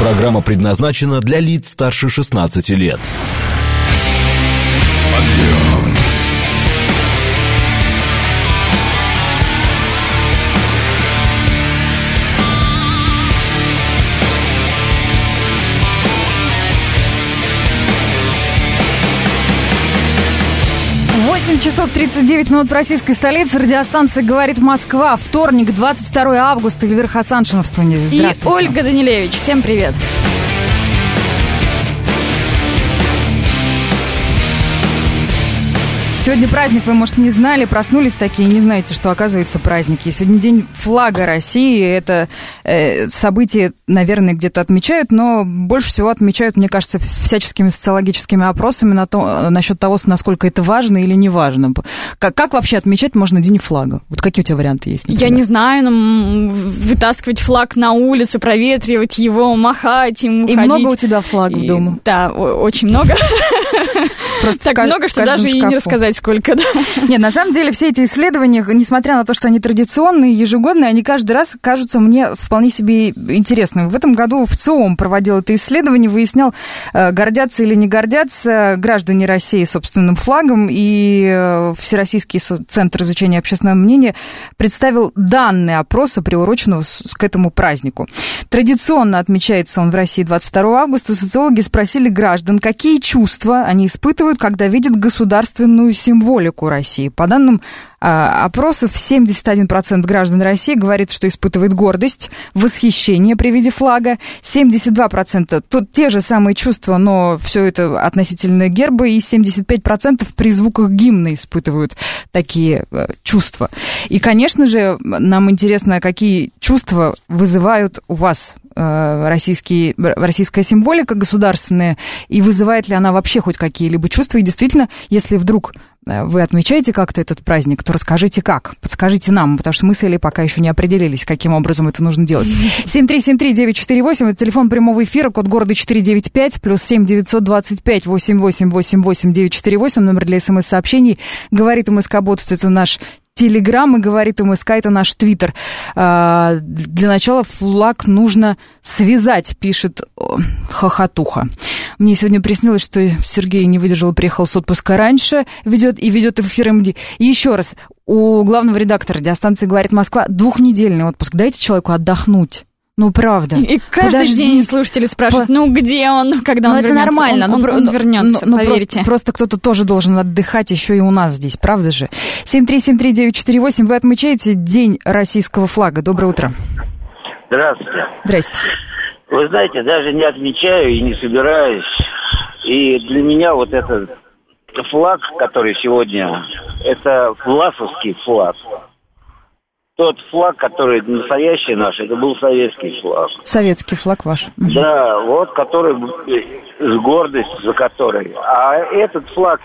Программа предназначена для лиц старше 16 лет. Подъем. 8 часов 39 минут в российской столице. Радиостанция «Говорит Москва». Вторник, 22 августа. Эльвира Хасаншина в студии. Здравствуйте. И Ольга Данилевич. Всем привет. Сегодня праздник, вы, может, не знали, проснулись такие, не знаете, что, оказывается, праздники. Сегодня день флага России. Это событие, наверное, где-то отмечают, но больше всего отмечают, мне кажется, всяческими социологическими опросами насчет того, насколько это важно или не важно. Как вообще отмечать можно День флага? Вот какие у тебя варианты есть? Например? Я не знаю, но вытаскивать флаг на улицу, проветривать его, махать им, и ходить. много у тебя флагов дома? Да, очень много. Просто так много, что даже и не рассказать сколько, да. Нет, на самом деле все эти исследования, несмотря на то, что они традиционные, ежегодные, они каждый раз кажутся мне вполне себе интересными. В этом году ВЦИОМ проводил это исследование, выяснял, гордятся или не гордятся граждане России собственным флагом, и Всероссийский центр изучения общественного мнения представил данные опроса, приуроченного к этому празднику. Традиционно отмечается он в России 22 августа. Социологи спросили граждан, какие чувства они испытывают, когда видят государственную символику России. По данным опросов, 71% граждан России говорит, что испытывает гордость, восхищение при виде флага. 72% тут те же самые чувства, но все это относительно герба, и 75% при звуках гимна испытывают такие чувства. И, конечно же, нам интересно, какие чувства вызывают у вас российская символика государственная, и вызывает ли она вообще хоть какие-либо чувства. И действительно, если вдруг вы отмечаете как-то этот праздник, то расскажите как, подскажите нам, потому что мы с Элей пока еще не определились, каким образом это нужно делать. 7373948, это телефон прямого эфира, код города 495, плюс 7-925-88-88-948, номер для СМС-сообщений. Говорит МСК-бот, это наш Телеграм, и говорит МСК, это наш Твиттер. Для начала флаг нужно связать, пишет Хохотуха. Мне сегодня приснилось, что Сергей не выдержал, приехал с отпуска раньше, ведет эфир МД. И еще раз, у главного редактора радиостанции «Говорит Москва» 2-недельный отпуск. Дайте человеку отдохнуть. Ну, правда. И каждый день слушатели спрашивают, где он, когда он вернется. Это нормально. Он вернется, поверьте. Просто кто-то тоже должен отдыхать еще и у нас здесь, правда же? 7373948, вы отмечаете День российского флага. Доброе утро. Здравствуйте. Здрасте. Вы знаете, даже не отмечаю и не собираюсь. И для меня вот этот флаг, который сегодня, это власовский флаг. Тот флаг, который настоящий наш, это был советский флаг. Советский флаг ваш. Да, вот который с гордостью за который. А этот флаг,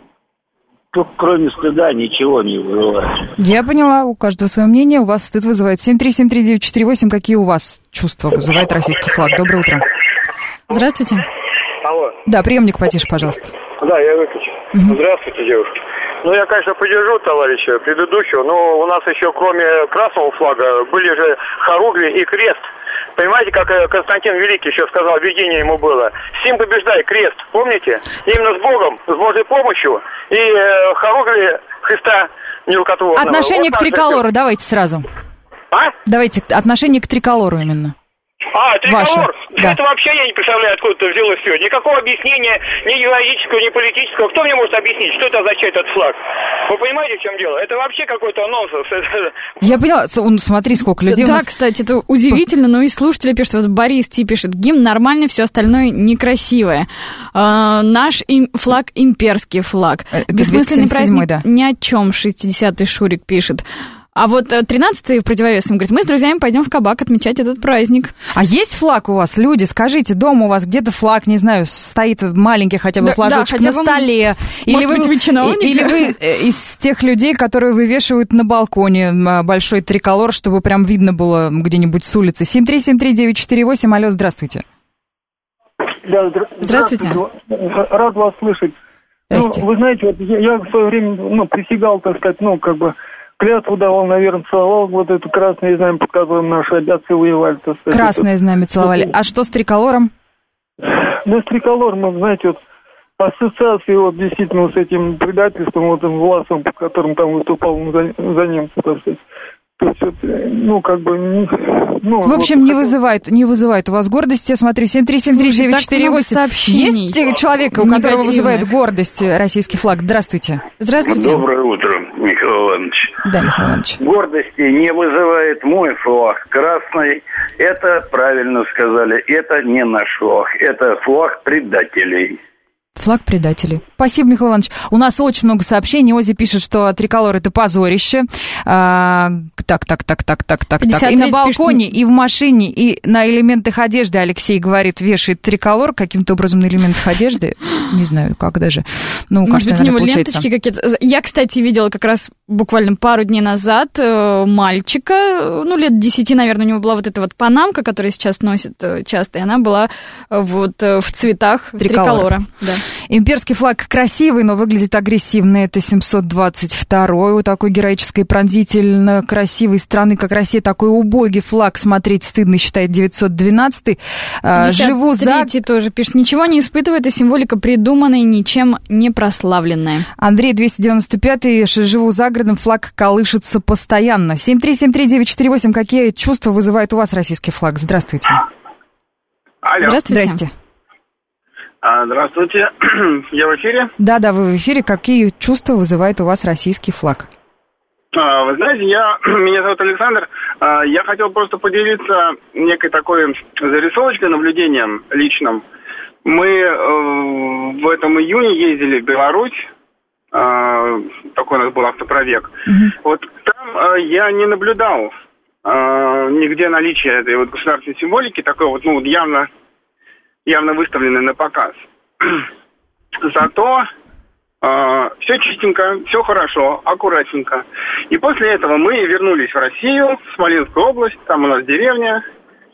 кроме стыда, ничего не вызывает. Я поняла, у каждого свое мнение, у вас стыд вызывает. 7373948, какие у вас чувства вызывает российский флаг? Доброе утро. Здравствуйте. Алло. Да, приемник потише, пожалуйста. Да, я выключу. Здравствуйте, девушки. Ну, я, конечно, поддержу товарища предыдущего, но у нас еще, кроме красного флага, были же хоругви и крест. Понимаете, как Константин Великий еще сказал, видение ему было. «Сим побеждай, крест», помните? Именно с Богом, с Божьей помощью и хоругви Христа нерукотворного. Отношение к триколору давайте сразу. А? Давайте, отношение к триколору именно. Триколор? Да. Это вообще я не представляю, откуда это взялось все. Никакого объяснения, ни юридического, ни политического. Кто мне может объяснить, что это означает этот флаг? Вы понимаете, в чем дело? Это вообще какой-то нонсенс. Я поняла. Смотри, сколько людей да, у нас... кстати, это удивительно, но и слушатели пишут, вот Борис Ти пишет, гимн нормальный, все остальное некрасивое. Наш флаг имперский флаг. Бессмысленный праздник, да. Ни о чем, 60-й Шурик пишет. А вот 13-й в противовес им говорит, мы с друзьями пойдем в кабак отмечать этот праздник. А есть флаг у вас, люди? Скажите, дома у вас где-то флаг, не знаю, стоит маленький хотя бы флажочек на столе? Может быть, вы чиновник? Или вы из тех людей, которые вывешивают на балконе большой триколор, чтобы прям видно было где-нибудь с улицы? 7373948, алло, здравствуйте. Да, здравствуйте. Рад вас слышать. Вы знаете, вот я в свое время присягал, так сказать, клятву давал, наверное, целовал вот это красное знамя, под которым наши отцы воевали. Красное знамя целовали. А что с триколором? Да, с триколором, знаете, вот по ассоциации вот действительно с этим предательством, вот этим Власовым, под которым там выступал за немцев, так сказать. То есть, в общем, не вызывает у вас гордости. Я смотрю, 7373948. Есть человек, у которого вызывает гордость российский флаг? Здравствуйте. Здравствуйте. Доброе утро, Михаил Иванович. Да, Михаил Иванович. Гордости не вызывает мой флаг красный. Это правильно сказали. Это не наш флаг. Это флаг предателей. Флаг предателей. Спасибо, Михаил Иванович. У нас очень много сообщений. Ози пишет, что триколор — это позорище. Так. И на балконе, и в машине, и на элементах одежды, Алексей говорит, вешает триколор каким-то образом на элементах одежды. Не знаю, как даже. Ну, может быть, у него ленточки какие-то. Я, кстати, видела как раз буквально пару дней назад мальчика, лет 10, наверное, у него была вот эта вот панамка, которую сейчас носит часто, и она была вот в цветах триколора. Да. Имперский флаг красивый, но выглядит агрессивно. Это 722-й. У такой героической, пронзительно красивой страны, как Россия, такой убогий флаг смотреть стыдно, считает 912-й. Живу за... тоже пишет, ничего не испытывает, и символика придуманная, ничем не прославленная. Андрей 295-й. Живу за городом, флаг колышется постоянно. 7373948. Какие чувства вызывает у вас российский флаг? Здравствуйте. Алло. Здравствуйте. Здрасте. Здравствуйте. Я в эфире? Да, вы в эфире. Какие чувства вызывает у вас российский флаг? Вы знаете, меня зовут Александр. Я хотел просто поделиться некой такой зарисовочкой, наблюдением личным. Мы в этом июне ездили в Беларусь. Такой у нас был автопробег. Вот там я не наблюдал нигде наличия этой вот государственной символики, такой вот, явно выставлены на показ. Зато все чистенько, все хорошо, аккуратненько. И после этого мы вернулись в Россию, в Смоленскую область, там у нас деревня.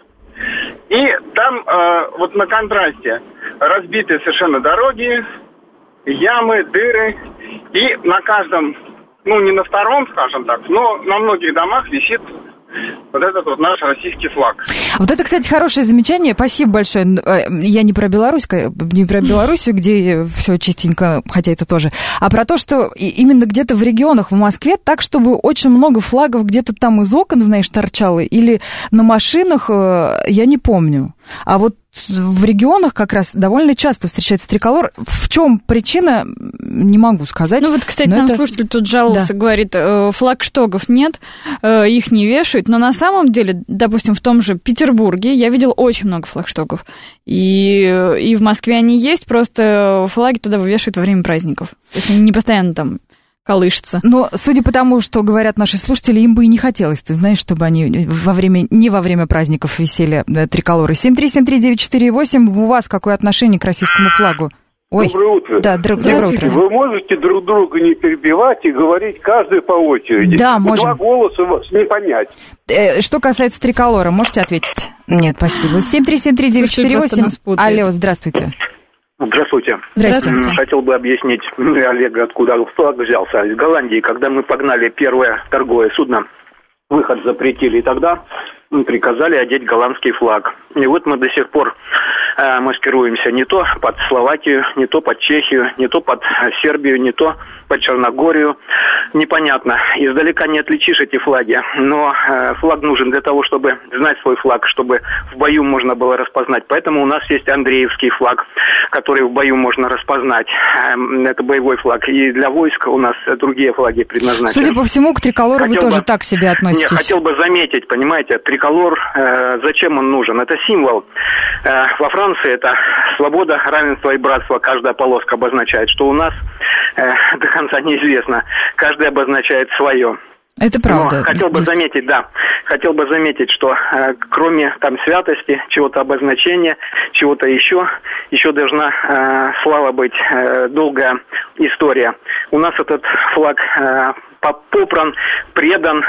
И там вот на контрасте разбитые совершенно дороги, ямы, дыры. И на каждом, не на втором, скажем так, но на многих домах висит вот этот вот наш российский флаг. Вот это, кстати, хорошее замечание. Спасибо большое. Я не про Белоруссию, где все чистенько, хотя это тоже, а про то, что именно где-то в регионах в Москве так, чтобы очень много флагов где-то там из окон, знаешь, торчало, или на машинах, я не помню. А вот в регионах как раз довольно часто встречается триколор. В чем причина, не могу сказать. Кстати, нам слушатель тут жаловался, говорит, флагштоков нет, их не вешают, но на самом деле, допустим, в том же Петербурге я видела очень много флагштоков. И в Москве они есть, просто флаги туда вывешивают во время праздников. То есть они не постоянно там колышется. Но, судя по тому, что говорят наши слушатели, им бы и не хотелось, ты знаешь, чтобы они не во время праздников висели триколоры. 7373948, у вас какое отношение к российскому флагу? Ой. Доброе утро. Да, доброе утро. Вы можете друг друга не перебивать и говорить каждый по очереди? Да, можем. Два голоса вас не понять. Что касается триколора, можете ответить? Нет, спасибо. 7373948. Алло, здравствуйте. Здравствуйте. Здравствуйте. Хотел бы объяснить Олега, откуда флаг взялся. Из Голландии, когда мы погнали первое торговое судно, выход запретили, и тогда приказали одеть голландский флаг. И вот мы до сих пор маскируемся не то под Словакию, не то под Чехию, не то под Сербию, не то под Черногорию. Непонятно. Издалека не отличишь эти флаги. Но флаг нужен для того, чтобы знать свой флаг, чтобы в бою можно было распознать. Поэтому у нас есть Андреевский флаг, который в бою можно распознать. Это боевой флаг. И для войск у нас другие флаги предназначены. Судя по всему, к триколору вы тоже так себя относитесь. Не, хотел бы заметить, понимаете, триколор, зачем он нужен? Это символ. Во Франции это свобода, равенство и братство. Каждая полоска обозначает, что у нас до конца неизвестно. Каждый обозначает свое. Это правда. Но хотел бы заметить, что кроме там святости, чего-то обозначения, чего-то еще должна, слава быть, долгая история. У нас этот флаг попран, предан,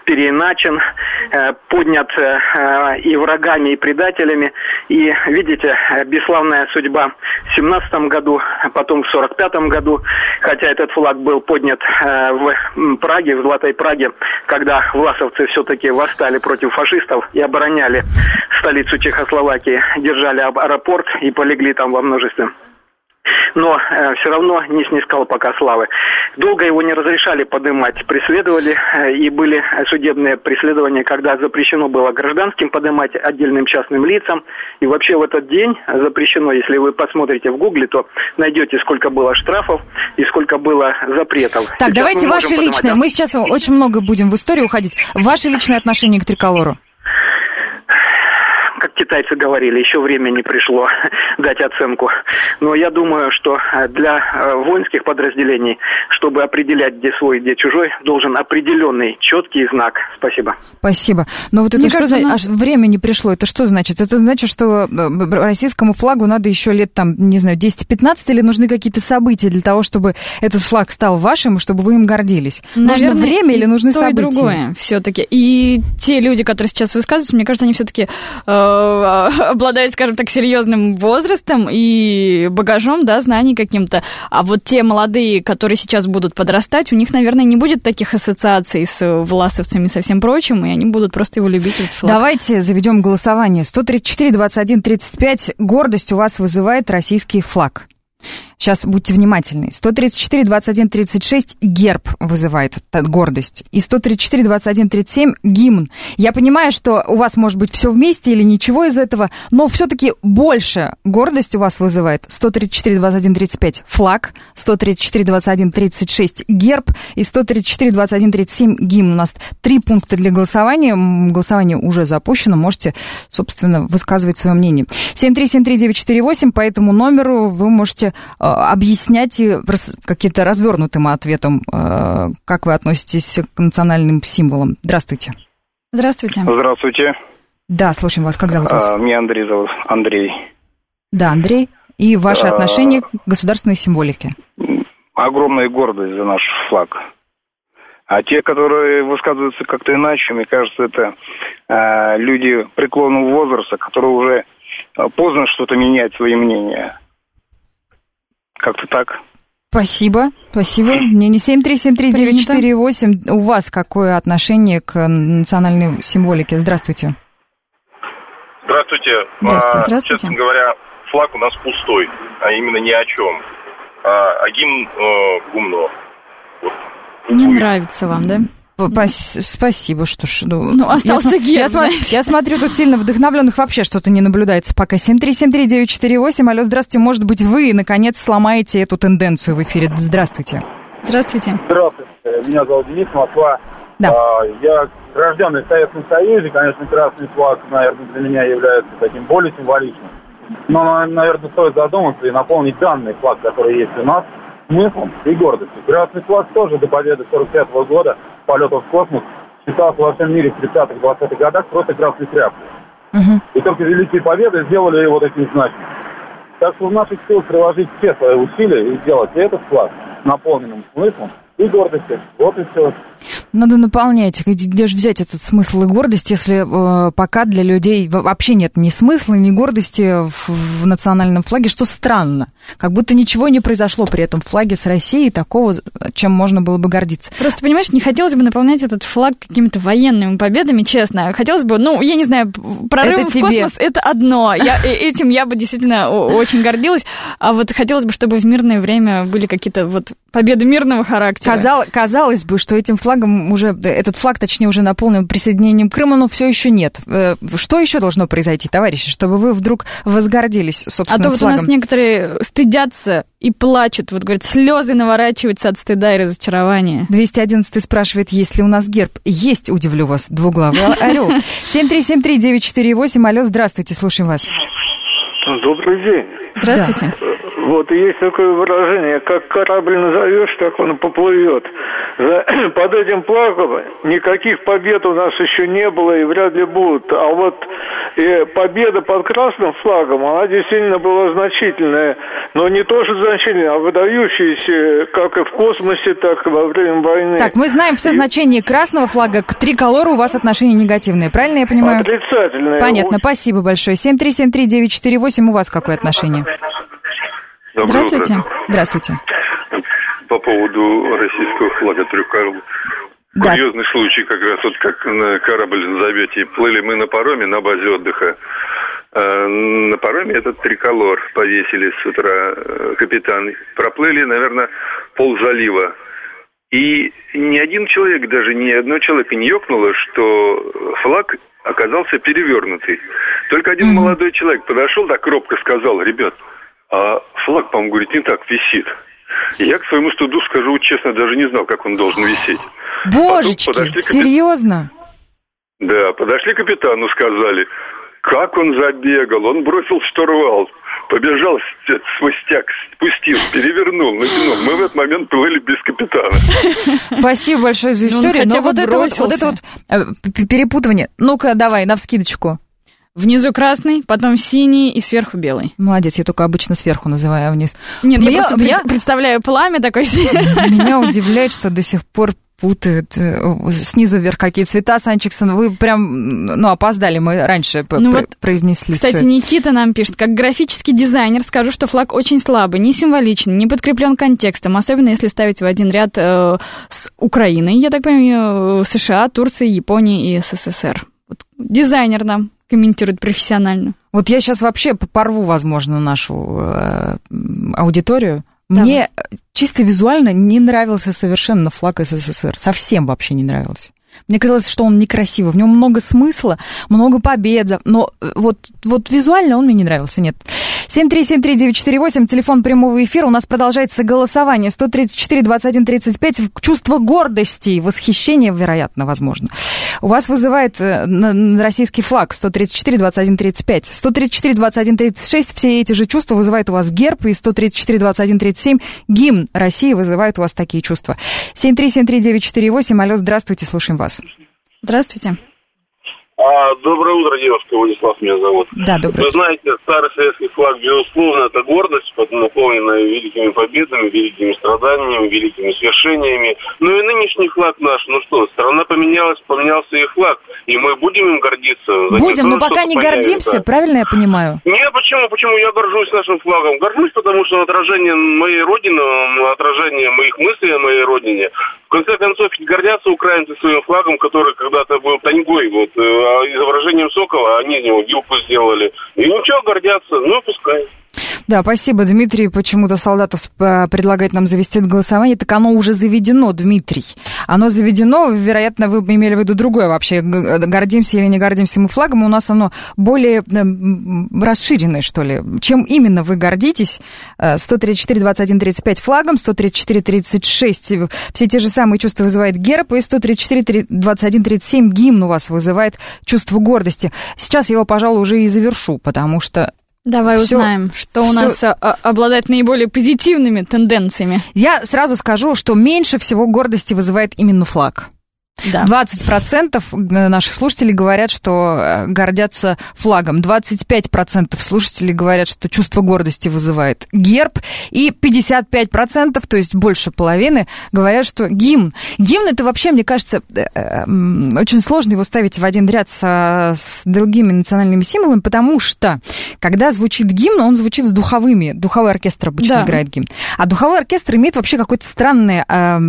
переиначен, поднят и врагами, и предателями. И, видите, бесславная судьба в 17 году, потом в 45-м году, хотя этот флаг был поднят в Праге, в Золотой Праге, когда власовцы все-таки восстали против фашистов и обороняли столицу Чехословакии, держали аэропорт и полегли там во множестве. Но все равно не снискал пока славы. Долго его не разрешали поднимать, преследовали, и были судебные преследования, когда запрещено было гражданским поднимать, отдельным частным лицам. И вообще в этот день запрещено, если вы посмотрите в Гугле, то найдете, сколько было штрафов и сколько было запретов. Так, сейчас давайте ваше личное. Мы сейчас очень много будем в историю уходить. Ваше личное отношение к триколору? Как китайцы говорили, еще время не пришло дать оценку. Но я думаю, что для воинских подразделений, чтобы определять, где свой, где чужой, должен определенный четкий знак. Спасибо. Спасибо. Но вот это что значит? Время не пришло. Это что значит? Это значит, что российскому флагу надо еще лет, там, не знаю, 10-15, или нужны какие-то события для того, чтобы этот флаг стал вашим, и чтобы вы им гордились? Наверное, нужно время или нужны события? То и другое все-таки. И те люди, которые сейчас высказываются, мне кажется, они все-таки обладают, скажем так, серьезным возрастом и багажом, да, знаний каким-то. А вот те молодые, которые сейчас будут подрастать, у них, наверное, не будет таких ассоциаций с власовцами и со всем прочим, и они будут просто его любить, этот флаг. Давайте заведем голосование. 134-21-35. Гордость у вас вызывает российский флаг. Сейчас будьте внимательны. 134-21-36 герб вызывает гордость. И 134-21-37 гимн. Я понимаю, что у вас может быть все вместе или ничего из этого, но все-таки больше гордость у вас вызывает 134-21-35 флаг, 134-21-36 герб и 134-21-37 гимн. У нас 3 пункта для голосования. Голосование уже запущено. Можете, собственно, высказывать свое мнение. 7373948. По этому номеру вы можете объяснять и каким-то развернутым ответом, как вы относитесь к национальным символам. Здравствуйте. Здравствуйте. Здравствуйте. Да, слушаем вас. Как зовут вас? Меня Андрей зовут. Андрей. Да, Андрей. И ваше отношение к государственной символике? Огромная гордость за наш флаг. А те, которые высказываются как-то иначе, мне кажется, это люди преклонного возраста, которые уже поздно что-то менять, свои мнения. Как-то так. Спасибо, спасибо. Мнение 7373948. У вас какое отношение к национальной символике? Здравствуйте. Здравствуйте. Здравствуйте. Честно говоря, флаг у нас пустой, а именно ни о чем. А гимн гумно. Вот. Не нравится вам, да? Спасибо, что ж. Ну, остался герб. Я смотрю, тут сильно вдохновленных вообще что-то не наблюдается пока. 7373948. Алло, здравствуйте. Может быть, вы, наконец, сломаете эту тенденцию в эфире. Здравствуйте. Здравствуйте. Здравствуйте. Меня зовут Денис, Москва. Да. Я рожденный в Советском Союзе. Конечно, красный флаг, наверное, для меня является таким более символичным. Но, наверное, стоит задуматься и наполнить данный флаг, который есть у нас, смыслом и гордостью. Красный флаг тоже до победы 1945 года полетов в космос считался во всем мире в 30-х, 20-х годах просто красной тряпкой. И только Великие Победы сделали его таким значимым. Так что в наших силах приложить все свои усилия и сделать этот флаг наполненным смыслом и гордостью. Вот и все. Надо наполнять. Где же взять этот смысл и гордость, если пока для людей вообще нет ни смысла, ни гордости в национальном флаге, что странно. Как будто ничего не произошло при этом флаге с Россией такого, чем можно было бы гордиться. Просто, понимаешь, не хотелось бы наполнять этот флаг какими-то военными победами, честно. Хотелось бы, ну, я не знаю, прорыв в космос — это одно. Этим я бы действительно очень гордилась. А вот хотелось бы, чтобы в мирное время были какие-то вот победы мирного характера. Казалось бы, что этим флагом уже, этот флаг, точнее, уже наполнен присоединением Крыма, но все еще нет. Что еще должно произойти, товарищи, чтобы вы вдруг возгордились собственным флагом? А то вот у нас некоторые стыдятся и плачут, вот говорят, слезы наворачиваются от стыда и разочарования. 211 спрашивает, есть ли у нас герб? Есть, удивлю вас, двуглавый орел. 7373948, алло, здравствуйте, слушаем вас. Добрый день. Здравствуйте. Да. Вот есть такое выражение, как корабль назовешь, так он поплывет. Под этим флагом никаких побед у нас еще не было и вряд ли будут. А вот победа под красным флагом, она действительно была значительная. но не то же значение, а выдающееся как и в космосе, так и во время войны. Так, мы знаем все значения красного флага. К триколору у вас отношения негативные, правильно я понимаю? Отрицательные. Понятно, спасибо большое. 7373948, у вас какое отношение? Здравствуйте. Здравствуйте. По поводу российского флага триколор. Да. Курьезный случай, как раз вот как на корабль на Завете. Плыли мы на пароме на базе отдыха. На пароме этот триколор повесили с утра капитан. Проплыли, наверное, ползалива. И ни один человек, даже ни одно человек не ёкнуло, что флаг оказался перевернутый. Только один молодой человек подошел, так робко сказал: ребят, а флаг, по-моему, говорит, не так висит. И я к своему стыду скажу честно, даже не знал, как он должен висеть. Божечки, серьезно? Да, подошли к капитану, сказали, как он забегал, он бросил штурвал, побежал, свой стяг спустил, перевернул, натянул. Мы в этот момент плыли без капитана. Спасибо большое за историю. Но вот это вот перепутывание. Ну-ка, давай, навскидочку. Внизу красный, потом синий и сверху белый. Молодец, я только обычно сверху называю, а вниз. Нет, я просто представляю пламя такое. Меня удивляет, что до сих пор путают снизу вверх какие цвета. Санчиксон, вы прям, опоздали, мы раньше произнесли. Кстати, Никита нам пишет, как графический дизайнер скажу, что флаг очень слабый, не символичен, не подкреплен контекстом, особенно если ставить в один ряд с Украиной, я так понимаю, США, Турции, Японии и СССР. Вот дизайнер нам комментирует профессионально. Вот я сейчас вообще порву, возможно, нашу аудиторию. Мне чисто визуально не нравился совершенно флаг СССР. Совсем вообще не нравился. Мне казалось, что он некрасивый. В нем много смысла, много побед. Но вот визуально он мне не нравился, нет. 7373948, телефон прямого эфира. У нас продолжается голосование. 134-21-35. Чувство гордости и восхищения, вероятно, возможно. У вас вызывает российский флаг 134-21-35. 134-21-36. Все эти же чувства вызывают у вас герб. И 134-21-37. Гимн России вызывает у вас такие чувства. 7373948. Алло, здравствуйте, слушаем вас. Здравствуйте. Доброе утро, девушка. Владислав меня зовут. Да, доброе утро. Вы знаете, старый советский флаг, безусловно, это гордость, наполненная великими победами, великими страданиями, великими свершениями. Но и нынешний флаг наш, страна поменялась, поменялся и флаг. И мы будем им гордиться. Будем, но пока не гордимся, правильно я понимаю? Нет, почему? Я горжусь нашим флагом. Горжусь, потому что отражение моей родины, отражение моих мыслей о моей родине. В конце концов, гордятся украинцы своим флагом, который когда-то был таньгой, изображением сокола, они из него вилку сделали. И ничего, гордятся, пускай. Да, спасибо, Дмитрий. Почему-то Солдатов предлагает нам завести это голосование. Так оно уже заведено, Дмитрий. Оно заведено, вероятно, вы имели в виду другое вообще. Гордимся или не гордимся мы флагом, у нас оно более расширенное, что ли. Чем именно вы гордитесь? 134-21-35 флагом, 134-36 все те же самые чувства вызывает герб, и 134-21-37 гимн у вас вызывает чувство гордости. Сейчас я его, пожалуй, уже и завершу, потому что... Давай узнаем, что у нас обладает наиболее позитивными тенденциями. Я сразу скажу, что меньше всего гордости вызывает именно флаг. Да. 20% наших слушателей говорят, что гордятся флагом. 25% слушателей говорят, что чувство гордости вызывает герб. И 55%, то есть больше половины, говорят, что гимн. Гимн — это вообще, мне кажется, очень сложно его ставить в один ряд с другими национальными символами, потому что, когда звучит гимн, он звучит с духовыми. Духовой оркестр обычно играет гимн. А духовой оркестр имеет вообще какое-то странное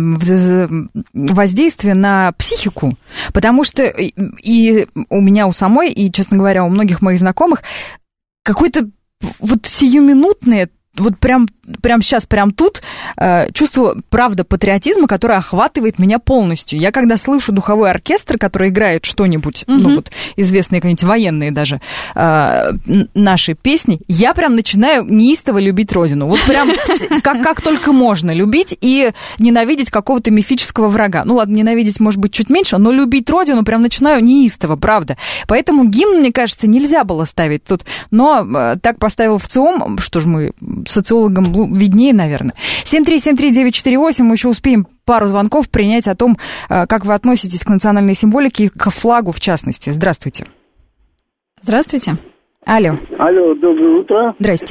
воздействие на психику, потому что и у меня у самой, и, честно говоря, у многих моих знакомых какое-то сиюминутное, прям сейчас, прям тут чувство, правда, патриотизма, которое охватывает меня полностью. Я когда слышу духовой оркестр, который играет что-нибудь, известные какие-нибудь военные даже наши песни, я прям начинаю неистово любить Родину. Вот прям как только можно любить и ненавидеть какого-то мифического врага. Ну ладно, ненавидеть, может быть, чуть меньше, но любить Родину прям начинаю неистово, правда. Поэтому гимн, мне кажется, нельзя было ставить тут. Но так поставил ВЦИОМ, что ж мы... социологам виднее, наверное. 7373948, мы еще успеем пару звонков принять о том, как вы относитесь к национальной символике и к флагу в частности. Здравствуйте. Здравствуйте. Алло. Алло, доброе утро. Здрасте.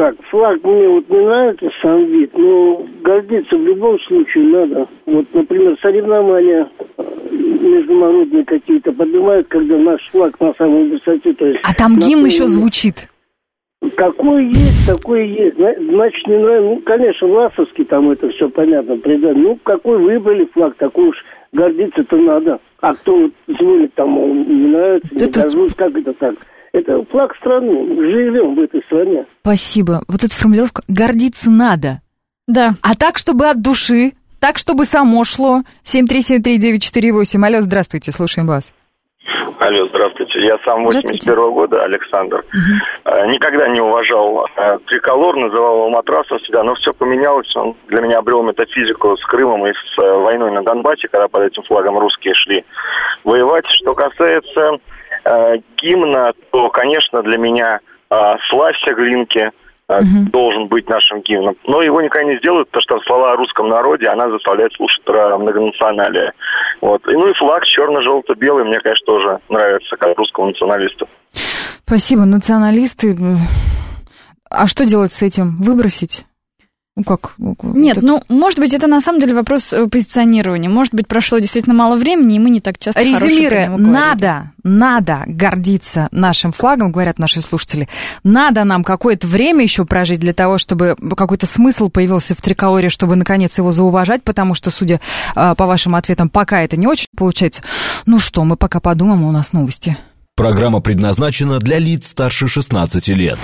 Так, флаг мне вот не нравится сам вид, но гордиться в любом случае надо. Вот, например, соревнования международные какие-то поднимают, когда наш флаг на самой высоте. То есть а там гимн еще звучит. Какой есть, такой есть. Значит, не нравится. Ну, конечно, власовский там это все понятно. Ну, какой выбрали флаг, такой уж гордиться-то надо. А кто вот звонит там, не нравится, не горжусь, как это так? Это флаг страны. Мы живем в этой стране. Спасибо. Вот эта формулировка «гордиться надо». Да. А так, чтобы от души, так, чтобы само шло. 7373948. Алло, здравствуйте, слушаем вас. Алло, здравствуйте. Я сам 81-го года, Александр. Никогда не уважал триколор, называл его матрасом всегда, но все поменялось. Он для меня обрел метафизику с Крымом и с войной на Донбассе, когда под этим флагом русские шли воевать. Что касается гимна, то, конечно, для меня «Славься, Глинки» должен быть нашим гимном. Но его никогда не сделают, потому что слова о русском народе, она заставляет слушать про многонационалие. Вот. Ну и флаг черно-желто-белый мне, конечно, тоже нравится, как русскому националисту. Спасибо, националисты. А что делать с этим? Выбросить? Ну как? Нет, может быть, это на самом деле вопрос позиционирования. Может быть, прошло действительно мало времени, и мы не так часто резюмируя, надо гордиться нашим флагом, говорят наши слушатели. Надо нам какое-то время еще прожить для того, чтобы какой-то смысл появился в триколоре, чтобы наконец его зауважать, потому что, судя по вашим ответам, пока это не очень получается. Ну что, мы пока подумаем, у нас новости. Программа предназначена для лиц старше 16 лет.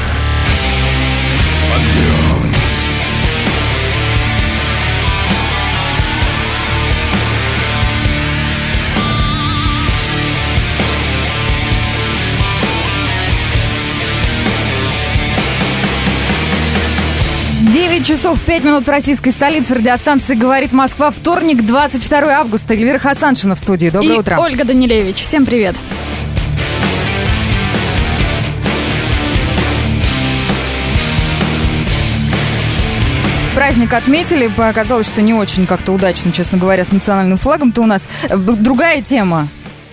9 часов 5 минут в российской столице. Радиостанция «Говорит Москва». Вторник, 22 августа. Эльвира Хасаншина в студии. Доброе утро. Ольга Данилевич. Всем привет. Праздник отметили. Оказалось, что не очень как-то удачно, честно говоря, с национальным флагом-то у нас. Другая тема.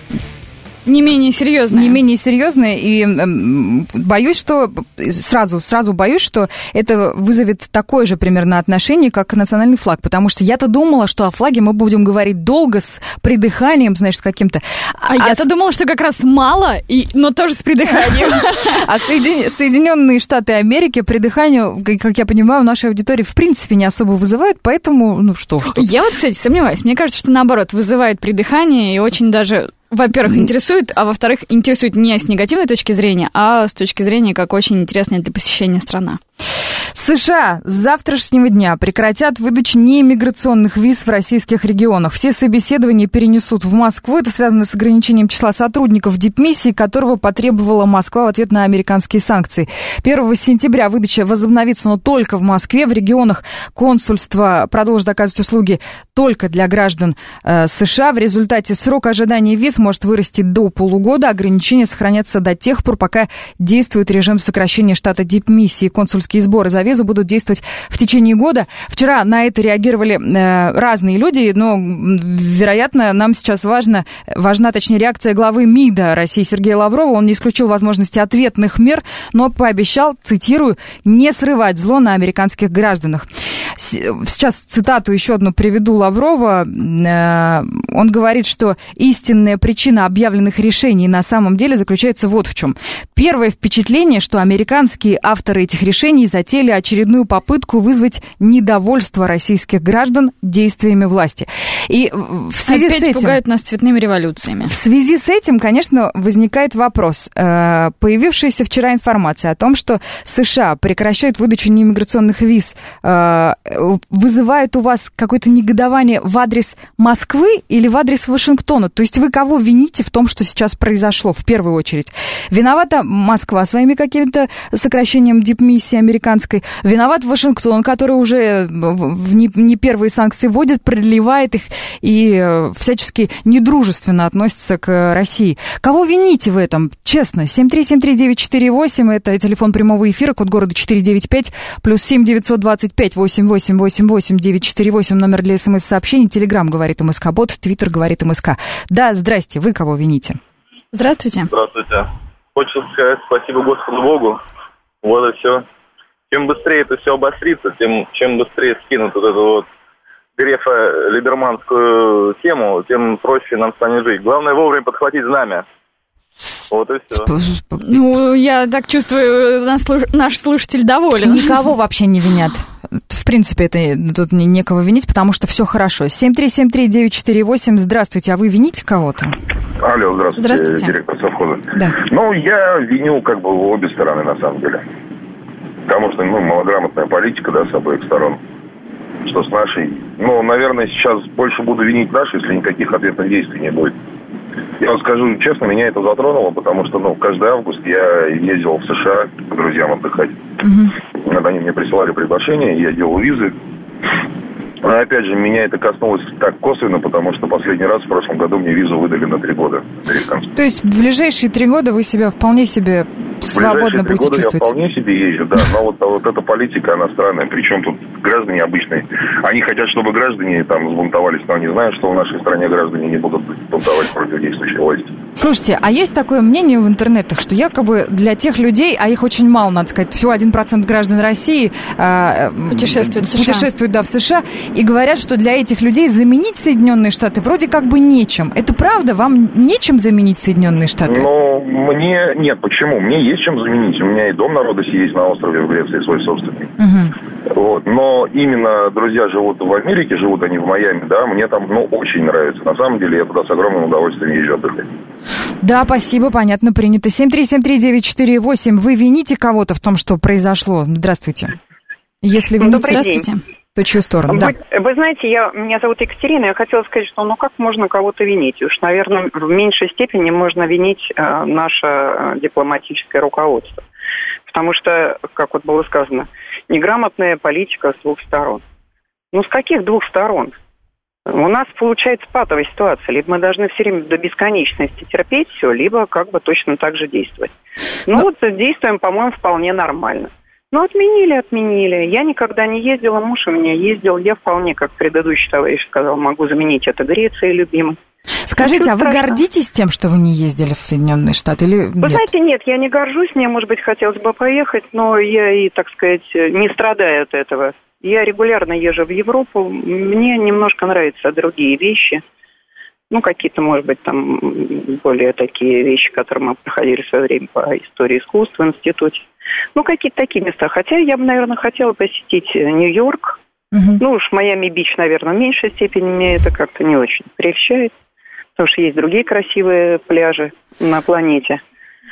Не менее серьезная. Не менее серьезная, и боюсь, что сразу боюсь, что это вызовет такое же примерно отношение, как национальный флаг, потому что я-то думала, что о флаге мы будем говорить долго, с придыханием, знаешь, с каким-то... я-то думала, что как раз мало, но тоже с придыханием. А Соединенные Штаты Америки придыханию, как я понимаю, у нашей аудитории в принципе не особо вызывает, поэтому, что? Я вот, кстати, сомневаюсь. Мне кажется, что наоборот, вызывает придыхание и очень даже... Во-первых, интересует, а во-вторых, интересует не с негативной точки зрения, а с точки зрения, как очень интересная для посещения страна. США с завтрашнего дня прекратят выдачу неиммиграционных виз в российских регионах. Все собеседования перенесут в Москву. Это связано с ограничением числа сотрудников дипмиссии, которого потребовала Москва в ответ на американские санкции. 1 сентября выдача возобновится, но только в Москве. В регионах консульство продолжит оказывать услуги только для граждан США. В результате срок ожидания виз может вырасти до полугода. Ограничения сохранятся до тех пор, пока действует режим сокращения штата дипмиссии. Консульские сборы за визу будут действовать в течение года. Вчера на это реагировали разные люди, но, вероятно, нам сейчас важна, точнее, реакция главы МИДа России Сергея Лаврова. Он не исключил возможности ответных мер, но пообещал, цитирую, не срывать зло на американских гражданах. Сейчас цитату еще одну приведу Лаврова. Он говорит, что истинная причина объявленных решений на самом деле заключается вот в чем. Первое впечатление, что американские авторы этих решений затеяли очередную попытку вызвать недовольство российских граждан действиями власти. И в связи опять с этим... пугают нас цветными революциями. В связи с этим, конечно, возникает вопрос. Появившаяся вчера информация о том, что США прекращают выдачу неиммиграционных виз, вызывает у вас какое-то негодование в адрес Москвы или в адрес Вашингтона? То есть вы кого вините в том, что сейчас произошло в первую очередь? Виновата Москва своими каким-то сокращением дипмиссии американской? Виноват Вашингтон, который уже в не первые санкции вводит, продлевает их и всячески недружественно относится к России. Кого вините в этом? Честно. 7373948, это телефон прямого эфира, код города 495, плюс 7925 8888 948, номер для СМС-сообщений, Телеграм говорит МСК-бот, Твиттер говорит МСК. Да, здрасте, вы кого вините? Здравствуйте. Здравствуйте. Хочется сказать спасибо Господу Богу. Вот и все. чем быстрее это все обострится, чем быстрее скинут вот эту вот грефо-либерманскую тему, тем проще нам станет жить. Главное вовремя подхватить знамя. Вот и все. Ну, я так чувствую, наш слушатель доволен. Никого вообще не винят. В принципе, тут некого винить, потому что все хорошо. 7373948, здравствуйте, а вы вините кого-то? Алло, здравствуйте. Директор совхоза. Да. Ну, я виню как бы обе стороны, на самом деле. Потому что, малограмотная политика, да, с обоих сторон. Что с нашей. Ну, наверное, сейчас больше буду винить наши, если никаких ответных действий не будет. Я вам скажу честно, меня это затронуло, потому что, каждый август я ездил в США к друзьям отдыхать. Они мне присылали приглашение, я делал визы. Но, опять же, меня это коснулось так косвенно, потому что последний раз в прошлом году мне визу выдали на 3 года. То есть в ближайшие 3 года вы себя вполне себе свободно будете чувствовать? Я вполне себе езжу, да. Но вот эта политика, она странная. Причем тут граждане обычные. Они хотят, чтобы граждане там взбунтовались, но они знают, что в нашей стране граждане не будут бунтовать против действующей власти. Слушайте, а есть такое мнение в интернетах, что якобы для тех людей, а их очень мало, надо сказать, всего 1% граждан России путешествуют в США, и говорят, что для этих людей заменить Соединенные Штаты вроде как бы нечем. Это правда? Вам нечем заменить Соединенные Штаты? Мне... Нет, почему? Мне есть чем заменить. У меня и дом народа есть на острове в Греции, свой собственный. Вот. Но именно друзья живут в Америке, живут они в Майами, да, мне там, очень нравится. На самом деле, я туда с огромным удовольствием езжу отдыхать. Да, спасибо, понятно, принято. 7373948. Вы вините кого-то в том, что произошло? Здравствуйте. Если вините... Здравствуйте. То чью сторону? Да. Вы знаете, меня зовут Екатерина, я хотела сказать, что как можно кого-то винить? Уж, наверное, в меньшей степени можно винить наше дипломатическое руководство. Потому что, как вот было сказано, неграмотная политика с 2 сторон. С каких 2 сторон? У нас получается патовая ситуация. Либо мы должны все время до бесконечности терпеть все, либо как бы точно так же действовать. Действуем, по-моему, вполне нормально. Отменили. Я никогда не ездила, муж у меня ездил. Я вполне, как предыдущий товарищ сказал, могу заменить это Грецией любимой. Скажите, а вы гордитесь тем, что вы не ездили в Соединенные Штаты или нет? Вы знаете, нет, я не горжусь. Мне, может быть, хотелось бы поехать, но я и, так сказать, не страдаю от этого. Я регулярно езжу в Европу. Мне немножко нравятся другие вещи. Какие-то, может быть, там более такие вещи, которые мы проходили в свое время по истории искусства в институте. Какие-то такие места. Хотя я бы, наверное, хотела посетить Нью-Йорк. Майами-Бич, наверное, в меньшей степени меня это как-то не очень прельщает. Потому что есть другие красивые пляжи на планете.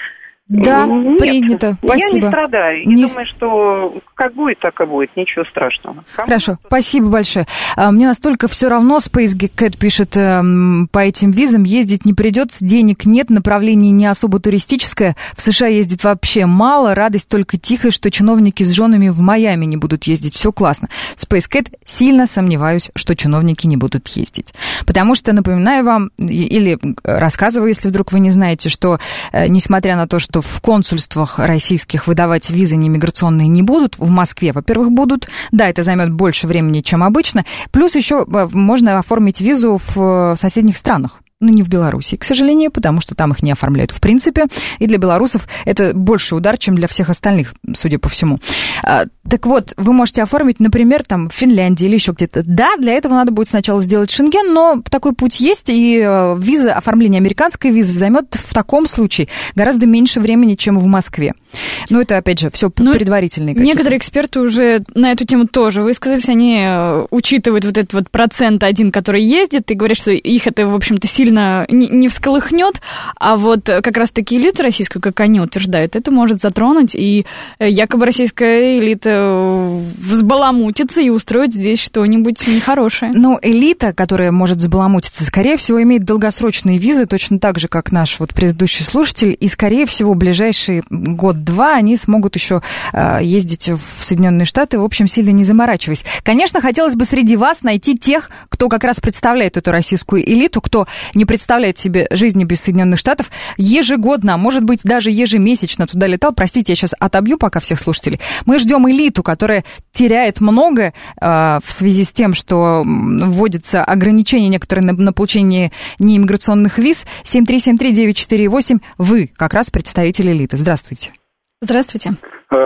Да, принято. Спасибо. Я не страдаю. И думаю, что как будет, так и будет. Ничего страшного. Хорошо, спасибо большое. Мне настолько все равно, SpaceCat пишет, по этим визам ездить не придется, денег нет, направление не особо туристическое. В США ездит вообще мало, радость только тихая, что чиновники с женами в Майами не будут ездить. Все классно. SpaceCat, сильно сомневаюсь, что чиновники не будут ездить. Потому что, напоминаю вам, или рассказываю, если вдруг вы не знаете, что, несмотря на то, что в консульствах российских выдавать визы неиммиграционные не будут. В Москве, во-первых, будут. Да, это займет больше времени, чем обычно. Плюс еще можно оформить визу в соседних странах. Не в Беларуси, к сожалению, потому что там их не оформляют в принципе. И для белорусов это больше удар, чем для всех остальных, судя по всему. Так вот, вы можете оформить, например, там в Финляндии или еще где-то. Да, для этого надо будет сначала сделать Шенген, но такой путь есть, и виза, оформление американской визы займет в таком случае гораздо меньше времени, чем в Москве. Но это, опять же, все предварительные какие-то. Некоторые эксперты уже на эту тему тоже высказались. Они учитывают вот этот вот процент один, который ездит, и говорят, что их это, в общем-то, сильно не всколыхнет, а вот как раз-таки элиту российскую, как они утверждают, это может затронуть, и якобы российская элита взбаламутится и устроит здесь что-нибудь нехорошее. Элита, которая может взбаламутиться, скорее всего, имеет долгосрочные визы, точно так же, как наш вот предыдущий слушатель, и, скорее всего, в ближайший год-два они смогут еще ездить в Соединенные Штаты, в общем, сильно не заморачиваясь. Конечно, хотелось бы среди вас найти тех, кто как раз представляет эту российскую элиту, кто не представляет себе жизни без Соединенных Штатов, ежегодно, а может быть, даже ежемесячно туда летал. Простите, я сейчас отобью пока всех слушателей. Мы ждем элиту, которая теряет многое в связи с тем, что вводятся ограничения некоторые на получение неиммиграционных виз. 7373948. Вы как раз представитель элиты. Здравствуйте. Здравствуйте.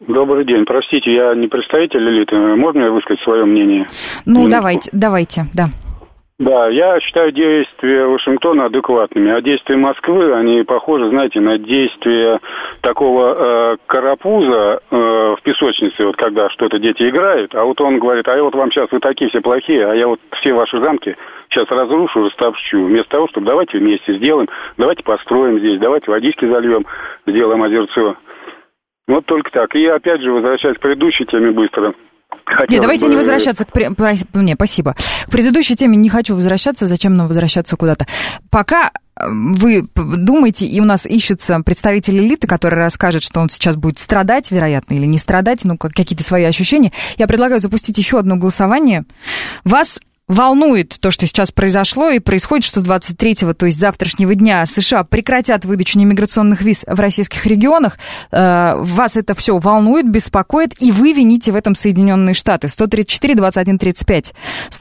Добрый день. Простите, я не представитель элиты. Можно мне высказать свое мнение? Ну, давайте, да. Да, я считаю действия Вашингтона адекватными, а действия Москвы, они похожи, знаете, на действия такого карапуза в песочнице, вот когда что-то дети играют, а вот он говорит, а я вот вам сейчас, вы такие все плохие, а я вот все ваши замки сейчас разрушу, растопчу, вместо того, чтобы давайте вместе сделаем, давайте построим здесь, давайте водички зальем, сделаем озерцо. Вот только так. И опять же, возвращаясь к предыдущей теме быстро. Нет, давайте не возвращаться спасибо. К предыдущей теме не хочу возвращаться. Зачем нам возвращаться куда-то? Пока вы думаете, и у нас ищется представитель элиты, который расскажет, что он сейчас будет страдать, вероятно, или не страдать, ну, какие-то свои ощущения, я предлагаю запустить еще одно голосование. Вас волнует то, что сейчас произошло и происходит, что с 23-го, то есть завтрашнего дня, США прекратят выдачу неиммиграционных виз в российских регионах. Вас это все волнует, беспокоит, и вы вините в этом Соединенные Штаты. 134-21-35.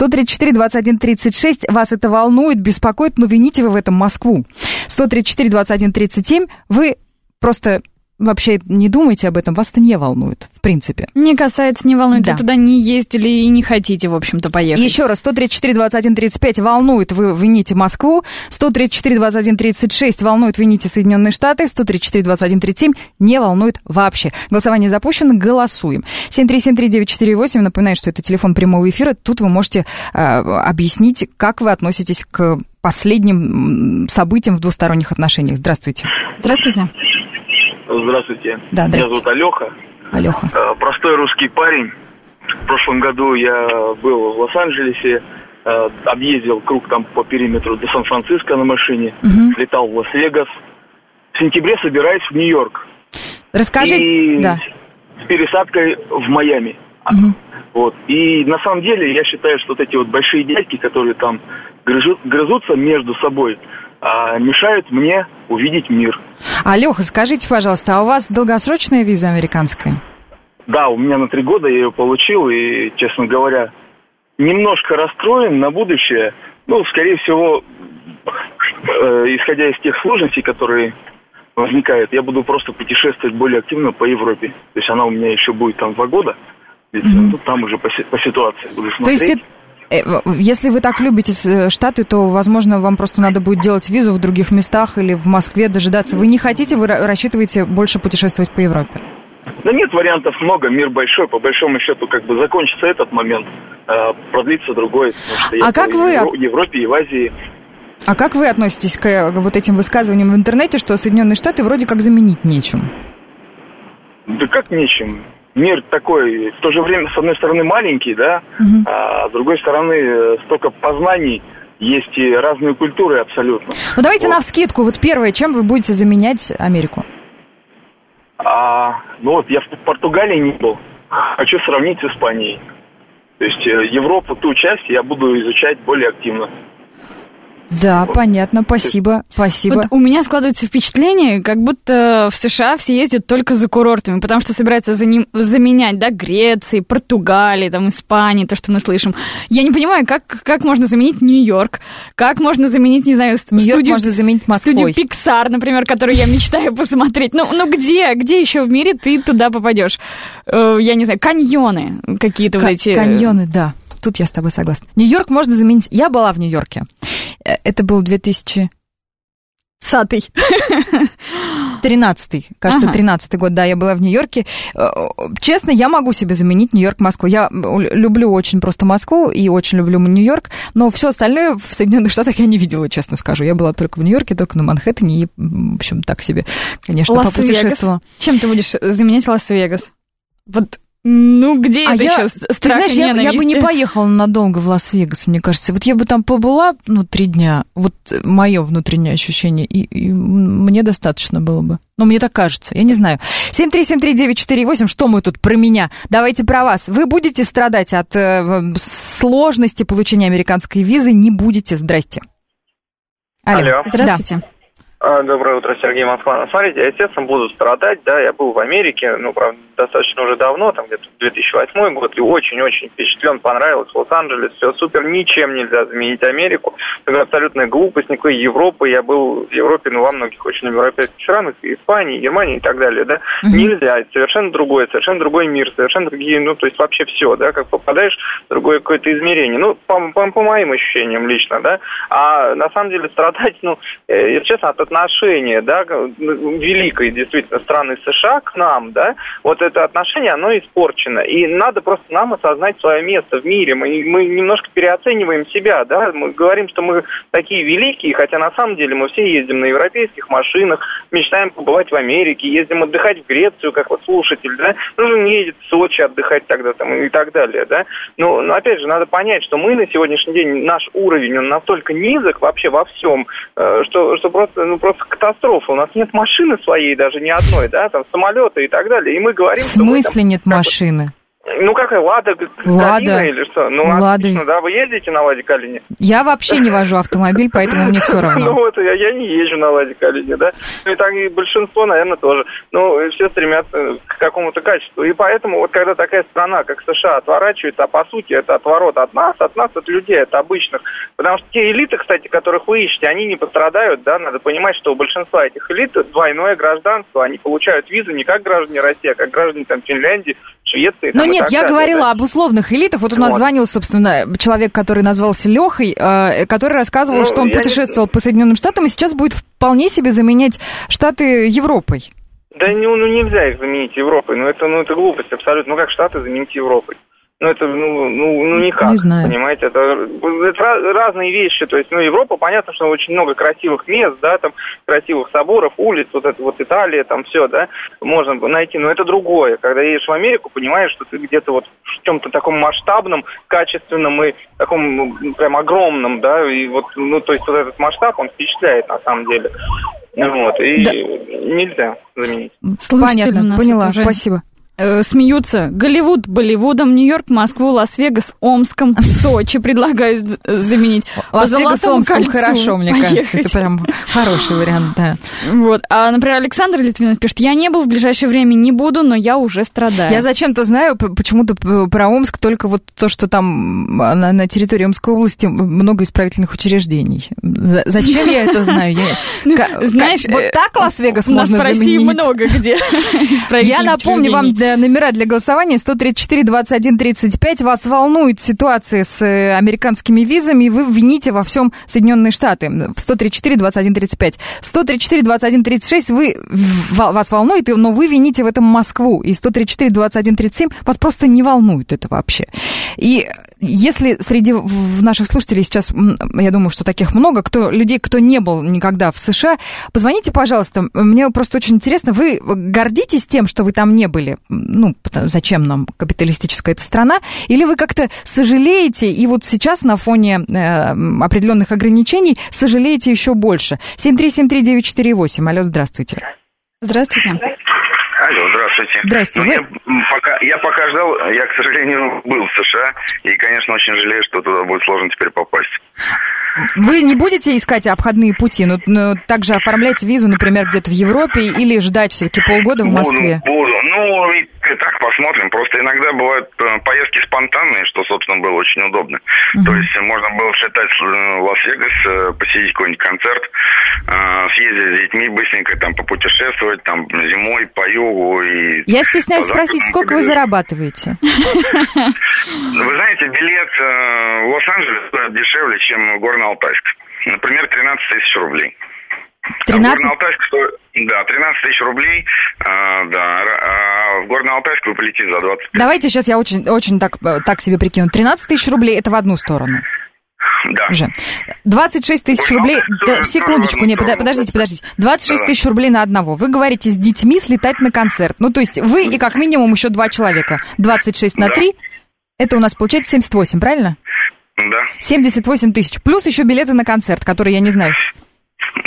134-21-36. Вас это волнует, беспокоит, но вините вы в этом Москву. 134-21-37. Вы просто... вообще не думайте об этом, вас это не волнует, в принципе. Не касается, не волнует, да. Вы туда не ездили и не хотите, в общем-то, поехать. Еще раз, 134-21-35 волнует, вы вините Москву, 134-21-36 волнует, вините Соединенные Штаты, 134-21-37 не волнует вообще. Голосование запущено, голосуем. 7373948, напоминаю, что это телефон прямого эфира, тут вы можете объяснить, как вы относитесь к последним событиям в двусторонних отношениях. Здравствуйте. Здравствуйте. Здравствуйте. Да, меня зовут Алёха. Простой русский парень. В прошлом году я был в Лос-Анджелесе, объездил круг там по периметру до Сан-Франциско на машине, летал в Лас-Вегас. В сентябре собираюсь в Нью-Йорк. Расскажи. С пересадкой в Майами. Вот. И на самом деле я считаю, что вот эти вот большие дядьки, которые там грызутся между собой, мешают мне увидеть мир. Лёха, скажите, пожалуйста, а у вас долгосрочная виза американская? Да, у меня на 3 года я ее получил, и, честно говоря, немножко расстроен на будущее. Ну, скорее всего, исходя из тех сложностей, которые возникают, я буду просто путешествовать более активно по Европе. То есть она у меня еще будет там 2 года, там уже по ситуации буду смотреть. То есть если вы так любите Штаты, то, возможно, вам просто надо будет делать визу в других местах или в Москве, дожидаться. Вы не хотите, вы рассчитываете больше путешествовать по Европе? Да нет, вариантов много, мир большой, по большому счету, как бы закончится этот момент, продлится другой. А как вы... в Европе и в Азии. А как вы относитесь к вот этим высказываниям в интернете, что Соединенные Штаты вроде как заменить нечем? Да как нечем? Мир такой, в то же время, с одной стороны, маленький, да, а с другой стороны, столько познаний, есть и разные культуры абсолютно. Ну, давайте навскидку, вот первое, чем вы будете заменять Америку? Ну вот, я в Португалии не был, хочу сравнить с Испанией. То есть Европу, ту часть, я буду изучать более активно. Да, понятно, спасибо. Вот у меня складывается впечатление, как будто в США все ездят только за курортами, потому что собираются заменять, да, Греции, Португалии, там, Испании, то, что мы слышим. Я не понимаю, как можно заменить Нью-Йорк, как можно заменить, не знаю, можно заменить Москвой. Студию Pixar, например, которую я мечтаю посмотреть. Ну где еще в мире ты туда попадешь? Я не знаю, каньоны какие-то вот эти. Каньоны, да. Тут я с тобой согласна. Нью-Йорк можно заменить. Я была в Нью-Йорке. Это был 2013, кажется, 13-й год, да, я была в Нью-Йорке. Честно, я могу себе заменить Нью-Йорк Москву. Я люблю очень просто Москву и очень люблю Нью-Йорк, но все остальное в Соединенных Штатах я не видела, честно скажу. Я была только в Нью-Йорке, только на Манхэттене и, в общем, так себе, конечно, попутешествовала. Чем ты будешь заменять Лас-Вегас? Вот. Ну, где это еще страх и ненависть? Я бы не поехала надолго в Лас-Вегас, мне кажется. Вот я бы там побыла, 3 дня, вот мое внутреннее ощущение, и мне достаточно было бы. Ну, мне так кажется, я не знаю. 7373948, что мы тут про меня? Давайте про вас. Вы будете страдать от сложности получения американской визы? Не будете? Здрасте. Алло. Здравствуйте. Доброе утро, Сергей, Москва. Смотрите, я, естественно, буду страдать, да, я был в Америке, правда, достаточно уже давно, там где-то 2008 год, и очень-очень впечатлен, понравилось, Лос-Анджелес, все супер, ничем нельзя заменить Америку, это абсолютная глупость, никакой Европы, я был в Европе, во многих очень европейских странах, и Испании, Германии и так далее, да, нельзя, это совершенно другой мир, совершенно другие, то есть вообще все, да, как попадаешь в другое какое-то измерение, по моим ощущениям лично, да, а на самом деле страдать, если честно, от отношения, да, великой действительно страны США к нам, да, вот это отношение, оно испорчено. И надо просто нам осознать свое место в мире. Мы немножко переоцениваем себя, да, мы говорим, что мы такие великие, хотя на самом деле мы все ездим на европейских машинах, мечтаем побывать в Америке, ездим отдыхать в Грецию, как вот слушатель, да, нужно не ездить в Сочи отдыхать тогда там и так далее, да. Но опять же, надо понять, что мы на сегодняшний день, наш уровень, он настолько низок вообще во всем, что просто катастрофа. У нас нет машины своей даже ни одной, да, там самолеты и так далее. И мы говорим, в смысле нет машины? Какая, Лада Калина или что? Лада. Отлично, да, вы ездите на Ладе Калине? Я вообще не вожу автомобиль, поэтому мне все равно. Я не езжу на Ладе Калине, да. И так и большинство, наверное, тоже. Все стремятся к какому-то качеству. И поэтому вот когда такая страна, как США, отворачивается, а по сути это отворот от нас, от людей, от обычных. Потому что те элиты, кстати, которых вы ищете, они не пострадают, да, надо понимать, что у большинства этих элит двойное гражданство, они получают визу не как граждане России, а как граждане там Финляндии, Швеции. Но нет, я говорила об условных элитах. Вот у нас звонил, собственно, человек, который назвался Лехой, который рассказывал, что он путешествовал по Соединенным Штатам и сейчас будет вполне себе заменять Штаты Европой. Да нельзя их заменить Европой. Это глупость абсолютно. Как Штаты заменить Европой? Это, никак, не знаю. Понимаете, это разные вещи, то есть, Европа, понятно, что очень много красивых мест, да, там, красивых соборов, улиц, вот это вот Италия, там все, да, можно найти, но это другое, когда едешь в Америку, понимаешь, что ты где-то вот в чем-то таком масштабном, качественном и таком, прям огромном, да, и вот, то есть, вот этот масштаб, он впечатляет, на самом деле, нельзя заменить. Понятно, поняла, спасибо. Смеются. Голливуд Болливудом, Нью-Йорк, Москву, Лас-Вегас, Омском, Сочи предлагают заменить. Лас-Вегас, Омском хорошо, мне кажется. Это прям хороший вариант, да. Вот. А, например, Александр Литвинов пишет: я не был, в ближайшее время не буду, но я уже страдаю. Я зачем-то знаю почему-то про Омск только вот то, что там на территории Омской области много исправительных учреждений. Зачем я это знаю? Знаешь, вот так Лас-Вегас можно заменить? У нас в России много где. Я напомню вам номера для голосования 134-21-35. Вас волнует ситуация с американскими визами, и вы вините во всем Соединенные Штаты. 134-21-35. 134-21-36 вас волнует, но вы вините в этом Москву. И 134-21-37 вас просто не волнует это вообще. И если среди наших слушателей сейчас, я думаю, что таких много, людей, кто не был никогда в США, позвоните, пожалуйста. Мне просто очень интересно, вы гордитесь тем, что вы там не были? Зачем нам капиталистическая эта страна? Или вы как-то сожалеете, и вот сейчас на фоне определенных ограничений сожалеете еще больше? 7373948. Алло, здравствуйте. Здравствуйте. Алло, здравствуйте. Здравствуйте. Я пока ждал, я, к сожалению, был в США, и, конечно, очень жалею, что туда будет сложно теперь попасть. Вы не будете искать обходные пути, но также оформлять визу, например, где-то в Европе, или ждать все-таки полгода в Москве? Буду. И так посмотрим. Просто иногда бывают поездки спонтанные, что, собственно, было очень удобно. То есть можно было слетать в Лас-Вегас, посетить какой-нибудь концерт, съездить с детьми быстренько, там, попутешествовать, там, зимой по югу. Я стесняюсь спросить, сколько вы зарабатываете? Вы знаете, билет в Лос-Анджелес стоит дешевле, чем в Горно-Алтайск. Например, 13 тысяч рублей. 13? Да, 13 тысяч рублей, да, а в Горно-Алтайск вы полетите за 20. Давайте сейчас я очень так себе прикину. 13 тысяч рублей – это в одну сторону. Да. Уже. 26 тысяч рублей, секундочку, подождите. 26 тысяч рублей на одного. Вы говорите с детьми слетать на концерт. То есть вы и как минимум еще 2 человека. 26 на 3, это у нас получается 78, правильно? Да. 78 тысяч. Плюс еще билеты на концерт, которые я не знаю. $80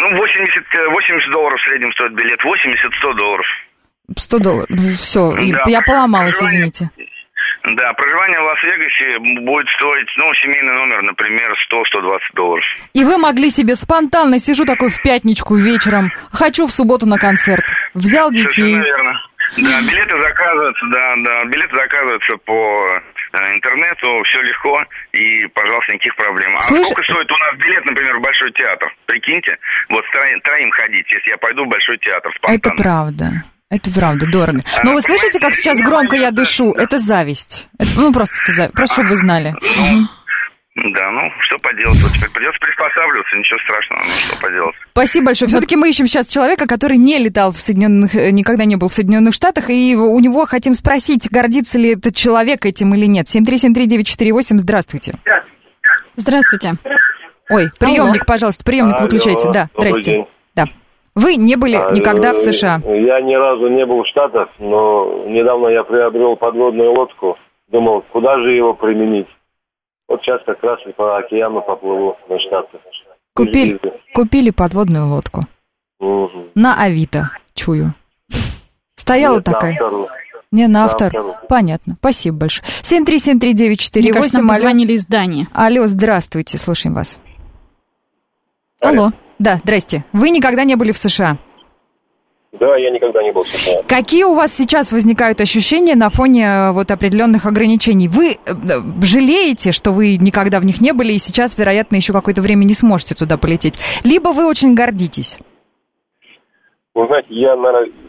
в среднем стоит билет, 80-100 долларов. $100, все, да. Я поломалась, извините. Да, проживание в Лас-Вегасе будет стоить, семейный номер, например, $100-120. И вы могли себе спонтанно, сижу такой в пятничку вечером, хочу в субботу на концерт. Взял детей. Совершенно верно. Да, билеты заказываются по интернету, все легко и, пожалуйста, никаких проблем. А сколько стоит у нас билет, например, в Большой театр? Прикиньте, вот троим ходить, если я пойду в Большой театр спонтанно. Это правда, дорого. Но вы слышите, как сейчас громко я дышу? Это зависть. Просто чтобы вы знали. Да, что поделать? Вот теперь придется приспосабливаться, ничего страшного, что поделать. Спасибо большое. Все-таки мы ищем сейчас человека, который не летал никогда не был в Соединенных Штатах, и у него хотим спросить, гордится ли этот человек этим или нет. 7373948, здравствуйте. Здравствуйте. Ой, приемник, пожалуйста, приемник выключайте. Да, здрасте. Да. Вы не были никогда в США? Я ни разу не был в Штатах, но недавно я приобрел подводную лодку. Думал, куда же его применить? Вот сейчас как раз и по океану поплыву на Штаты. Купили подводную лодку. Угу. На Авито, чую. Стояла такая? Не, на вторую. Понятно. Спасибо большое. 7373948. Мне кажется, нам позвонили из Дании. Алло, здравствуйте, слушаем вас. Алло. Да, здрасте. Вы никогда не были в США? Да, я никогда не был в США. Какие у вас сейчас возникают ощущения на фоне определенных ограничений? Вы жалеете, что вы никогда в них не были, и сейчас, вероятно, еще какое-то время не сможете туда полететь? Либо вы очень гордитесь? Вы знаете, я,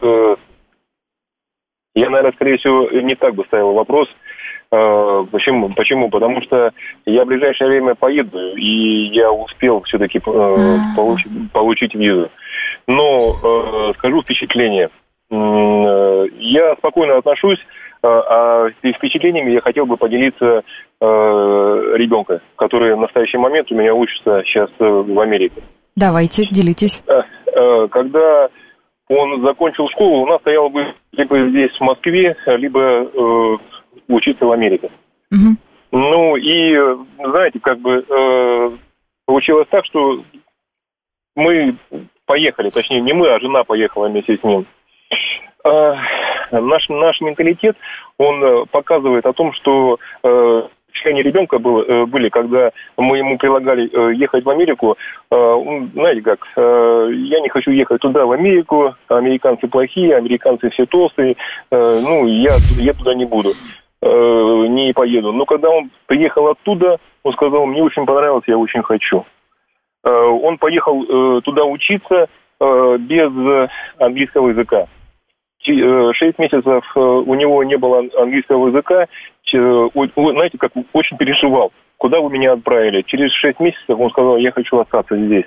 наверное, скорее всего, не так бы ставил вопрос. Почему? Потому что я в ближайшее время поеду, и я успел все-таки получить визу. Но скажу впечатление. Я спокойно отношусь, а впечатлениями я хотел бы поделиться ребенка, который в настоящий момент у меня учится сейчас в Америке. Давайте, делитесь. Когда он закончил школу, у нас стояло бы либо здесь, в Москве, либо учиться в Америке. Угу. И, знаете, получилось так, что мы поехали, точнее, не мы, а жена поехала вместе с ним. Наш менталитет, он показывает о том, что впечатления ребенка были, когда мы ему предлагали ехать в Америку. Знаете как, я не хочу ехать туда, в Америку, американцы плохие, американцы все толстые, я туда не буду. Не поеду. Но когда он приехал оттуда, он сказал, мне очень понравилось, я очень хочу. Он поехал туда учиться без английского языка. 6 месяцев у него не было английского языка. Знаете, как очень переживал. Куда вы меня отправили? Через 6 месяцев он сказал, я хочу остаться здесь.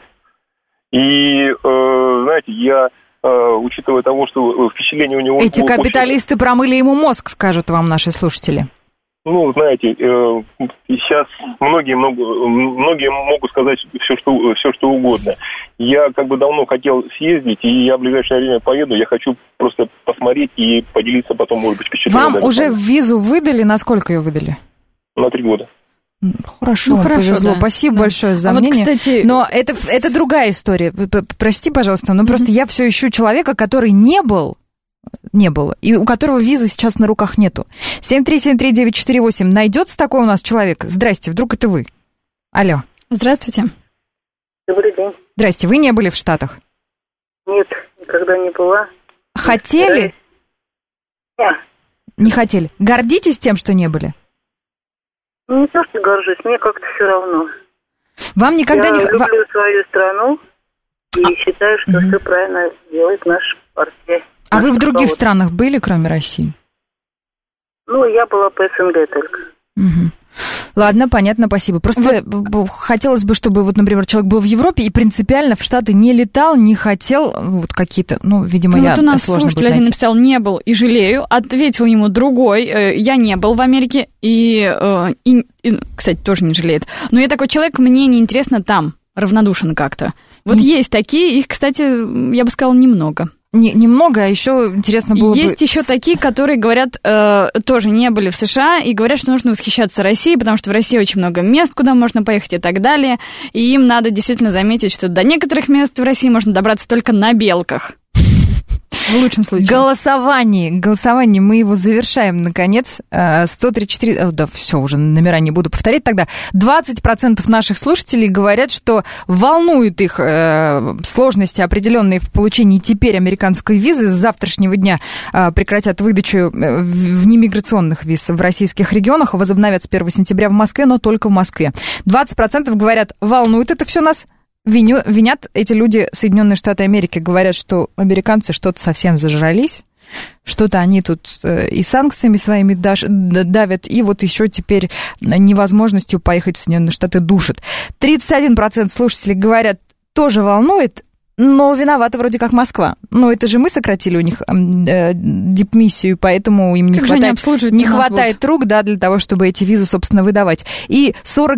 И, знаете, я... учитывая того, что впечатление у него... Эти капиталисты промыли ему мозг, скажут вам наши слушатели. Знаете, сейчас многие могут сказать все, что угодно. Я давно хотел съездить, и я в ближайшее время поеду. Я хочу просто посмотреть и поделиться потом, может быть, впечатлением. Вам уже визу выдали? Насколько ее выдали? На 3 года. Хорошо, повезло. Да. Спасибо большое за мнение. Кстати... Но это другая история. Прости, пожалуйста, но просто я все ищу человека, который не был, и у которого визы сейчас на руках нету. 7373948. Найдется такой у нас человек? Здрасте, вдруг это вы? Алло. Здравствуйте. Добрый день. Здрасте, вы не были в Штатах? Нет, никогда не была. Хотели? Нет. Не хотели. Гордитесь тем, что не были? Не то, что горжусь, мне как-то все равно. Вам никогда я люблю свою страну и считаю, что все правильно делает наш партия. А вы в других странах были, кроме России? Я была по СНГ только. Угу. Ладно, понятно, спасибо. Просто хотелось бы, чтобы, например, человек был в Европе и принципиально в Штаты не летал, не хотел, какие-то, видимо, у нас слушатель один написал, не был и жалею, ответил ему другой, я не был в Америке и, кстати, тоже не жалеет. Но я такой человек, мне неинтересно там, равнодушен как-то. Есть такие, их, кстати, я бы сказала, немного. Немного, а еще интересно было Есть еще такие, которые говорят, тоже не были в США, и говорят, что нужно восхищаться Россией, потому что в России очень много мест, куда можно поехать и так далее. И им надо действительно заметить, что до некоторых мест в России можно добраться только на белках. В лучшем случае. Голосование, мы его завершаем, наконец. 134, да, все, уже номера не буду повторять тогда. 20% наших слушателей говорят, что волнует их сложности определенные в получении теперь американской визы. С завтрашнего дня прекратят выдачу внемиграционных виз в российских регионах, возобновят с 1 сентября в Москве, но только в Москве. 20% говорят, волнует это все нас. Винят эти люди Соединенные Штаты Америки, говорят, что американцы что-то совсем зажрались, что-то они тут и санкциями своими давят, и вот еще теперь невозможностью поехать в Соединенные Штаты душат. 31% слушателей говорят, тоже волнует, но виновата вроде как Москва. Но это же мы сократили у них дипмиссию, поэтому им не хватает рук, да, для того, чтобы эти визы, собственно, выдавать. И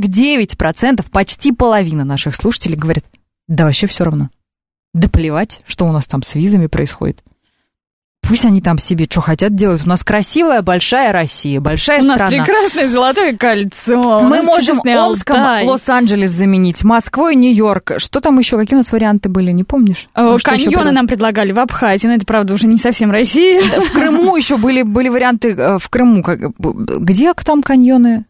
49%, почти половина наших слушателей говорят, да вообще все равно. Да плевать, что у нас там с визами происходит. Пусть они там себе что хотят делать. У нас красивая, большая Россия, большая страна. У нас прекрасное Золотое кольцо. Мы можем Омском Лос-Анджелес заменить, Москвой, Нью-Йорк. Что там еще? Какие у нас варианты были, не помнишь? Каньоны нам предлагали в Абхазии, но это, правда, уже не совсем Россия. В Крыму еще были варианты в Крыму. Где там каньоны?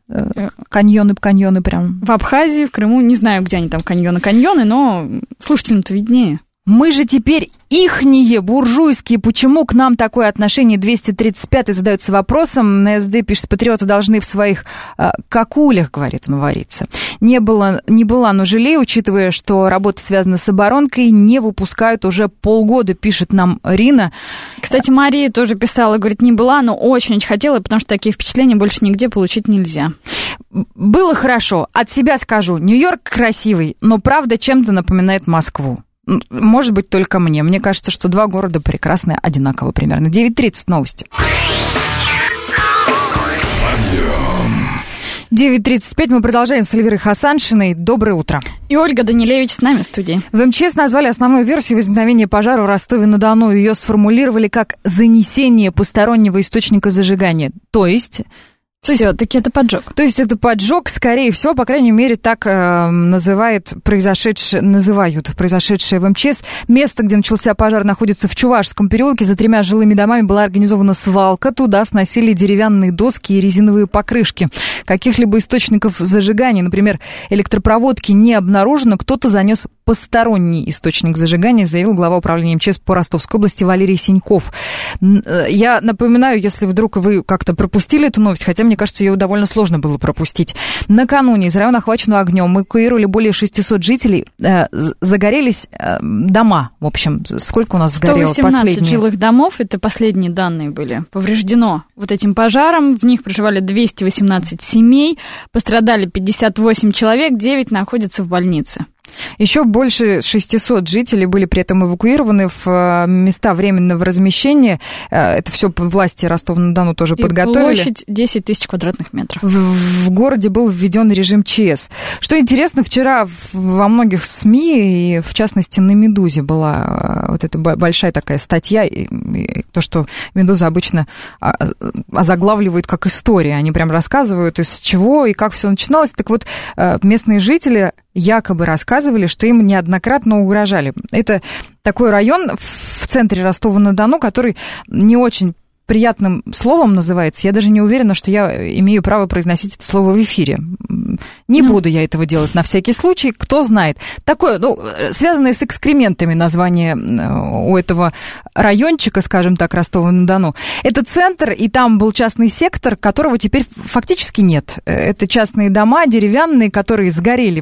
Каньоны прям. В Абхазии, в Крыму. Не знаю, где они там каньоны, но слушателям-то виднее. Мы же теперь ихние, буржуйские. Почему к нам такое отношение? 235-й задается вопросом. На СД пишет, патриоты должны в своих какулях, говорит он, вариться. Не была, но жалею, учитывая, что работа связана с оборонкой, не выпускают уже полгода, пишет нам Рина. Кстати, Мария тоже писала, говорит, не была, но очень-очень хотела, потому что такие впечатления больше нигде получить нельзя. Было хорошо. От себя скажу, Нью-Йорк красивый, но правда чем-то напоминает Москву. Может быть, только мне. Мне кажется, что два города прекрасные, одинаково примерно. 9:30 новости. 9:35 мы продолжаем с Эльвирой Хасаншиной. Доброе утро. И Ольга Данилевич с нами в студии. В МЧС назвали основную версию возникновения пожара в Ростове-на-Дону. Ее сформулировали как занесение постороннего источника зажигания. То есть все-таки это поджог. То есть это поджог, скорее всего, по крайней мере, так называют произошедшее в МЧС. Место, где начался пожар, находится в Чувашском переулке. За 3 жилыми домами была организована свалка. Туда сносили деревянные доски и резиновые покрышки. Каких-либо источников зажигания, например, электропроводки, не обнаружено. Кто-то занес посторонний источник зажигания, заявил глава управления МЧС по Ростовской области Валерий Синьков. Я напоминаю, если вдруг вы как-то пропустили эту новость, хотя мне кажется, ее довольно сложно было пропустить. Накануне из района, охваченного огнем, эвакуировали более 600 жителей. Загорелись дома. В общем, сколько у нас сгорело? 118 жилых домов, это последние данные были, повреждено вот этим пожаром. В них проживали 218 семей, пострадали 58 человек, 9 находятся в больнице. Еще больше 600 жителей были при этом эвакуированы в места временного размещения. Это все власти Ростова-на-Дону тоже подготовили. Площадь 10 тысяч квадратных метров. В городе был введен режим ЧС. Что интересно, вчера во многих СМИ, и в частности на «Медузе», была вот эта большая такая статья, и то, что «Медуза» обычно озаглавливает как история. Они прям рассказывают, из чего и как все начиналось. Так вот, местные жители якобы рассказывали, что им неоднократно угрожали. Это такой район в центре Ростова-на-Дону, который не очень приятным словом называется. Я даже не уверена, что я имею право произносить это слово в эфире. Не буду я этого делать на всякий случай. Кто знает. Такое, связанное с экскрементами название у этого райончика, скажем так, Ростова-на-Дону. Это центр, и там был частный сектор, которого теперь фактически нет. Это частные дома, деревянные, которые сгорели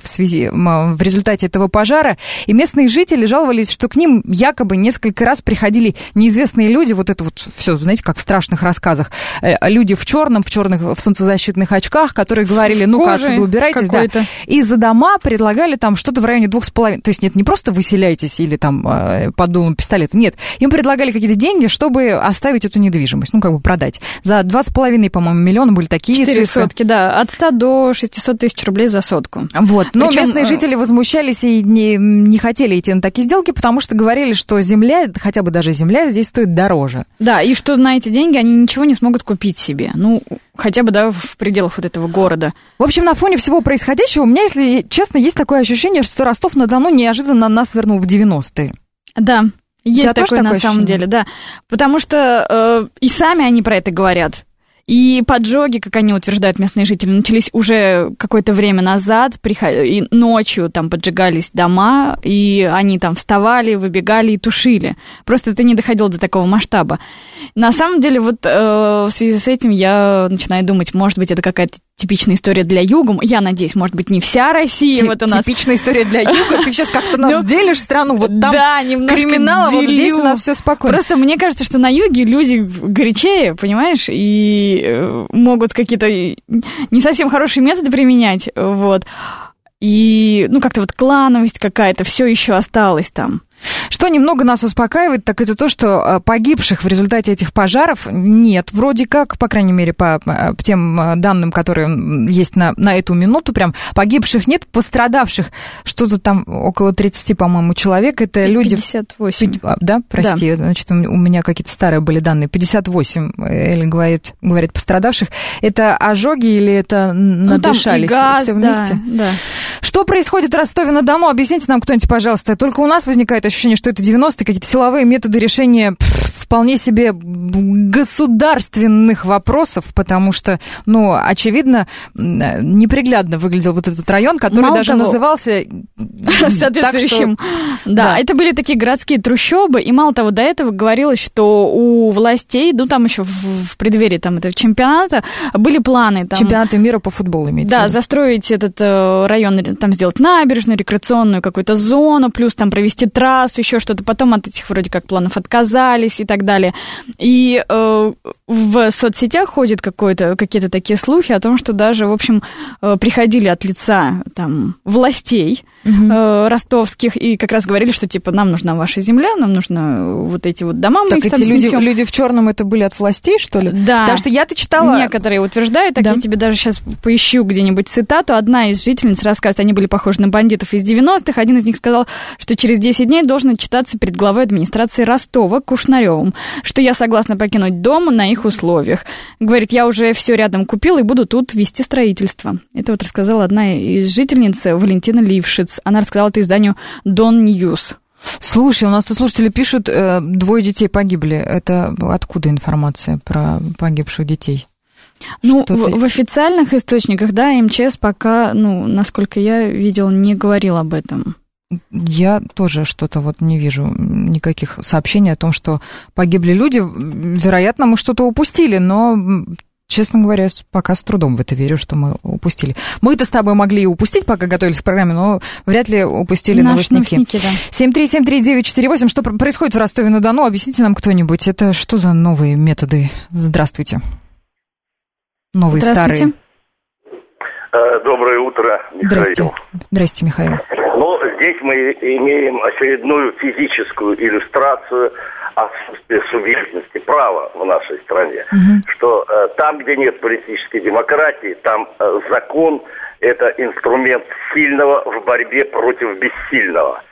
в результате этого пожара. И местные жители жаловались, что к ним якобы несколько раз приходили неизвестные люди. Вот это вот все, знаете, как в страшных рассказах. Люди в черных солнцезащитных очках, которые говорили, ну-ка, отсюда убирайтесь. Да. И за дома предлагали там что-то в районе 2,5. То есть нет, не просто выселяйтесь или там под дулом пистолета. Нет, им предлагали какие-то деньги, чтобы оставить эту недвижимость, как бы продать. За 2,5, по-моему, миллиона были такие 4 цифры. сотки, да. От 100 до 600 тысяч рублей за сотку. Вот. Но причем местные жители возмущались и не хотели идти на такие сделки, потому что говорили, что земля, хотя бы даже земля, здесь стоит дороже. Да, и что на эти деньги они ничего не смогут купить себе. Хотя бы, да, в пределах вот этого города. В общем, на фоне всего происходящего у меня, если честно, есть такое ощущение, что Ростов-на-Дону неожиданно нас вернул в 90-е. Да. Есть такое на самом деле, да. Потому что и сами они про это говорят. И поджоги, как они утверждают, местные жители, начались уже какое-то время назад, и ночью там поджигались дома, и они там вставали, выбегали и тушили. Просто это не доходило до такого масштаба. На самом деле, вот в связи с этим я начинаю думать, может быть, это какая-то типичная история для Юга. Я надеюсь, может быть, не вся Россия. Вот у нас... Типичная история для Юга? Ты сейчас как-то нас делишь страну, вот там криминал, а вот здесь у нас все спокойно. Просто мне кажется, что на Юге люди горячее, понимаешь, и могут какие-то не совсем хорошие методы применять, вот. И, как-то вот клановость какая-то все еще осталась там. Что немного нас успокаивает, так это то, что погибших в результате этих пожаров нет. Вроде как, по крайней мере, по тем данным, которые есть на эту минуту, прям погибших нет, пострадавших что-то там около 30, по-моему, человек. Это 58. Люди... 58. Да, прости, да. Значит, у меня какие-то старые были данные. 58, Элли говорит, пострадавших. Это ожоги или это надышались? Там и газ, все вместе? Да. Что происходит в Ростове-на-Дону? Объясните нам кто-нибудь, пожалуйста. Только у нас возникает ощущение, что это 90-е, какие-то силовые методы решения вполне себе государственных вопросов, потому что, очевидно, неприглядно выглядел вот этот район, который мало даже того, назывался соответствующим. Так, что... Да, это были такие городские трущобы, и мало того, до этого говорилось, что у властей, там еще в преддверии там этого чемпионата были планы. Там, чемпионата мира по футболу имеется. Да, застроить этот район, там сделать набережную, рекреационную какую-то зону, плюс там провести трассу, еще что-то. Потом от этих вроде как планов отказались и так далее. И в соцсетях ходят какие-то такие слухи о том, что даже, в общем, приходили от лица там властей ростовских и как раз говорили, что типа нам нужна ваша земля, нам нужно вот эти вот дома, мы так их там эти снесем. люди в черном это были от властей, что ли? Да. Потому что я-то читала... Некоторые утверждают, так я тебе даже сейчас поищу где-нибудь цитату. Одна из жительниц рассказывает, они были похожи на бандитов из 90-х. Один из них сказал, что через 10 дней должен отчитаться перед главой администрации Ростова Кушнаревым, что я согласна покинуть дом на их условиях. Говорит, я уже все рядом купил и буду тут вести строительство. Это вот рассказала одна из жительниц, Валентина Лившиц. Она рассказала это изданию Дон Ньюс. Слушай, у нас тут слушатели пишут, 2 детей погибли. Это откуда информация про погибших детей? В официальных источниках, да, МЧС пока, насколько я видела, не говорил об этом. Я тоже что-то не вижу никаких сообщений о том, что погибли люди. Вероятно, мы что-то упустили, но... Честно говоря, пока с трудом в это верю, что мы упустили. Мы-то с тобой могли и упустить, пока готовились к программе, но вряд ли упустили новостники. 7373948. Что происходит в Ростове-на-Дону? Объясните нам кто-нибудь. Это что за новые методы? Здравствуйте. Новые, старые. Доброе утро, Михаил. Здрасте, Михаил. Здесь мы имеем очередную физическую иллюстрацию отсутствия субъектности права в нашей стране. Что там, где нет политической демократии, там закон – это инструмент сильного в борьбе против бессильного.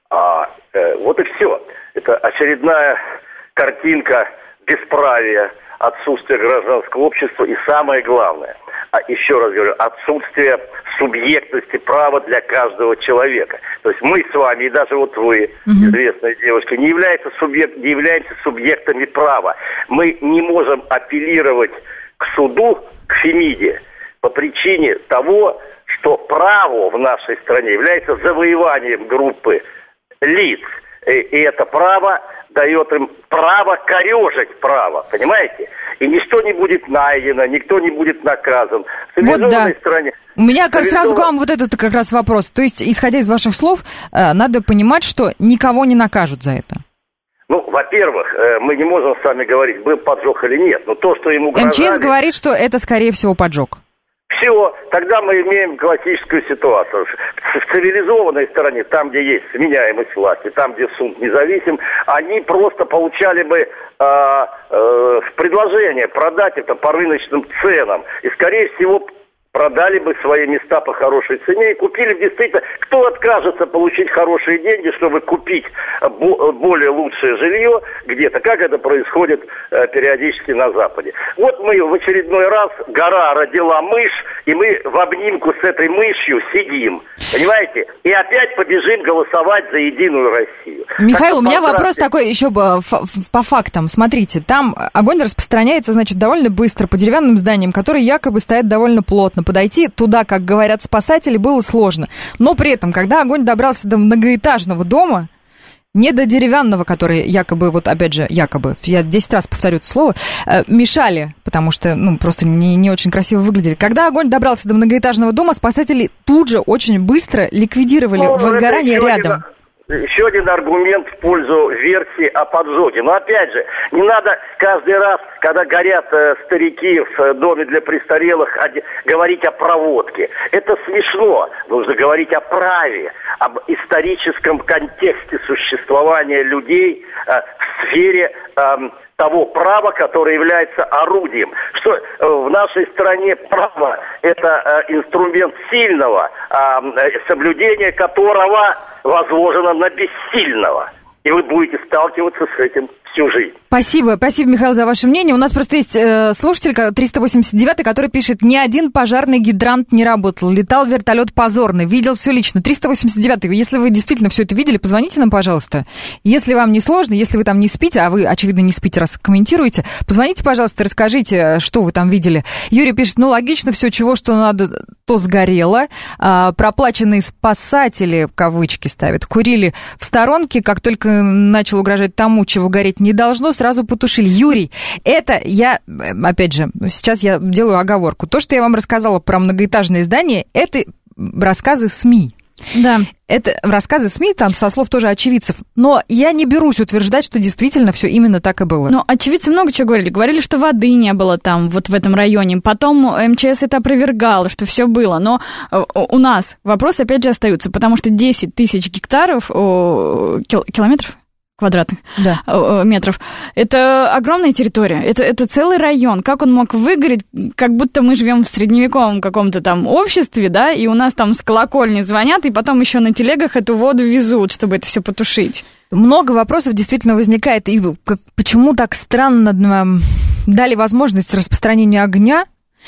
Вот и все. Это очередная картинка бесправия, отсутствия гражданского общества и самое главное, еще раз говорю, отсутствие субъектности права для каждого человека. То есть мы с вами, и даже вот вы, известная девушка, не являемся субъектами права. Мы не можем апеллировать к суду, к Фемиде, по причине того, что право в нашей стране является завоеванием группы лиц. И это право дает им право корежить право, понимаете? И ничто не будет найдено, никто не будет наказан. В цивилизованной стране... У меня сразу к вам вот этот как раз вопрос. То есть, исходя из ваших слов, надо понимать, что никого не накажут за это. Во-первых, мы не можем с вами говорить, был поджог или нет. Но то, что ему угрожали... МЧС говорит, что это, скорее всего, поджог. Все, тогда мы имеем классическую ситуацию. В цивилизованной стране, там, где есть сменяемость власти, там, где суд независим, они просто получали бы предложение продать это по рыночным ценам. И, скорее всего, продали бы свои места по хорошей цене и купили действительно... Кто откажется получить хорошие деньги, чтобы купить более лучшее жилье где-то, как это происходит периодически на Западе. Вот мы в очередной раз, гора родила мышь, и мы в обнимку с этой мышью сидим, понимаете? И опять побежим голосовать за Единую Россию. Михаил, у меня вопрос такой еще по фактам. Смотрите, там огонь распространяется, значит, довольно быстро по деревянным зданиям, которые якобы стоят довольно плотно. Подойти туда, как говорят спасатели, было сложно. Но при этом, когда огонь добрался до многоэтажного дома, не до деревянного, который якобы, вот опять же, якобы, я 10 раз повторю это слово, мешали, потому что, просто не очень красиво выглядели. Когда огонь добрался до многоэтажного дома, спасатели тут же очень быстро ликвидировали возгорание рядом. Еще один аргумент в пользу версии о поджоге. Но опять же, не надо каждый раз, когда горят старики в доме для престарелых, говорить о проводке. Это смешно. Нужно говорить о праве, об историческом контексте существования людей в сфере того права, которое является орудием. Что в нашей стране право – это инструмент сильного, соблюдение которого возложено на бессильного. И вы будете сталкиваться с этим всю жизнь. Спасибо, Михаил, за ваше мнение. У нас просто есть слушатель 389-й, который пишет: ни один пожарный гидрант не работал, летал вертолет позорный, видел все лично. 389-й, если вы действительно все это видели, позвоните нам, пожалуйста. Если вам не сложно, если вы там не спите, а вы, очевидно, не спите, раз комментируете, позвоните, пожалуйста, расскажите, что вы там видели. Юрий пишет: логично все, чего что надо, то сгорело. Проплаченные спасатели, в кавычки ставят, курили в сторонке, как только начал угрожать тому, чего гореть не должно, сразу потушили. Юрий, это я, опять же, сейчас я делаю оговорку. То, что я вам рассказала про многоэтажные здания, это рассказы СМИ. Да. Это рассказы СМИ, там, со слов тоже очевидцев. Но я не берусь утверждать, что действительно все именно так и было. Но очевидцы много чего говорили. Говорили, что воды не было там, вот в этом районе. Потом МЧС это опровергало, что все было. Но у нас вопросы опять же остаются, потому что 10 тысяч гектаров, километров? Квадратных метров. Это огромная территория, это целый район. Как он мог выгореть, как будто мы живем в средневековом каком-то там обществе, да, и у нас там с колокольни звонят, и потом еще на телегах эту воду везут, чтобы это все потушить. Много вопросов действительно возникает. И почему так странно дали возможность распространению огня,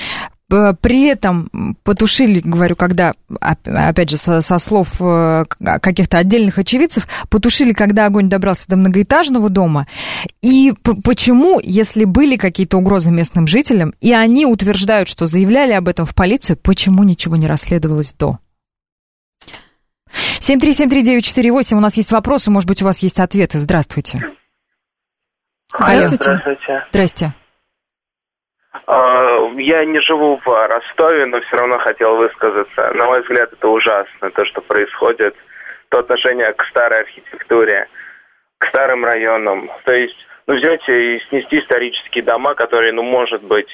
при этом потушили, говорю, когда, опять же, со слов каких-то отдельных очевидцев, потушили, когда огонь добрался до многоэтажного дома. И почему, если были какие-то угрозы местным жителям, и они утверждают, что заявляли об этом в полицию, почему ничего не расследовалось до? 7373948, у нас есть вопросы, может быть, у вас есть ответы. Здравствуйте. Здравствуйте. Здрасте. Я не живу в Ростове, но все равно хотел высказаться. На мой взгляд, это ужасно, то, что происходит, то отношение к старой архитектуре, к старым районам. То есть, взять и снести исторические дома, которые, может быть,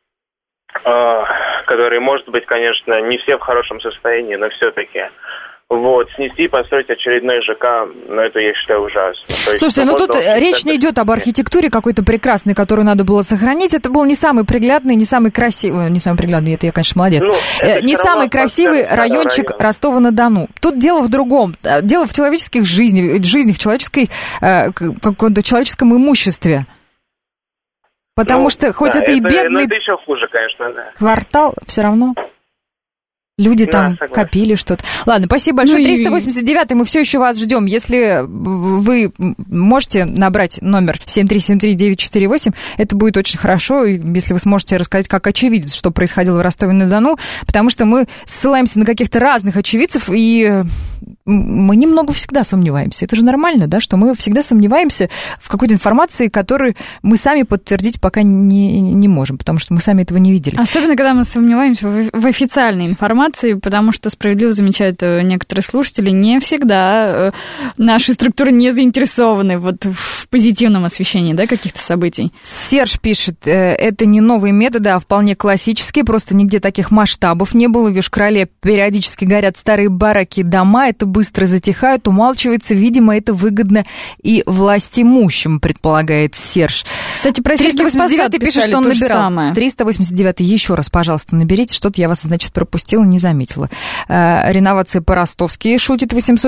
конечно, не все в хорошем состоянии, но все-таки. Снести и построить очередной ЖК, это, я считаю, ужасно. Слушайте, тут речь не идет об архитектуре какой-то прекрасной, которую надо было сохранить. Это был не самый приглядный, не самый красивый, не самый приглядный, это я, конечно, молодец, не самый красивый райончик Ростова-на-Дону. Тут дело в другом. Дело в человеческих жизнях, в каком-то человеческом имуществе. Потому что хоть это и бедный это еще хуже, конечно, да. Квартал, все равно... Люди там копили что-то. Ладно, спасибо большое. 389-й, мы все еще вас ждем. Если вы можете набрать номер 7373948, это будет очень хорошо, если вы сможете рассказать, как очевидец, что происходило в Ростове-на-Дону, потому что мы ссылаемся на каких-то разных очевидцев, и мы немного всегда сомневаемся. Это же нормально, да, что мы всегда сомневаемся в какой-то информации, которую мы сами подтвердить пока не можем, потому что мы сами этого не видели. Особенно, когда мы сомневаемся в официальной информации, потому что, справедливо замечают некоторые слушатели, не всегда наши структуры не заинтересованы в позитивном освещении, да, каких-то событий. Серж пишет, это не новые методы, а вполне классические, просто нигде таких масштабов не было. В Йошкар-Оле периодически горят старые бараки, дома, начинает, быстро затихает, умалчивается. Видимо, это выгодно и властимущим, предполагает Серж. Кстати, про 389 пишет, что он набирал. 389 еще раз, пожалуйста, наберите. Что-то я вас, значит, пропустила, не заметила. Реновация по-ростовски шутит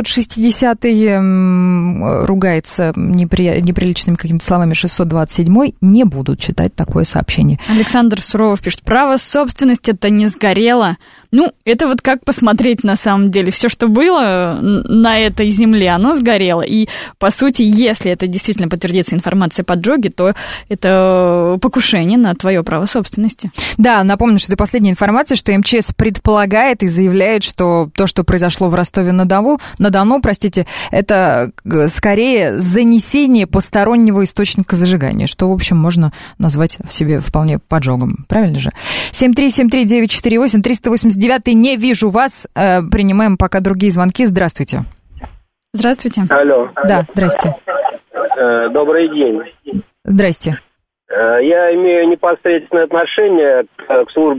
860-й, ругается неприличными какими-то словами 627-й. Не буду читать такое сообщение. Александр Суровов пишет, право собственности-то не сгорело. Ну, это вот как посмотреть на самом деле. Все, что было на этой земле, оно сгорело. И, по сути, если это действительно подтвердится информация о поджоге, то это покушение на твое право собственности. Да, напомню, что это последняя информация, что МЧС предполагает и заявляет, что то, что произошло в Ростове-на-Дону, это скорее занесение постороннего источника зажигания, что, в общем, можно назвать в себе вполне поджогом. Правильно же? 7373948, 389 не вижу вас. Принимаем пока другие звонки. Здравствуйте. Здравствуйте. Алло. Да, здрасте. Добрый день. Здрасте. Я имею непосредственное отношение к службе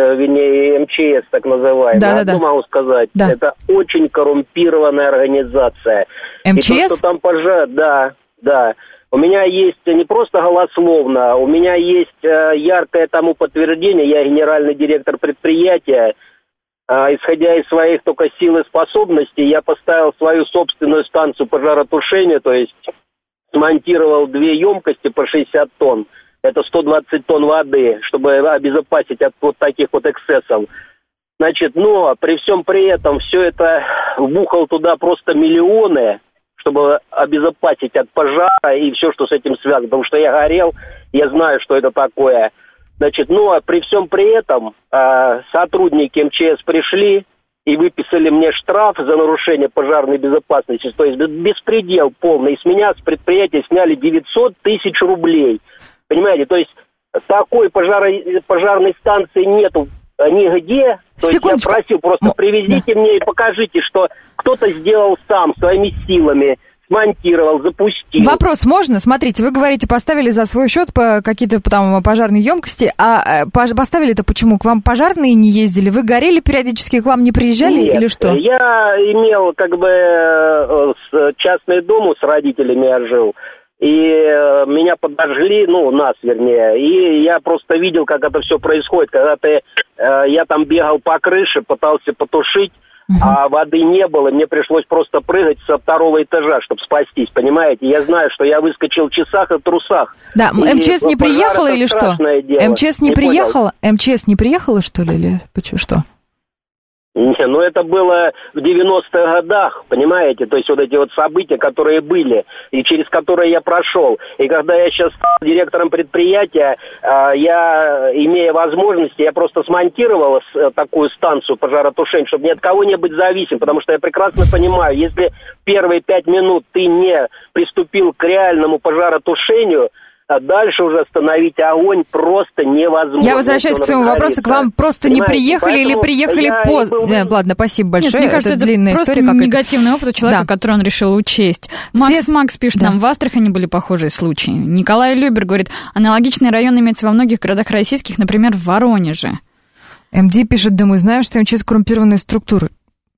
МЧС, так называемой. Да. Одно могу сказать. Да. Это очень коррумпированная организация. МЧС? И то, что там да. У меня есть не просто голословно, у меня есть яркое тому подтверждение. Я генеральный директор предприятия. Исходя из своих только сил и способностей, я поставил свою собственную станцию пожаротушения, то есть смонтировал 2 емкости по 60 тонн. Это 120 тонн воды, чтобы обезопасить от вот таких вот эксцессов. Значит, но при всем при этом все это вбухал туда просто миллионы, чтобы обезопасить от пожара и все, что с этим связано. Потому что я горел, я знаю, что это такое. Значит, но при всем при этом сотрудники МЧС пришли и выписали мне штраф за нарушение пожарной безопасности. То есть беспредел полный. И с меня, с предприятия сняли 900 тысяч рублей. Понимаете, то есть такой пожарной станции нету нигде. То есть я просил, просто привезите мне и покажите, что кто-то сделал сам своими силами. Смонтировал, запустил. Вопрос можно? Смотрите, вы говорите, поставили за свой счет по какие-то там пожарные емкости, а поставили-то почему? К вам пожарные не ездили? Вы горели периодически, к вам не приезжали? Нет, или что? Я имел частный дом, с родителями я жил, и меня подожгли, нас вернее, и я просто видел, как это все происходит, когда я там бегал по крыше, пытался потушить, а воды не было, мне пришлось просто прыгать со 2-го этажа, чтобы спастись, понимаете? Я знаю, что я выскочил в часах и трусах. Да, МЧС не приехала или что? Дело. МЧС не приехала? МЧС не приехала, что ли, или что? Не, это было в 90-х годах, понимаете, то есть вот эти вот события, которые были, и через которые я прошел. И когда я сейчас стал директором предприятия, я, имея возможности, я просто смонтировал такую станцию пожаротушения, чтобы ни от кого не быть зависим, потому что я прекрасно понимаю, если первые 5 минут ты не приступил к реальному пожаротушению, а дальше уже остановить огонь просто невозможно. Я возвращаюсь к своему вопросу. К вам просто не приехали или приехали поздно? Ладно, спасибо большое. Мне кажется, это длинная история. Просто негативный опыт у человека, который он решил учесть. Макс пишет, там в Астрахани были похожие случаи. Николай Любер говорит, аналогичный район имеется во многих городах российских, например, в Воронеже. МД пишет, да мы знаем, что МЧС коррумпированные структуры.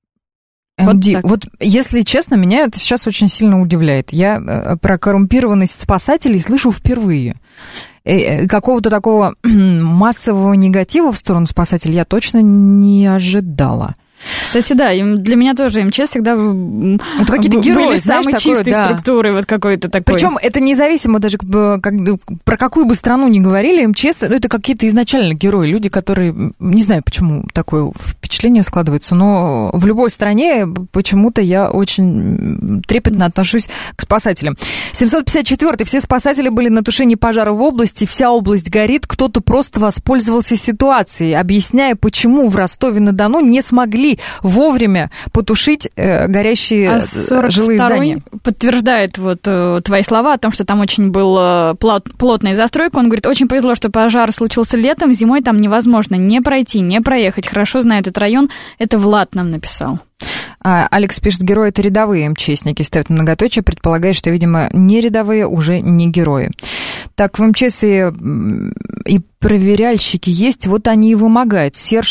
Вот если честно, меня это сейчас очень сильно удивляет. Я про коррумпированность спасателей слышу впервые. Какого-то такого массового негатива в сторону спасателей я точно не ожидала. Кстати, да, для меня тоже МЧС всегда какие-то герои, были самой чистой структурой, вот какой-то такой. Причем это независимо даже, про какую бы страну ни говорили, МЧС, это какие-то изначально герои, люди, которые, не знаю, почему такое впечатление складывается, но в любой стране почему-то я очень трепетно отношусь к спасателям. 754-й. Все спасатели были на тушении пожара в области, вся область горит, кто-то просто воспользовался ситуацией, объясняя, почему в Ростове-на-Дону не смогли вовремя потушить горящие жилые здания. Подтверждает вот твои слова о том, что там очень была плотная застройка. Он говорит, очень повезло, что пожар случился летом, зимой там невозможно не пройти, не проехать. Хорошо знает этот район. Это Влад нам написал. Алекс пишет, герои — это рядовые МЧСники, ставят многоточие, предполагает, что, видимо, не рядовые уже не герои. Так, в МЧС и проверяльщики есть, вот они и вымогают. Серж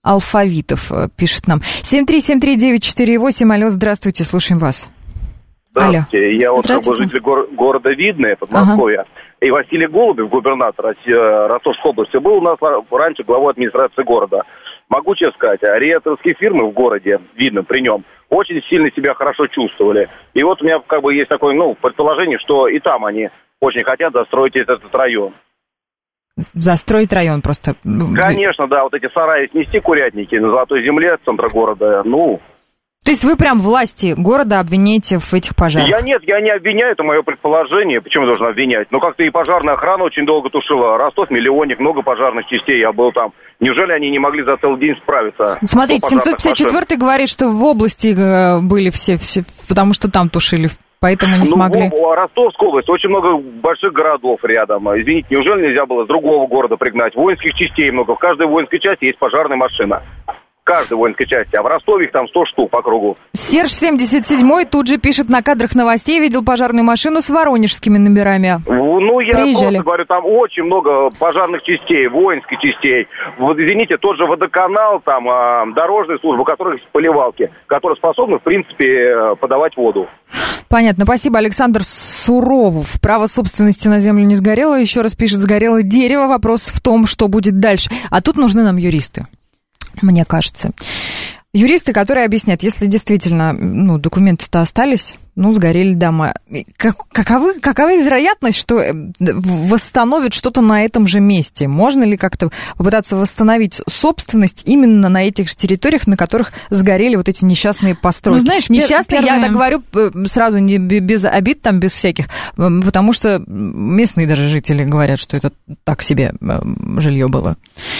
Алфавитов пишет нам. 7373948, алло, здравствуйте, слушаем вас. Здравствуйте, алло. Я вот как бы житель города Видное, Подмосковья. И Василий Голубев, губернатор Ростовской области, был у нас раньше главой администрации города. Могу честно сказать, риэлторские фирмы в городе, видно, при нем, очень сильно себя хорошо чувствовали. И вот у меня как бы есть такое, предположение, что и там они очень хотят застроить этот район. Застроить район просто? Конечно, да, вот эти сараи снести, курятники на Золотой земле, центра города, То есть вы прям власти города обвиняете в этих пожарах? Я не обвиняю, это мое предположение. Почему я должен обвинять? Как-то и пожарная охрана очень долго тушила. Ростов, миллионник, много пожарных частей, я был там. Неужели они не могли за целый день справиться? Смотрите, 754-й говорит, что в области были все, потому что там тушили, поэтому не смогли. Ростовская область, очень много больших городов рядом. Извините, неужели нельзя было с другого города пригнать? Воинских частей много. В каждой воинской части есть пожарная машина. В каждой воинской части, а в Ростове их там 100 штук по кругу. Серж 77-й тут же пишет: на кадрах новостей видел пожарную машину с воронежскими номерами. Я просто говорю, там очень много пожарных частей, воинских частей. Вот, извините, тот же водоканал, там дорожная служба, у которых есть поливалки, которые способны, в принципе, подавать воду. Понятно, спасибо. Александр Суровов. Право собственности на землю не сгорело. Еще раз пишет: сгорело дерево. Вопрос в том, что будет дальше. А тут нужны нам юристы, мне кажется. Юристы, которые объяснят, если действительно документы-то остались, сгорели дома. Какова вероятность, что восстановят что-то на этом же месте? Можно ли как-то попытаться восстановить собственность именно на этих же территориях, на которых сгорели вот эти несчастные постройки? Несчастные, я так говорю сразу, не без обид, там, без всяких, потому что местные даже жители говорят, что это так себе жилье было.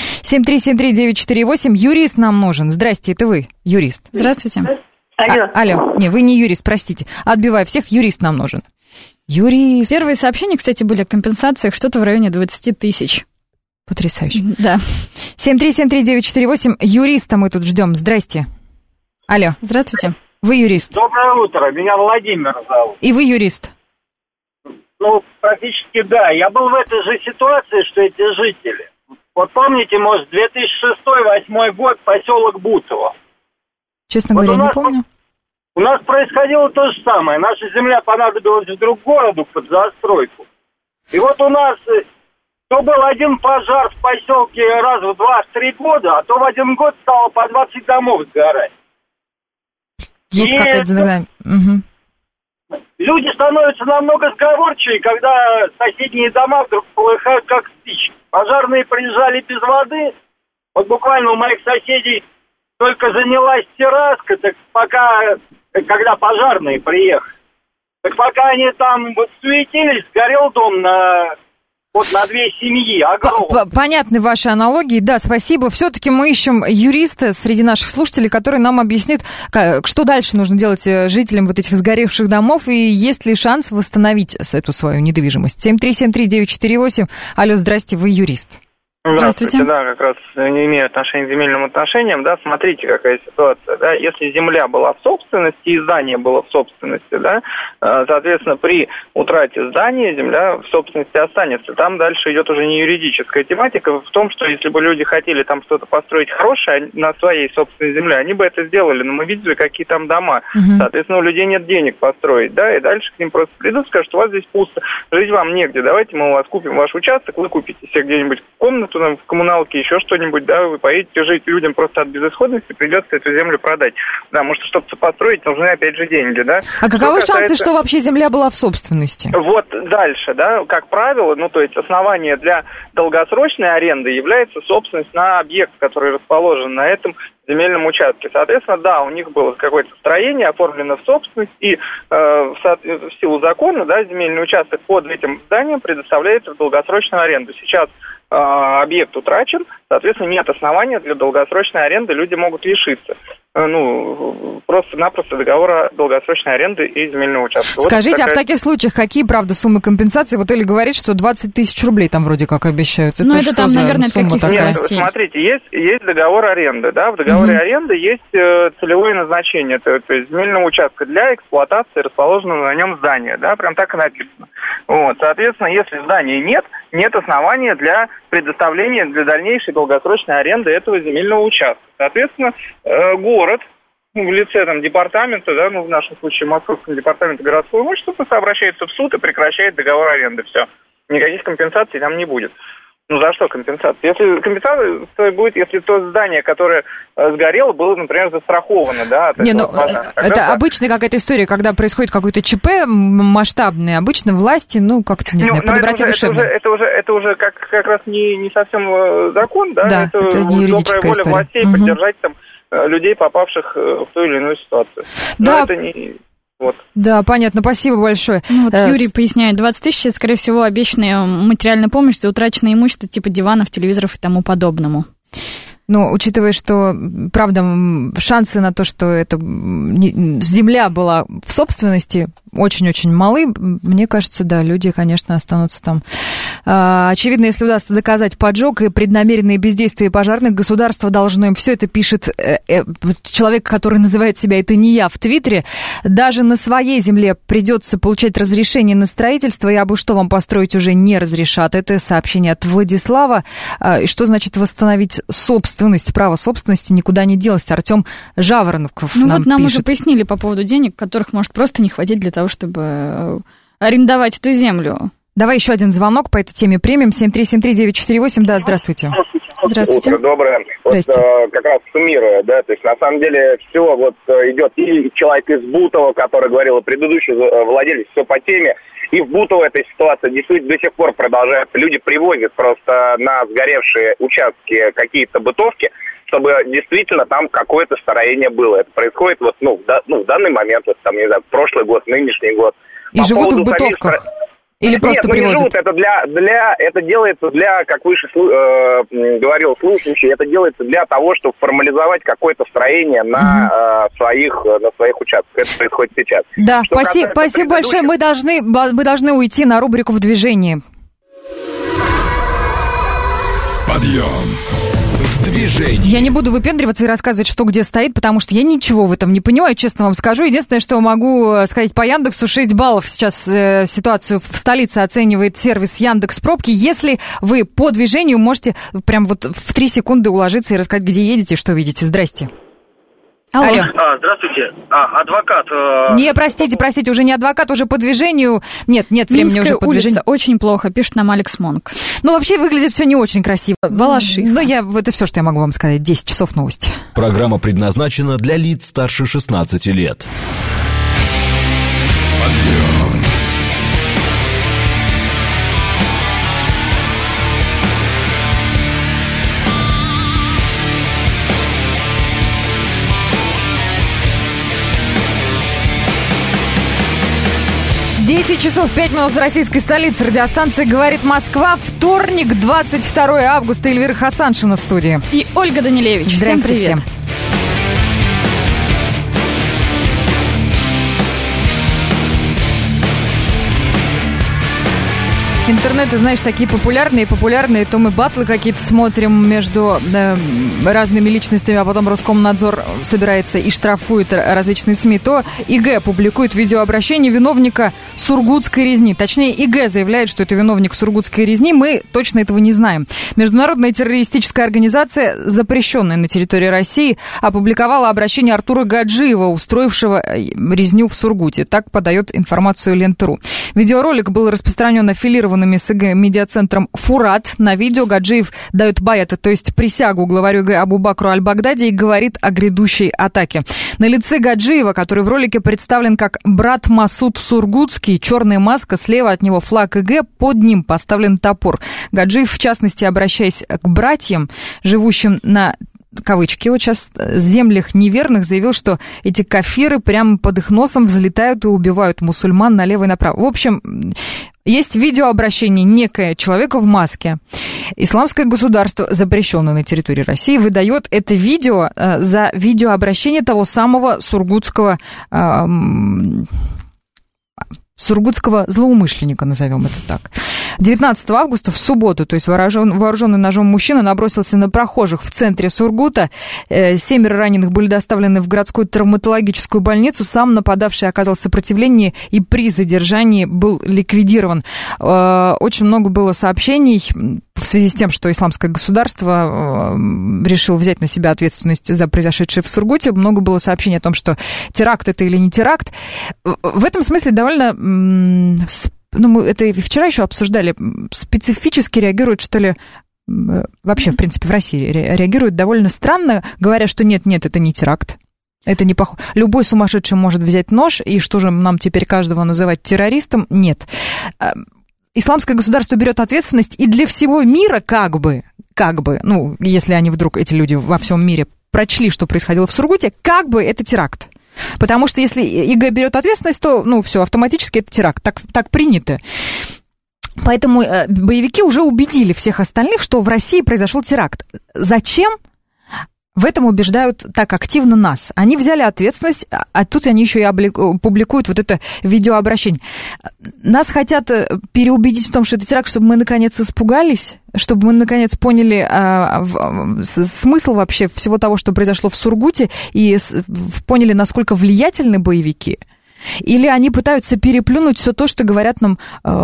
7373948, юрист нам нужен. Здрасте, это вы, юрист. Здравствуйте. Алло. Не, вы не юрист, простите. Отбивая всех, юрист нам нужен. Юрист. Первые сообщения, кстати, были о компенсациях, что-то в районе 20 тысяч. Потрясающе. Да. 7373948, юриста мы тут ждем. Здрасте. Алло. Здравствуйте. Вы юрист. Доброе утро, меня Владимир зовут. И вы юрист? Практически да. Я был в этой же ситуации, что эти жители. Вот помните, может, 2006-2008 год, поселок Бутово. Честно говоря, не помню. У нас происходило то же самое. Наша земля понадобилась вдруг городу под застройку. И вот у нас то был один пожар в поселке раз в 2-3 года, а то в один год стало по 20 домов сгорать. Есть какая-то задача. Люди становятся намного сговорчивее, когда соседние дома вдруг полыхают как спички. Пожарные приезжали без воды. Вот буквально у моих соседей только занялась терраска, так пока, когда пожарные приехали. Так пока они там суетились, сгорел дом на 2 семьи. Понятны ваши аналогии, да, спасибо. Все-таки мы ищем юриста среди наших слушателей, который нам объяснит, что дальше нужно делать жителям вот этих сгоревших домов, и есть ли шанс восстановить эту свою недвижимость. 7373948. Алло, здрасте, вы юрист. Здравствуйте. Да, как раз не имею отношения к земельным отношениям, да, смотрите, какая ситуация, да, если земля была в собственности и здание было в собственности, да, соответственно, при утрате здания земля в собственности останется. Там дальше идет уже не юридическая тематика в том, что если бы люди хотели там что-то построить хорошее на своей собственной земле, они бы это сделали, но мы видели, какие там дома. Соответственно, у людей нет денег построить, да, и дальше к ним просто придут, скажут, у вас здесь пусто, жить вам негде, давайте мы у вас купим ваш участок, вы купите себе где-нибудь комнату, в коммуналке, еще что-нибудь, да, вы поедете жить, людям просто от безысходности придется эту землю продать. Да, потому что, чтобы построить, нужны, опять же, деньги, да. А каковы шансы, что вообще земля была в собственности? Вот дальше, да, как правило, то есть основание для долгосрочной аренды является собственность на объект, который расположен на этом земельном участке. Соответственно, да, у них было какое-то строение, оформлено в собственность, и в силу закона, да, земельный участок под этим зданием предоставляется в долгосрочную аренду. Сейчас объект утрачен, соответственно, нет основания для долгосрочной аренды, люди могут лишиться. просто-напросто договора долгосрочной аренды и земельного участка. Скажите, в таких случаях какие, правда, суммы компенсации? Вот Оля говорит, что 20 тысяч рублей там вроде как обещают. Это там, наверное, сумма такая? Нет, смотрите, есть договор аренды, да, в договоре аренды есть целевое назначение, то есть земельного участка для эксплуатации расположенного на нем здания, да, прям так и написано. Соответственно, если здания нет основания для предоставления для дальнейшей долгосрочной аренды этого земельного участка. Соответственно, город в лице департамента, да, в нашем случае Московского департамента городского имущества, просто обращается в суд и прекращает договор аренды. Все. Никаких компенсаций там не будет. За что компенсация? Если компенсация будет, если то здание, которое сгорело, было, например, застраховано, да? Это обычная какая-то история, когда происходит какой-то ЧП масштабный, обычно власти, как-то, не знаю, по доброте душевной. Это уже как раз не совсем закон, да? Да, это не юридическая добрая воля властей поддержать людей, попавших в ту или иную ситуацию. Да. Но это не... Да, понятно, спасибо большое. Юрий поясняет, 20 тысяч, это, скорее всего, обещанная материальная помощь за утраченное имущество типа диванов, телевизоров и тому подобному. Учитывая, что, правда, шансы на то, что эта земля была в собственности, очень-очень малы, мне кажется, да, люди, конечно, останутся там. Очевидно, если удастся доказать поджог и преднамеренные бездействия пожарных, государство должно им все это, пишет человек, который называет себя «это не я» в Твиттере. Даже на своей земле придется получать разрешение на строительство, и абы что вам построить уже не разрешат. Это сообщение от Владислава. И что значит восстановить собственность? Право собственности никуда не делось. Артем Жаворонков нам нам пишет. уже пояснили по поводу денег, которых может просто не хватить для того, чтобы арендовать эту землю. Давай еще один звонок по этой теме примем. 7373948. Да, здравствуйте. Здравствуйте. Утро доброе. Как раз суммируя, да, то есть на самом деле все идет и человек из Бутова, который говорил, и предыдущий владелец, все по теме. И в Бутово эта ситуация действительно до сих пор продолжается. Люди привозят просто на сгоревшие участки какие-то бытовки, чтобы действительно там какое-то строение было. Это происходит в данный момент, не знаю, прошлый год, нынешний год. И живут в бытовках? Или просто привозят? Нет, это делается для, как выше говорил слушающий, это делается для того, чтобы формализовать какое-то строение на своих участках. Это происходит сейчас. Да, спасибо большое. Мы должны уйти на рубрику «В движении». Подъем. Движение. Я не буду выпендриваться и рассказывать, что где стоит, потому что я ничего в этом не понимаю, честно вам скажу. Единственное, что могу сказать по Яндексу, 6 баллов сейчас ситуацию в столице оценивает сервис Яндекс.Пробки. Если вы по движению можете прям в 3 секунды уложиться и рассказать, где едете, что видите. Здрасте. Алло. Здравствуйте. Адвокат. Не, простите, уже не адвокат, уже по движению. Нет, времени уже по движению. Улица очень плохо, пишет нам Алекс Монк. Вообще выглядит все не очень красиво. Балашиха. Это все, что я могу вам сказать. 10 часов новости. Программа предназначена для лиц старше 16 лет. Подъем. 10 часов 5 минут в российской столице. Радиостанция «Говорит Москва». Вторник, 22 августа. Эльвира Хасаншина в студии. И Ольга Данилевич. Всем привет. Всем. Интернеты, знаешь, такие популярные, то мы батлы какие-то смотрим между разными личностями, а потом Роскомнадзор собирается и штрафует различные СМИ, то ИГ публикует видеообращение виновника Сургутской резни. Точнее, ИГ заявляет, что это виновник Сургутской резни. Мы точно этого не знаем. Международная террористическая организация, запрещенная на территории России, опубликовала обращение Артура Гаджиева, устроившего резню в Сургуте. Так подает информацию Лента.ру. Видеоролик был распространен аффилированными с ИГ медиацентром «Фурат». На видео Гаджиев дает баят, то есть присягу главарю ИГ Абу-Бакру Аль-Багдади, и говорит о грядущей атаке. На лице Гаджиева, который в ролике представлен как брат Масуд Сургутский, черная маска, слева от него флаг ИГ, под ним поставлен топор. Гаджиев, в частности, обращаясь к братьям, живущим на кавычки, вот сейчас, землях неверных заявил, что эти кафиры прямо под их носом взлетают и убивают мусульман налево и направо. В общем, есть видеообращение некое человека в маске. Исламское государство, запрещенное на территории России, выдает это видео за видеообращение того самого сургутского злоумышленника, назовем это так. 19 августа, в субботу, то есть вооруженный ножом мужчина набросился на прохожих в центре Сургута. 7 раненых были доставлены в городскую травматологическую больницу. Сам нападавший оказал сопротивление и при задержании был ликвидирован. Очень много было сообщений в связи с тем, что исламское государство решило взять на себя ответственность за произошедшее в Сургуте. Много было сообщений о том, что теракт это или не теракт. В этом смысле довольно... мы это вчера еще обсуждали, специфически реагируют, что ли, вообще, в принципе, в России реагируют довольно странно, говоря, что нет, это не теракт. Это не похоже. Любой сумасшедший может взять нож, и что же нам теперь каждого называть террористом? Нет. Исламское государство берет ответственность и для всего мира как бы, если они вдруг, эти люди во всем мире прочли, что происходило в Сургуте, как бы это теракт. Потому что если ИГ берет ответственность, то, все, автоматически это теракт. Так принято. Поэтому боевики уже убедили всех остальных, что в России произошел теракт. Зачем? В этом убеждают так активно нас. Они взяли ответственность, а тут они еще и публикуют вот это видеообращение. Нас хотят переубедить в том, что это теракт, чтобы мы наконец испугались, чтобы мы наконец поняли смысл вообще всего того, что произошло в Сургуте, и поняли, насколько влиятельны боевики. Или они пытаются переплюнуть все то, что говорят нам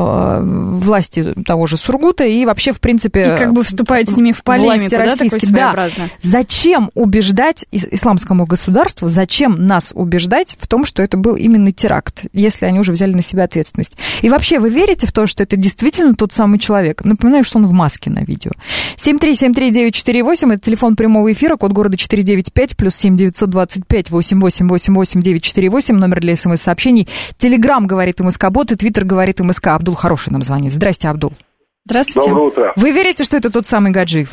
власти того же Сургута и вообще, в принципе... И как бы вступают с ними в полемику, да, такой своеобразно. Да. Зачем убеждать исламскому государству, зачем нас убеждать в том, что это был именно теракт, если они уже взяли на себя ответственность? И вообще, вы верите в то, что это действительно тот самый человек? Напоминаю, что он в маске на видео. 7373948, это телефон прямого эфира, код города 495, плюс 7925 8888 948, номер для СМС-сообщений. Телеграм говорит МСК-бот, и Твиттер говорит МСК. Абдул хороший нам звонит. Здрасте, Абдул. Здравствуйте. Доброе утро. Вы верите, что это тот самый Гаджиев?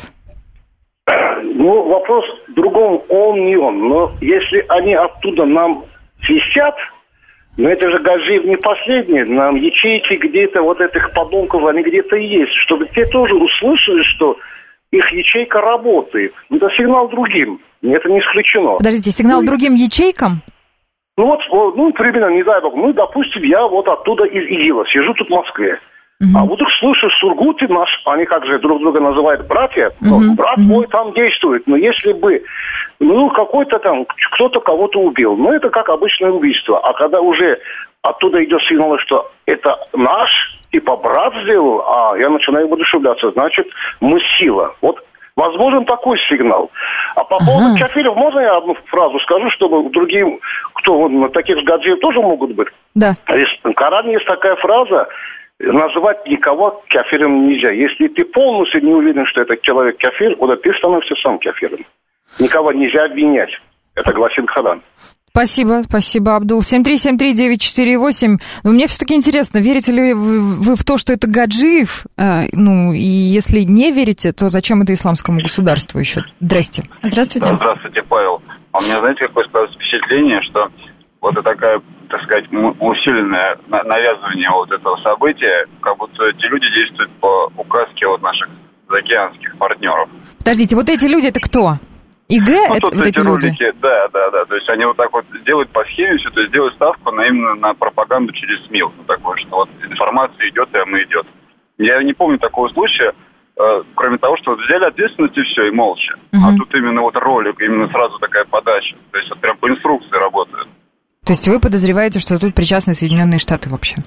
Вопрос в другом, он не он. Но если они оттуда нам свистят, но это же Гаджиев не последний. Нам ячейки где-то вот этих подонков, они где-то есть. Чтобы те тоже услышали, что их ячейка работает. Это сигнал другим. Это не исключено. Подождите, сигнал другим ячейкам? Примерно, не дай бог. Допустим, я вот оттуда из ИГИЛа сижу тут в Москве. А вдруг слышу, в Сургуте они как же друг друга называют братья, брат мой там действует. Но если бы, какой-то там, кто-то кого-то убил, это как обычное убийство. А когда уже оттуда идет сигнал, что это наш, типа брат сделал, я начинаю воодушевляться, значит, мы сила. Вот возможен такой сигнал. А по поводу кафиров, можно я одну фразу скажу, чтобы другим, таких Гаджиев тоже могут быть? Да. В Коране есть такая фраза: называть никого кафиром нельзя. Если ты полностью не уверен, что этот человек кафир, ты становишься сам кафиром. Никого нельзя обвинять. Это гласит Коран. Спасибо, Абдул. 7373948. Мне все-таки интересно, верите ли вы в то, что это Гаджиев? И если не верите, то зачем это исламскому государству еще? Здрасте. Здравствуйте. Здравствуйте, Павел. У меня, знаете, какое складывается впечатление, что вот это такая, так сказать, усиленное навязывание вот этого события, как будто эти люди действуют по указке наших заокеанских партнеров. Подождите, вот эти люди это кто? ИГ, это вот эти люди? Ролики, да. То есть они вот так вот делают по схеме все, то есть делают ставку именно на пропаганду через СМИ. Такое, что информация идет, и она идет. Я не помню такого случая, кроме того, что взяли ответственность и все, и молча. А тут именно ролик, именно сразу такая подача. То есть прям по инструкции работает. То есть вы подозреваете, что тут причастны Соединенные Штаты вообще?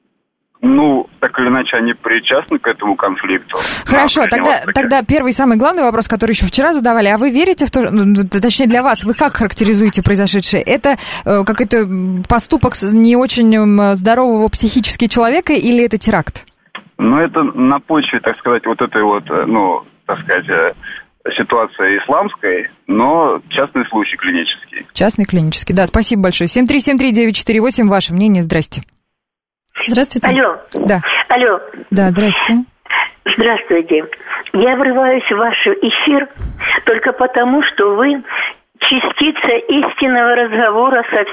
Так или иначе, они причастны к этому конфликту. Хорошо, тогда первый самый главный вопрос, который еще вчера задавали. А вы верите в то, точнее для вас, вы как характеризуете произошедшее? Это какой-то поступок не очень здорового психически человека или это теракт? Это на почве, так сказать, вот этой ситуация исламской, но частный случай клинический. Частный клинический, да, спасибо большое. 7373948, ваше мнение, здрасте. Здравствуйте. Алло. Да. Алло. Да, здрасте. Здравствуйте. Я врываюсь в ваш эфир только потому, что вы частица истинного разговора со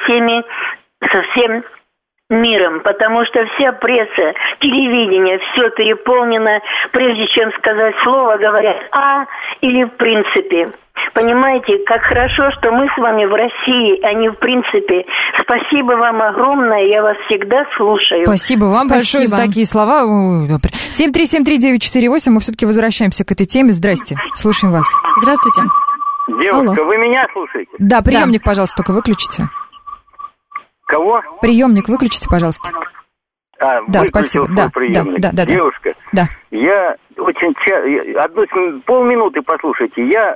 всем миром, потому что вся пресса, телевидение, все переполнено, прежде чем сказать слово, говорят «а» или «в принципе». Понимаете, как хорошо, что мы с вами в России, а не в принципе. Спасибо вам огромное, я вас всегда слушаю. Спасибо вам большое за такие слова. 7373948, мы все-таки возвращаемся к этой теме. Здрасте, слушаем вас. Здравствуйте. Девушка, Алло. Вы меня слушаете? Да, приемник, пожалуйста, только выключите. Кого? Приемник выключите, пожалуйста. Да, спасибо. Да. Девушка, я очень полминуты послушайте. Я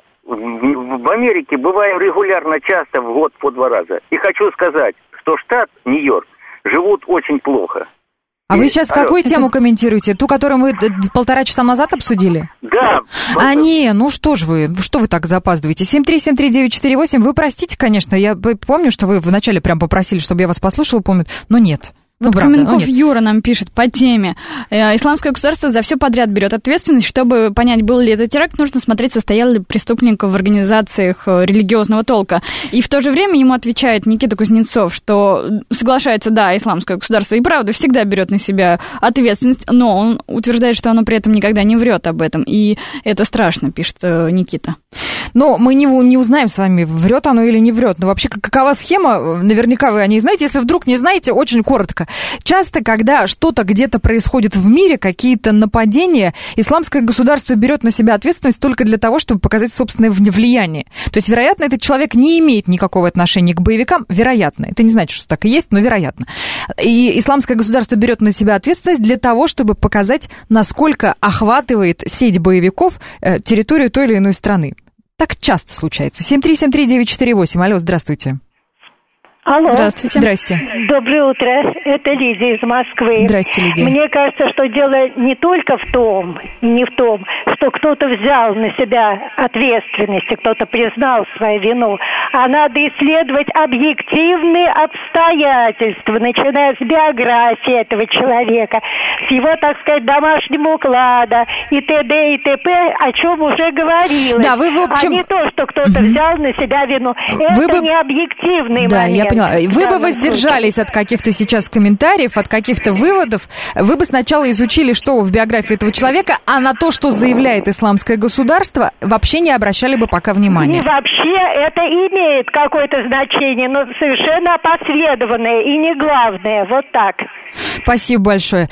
в Америке бываю регулярно, часто в год по 2 раза. И хочу сказать, что штат Нью-Йорк живут очень плохо. А вы сейчас какую тему комментируете? Ту, которую мы 1,5 часа назад обсудили? Да. Что вы так запаздываете? 7373948, вы простите, конечно, я помню, что вы вначале прям попросили, чтобы я вас послушала, помню, но нет. Вот Каменков Юра нам пишет по теме. Исламское государство за все подряд берет ответственность. Чтобы понять, был ли это теракт, нужно смотреть, состоял ли преступник в организациях религиозного толка. И в то же время ему отвечает Никита Кузнецов, что соглашается, да, исламское государство и правда всегда берет на себя ответственность, но он утверждает, что оно при этом никогда не врет об этом. И это страшно, пишет Никита. Но мы не узнаем с вами, врет оно или не врет. Но вообще, какова схема, наверняка вы о ней знаете. Если вдруг не знаете, очень коротко. Часто, когда что-то где-то происходит в мире, какие-то нападения, исламское государство берет на себя ответственность только для того, чтобы показать собственное влияние. То есть, вероятно, этот человек не имеет никакого отношения к боевикам. Вероятно. Это не значит, что так и есть, но вероятно. И исламское государство берет на себя ответственность для того, чтобы показать, насколько охватывает сеть боевиков территорию той или иной страны. Так часто случается. 7373948. Алло, здравствуйте. Алло. Здравствуйте. Здрасте. Доброе утро. Это Лидия из Москвы. Здрасте, Лидия. Мне кажется, что дело не только в том, не в том, что кто-то взял на себя ответственность, и кто-то признал свою вину, а надо исследовать объективные обстоятельства, начиная с биографии этого человека, с его, так сказать, домашнего уклада и т.д. и т.п., о чем уже говорилось. Да, вы, в общем... А не то, что кто-то взял на себя вину. Это не объективный момент. Вы бы воздержались от каких-то сейчас комментариев, от каких-то выводов. Вы бы сначала изучили, что в биографии этого человека, а на то, что заявляет исламское государство, вообще не обращали бы пока внимания. Не вообще это имеет какое-то значение, но совершенно опосредованное и не главное. Вот так. Спасибо большое.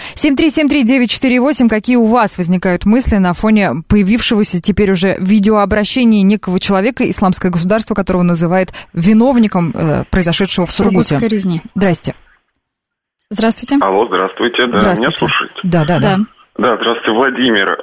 7373948. Какие у вас возникают мысли на фоне появившегося теперь уже видеообращения некого человека, исламское государство, которого называет виновником произошедшего в Сургуте? Здрасте. Здравствуйте. Алло, здравствуйте. Да, здравствуйте. Меня слушаете? Да. Да, здравствуйте, Владимир.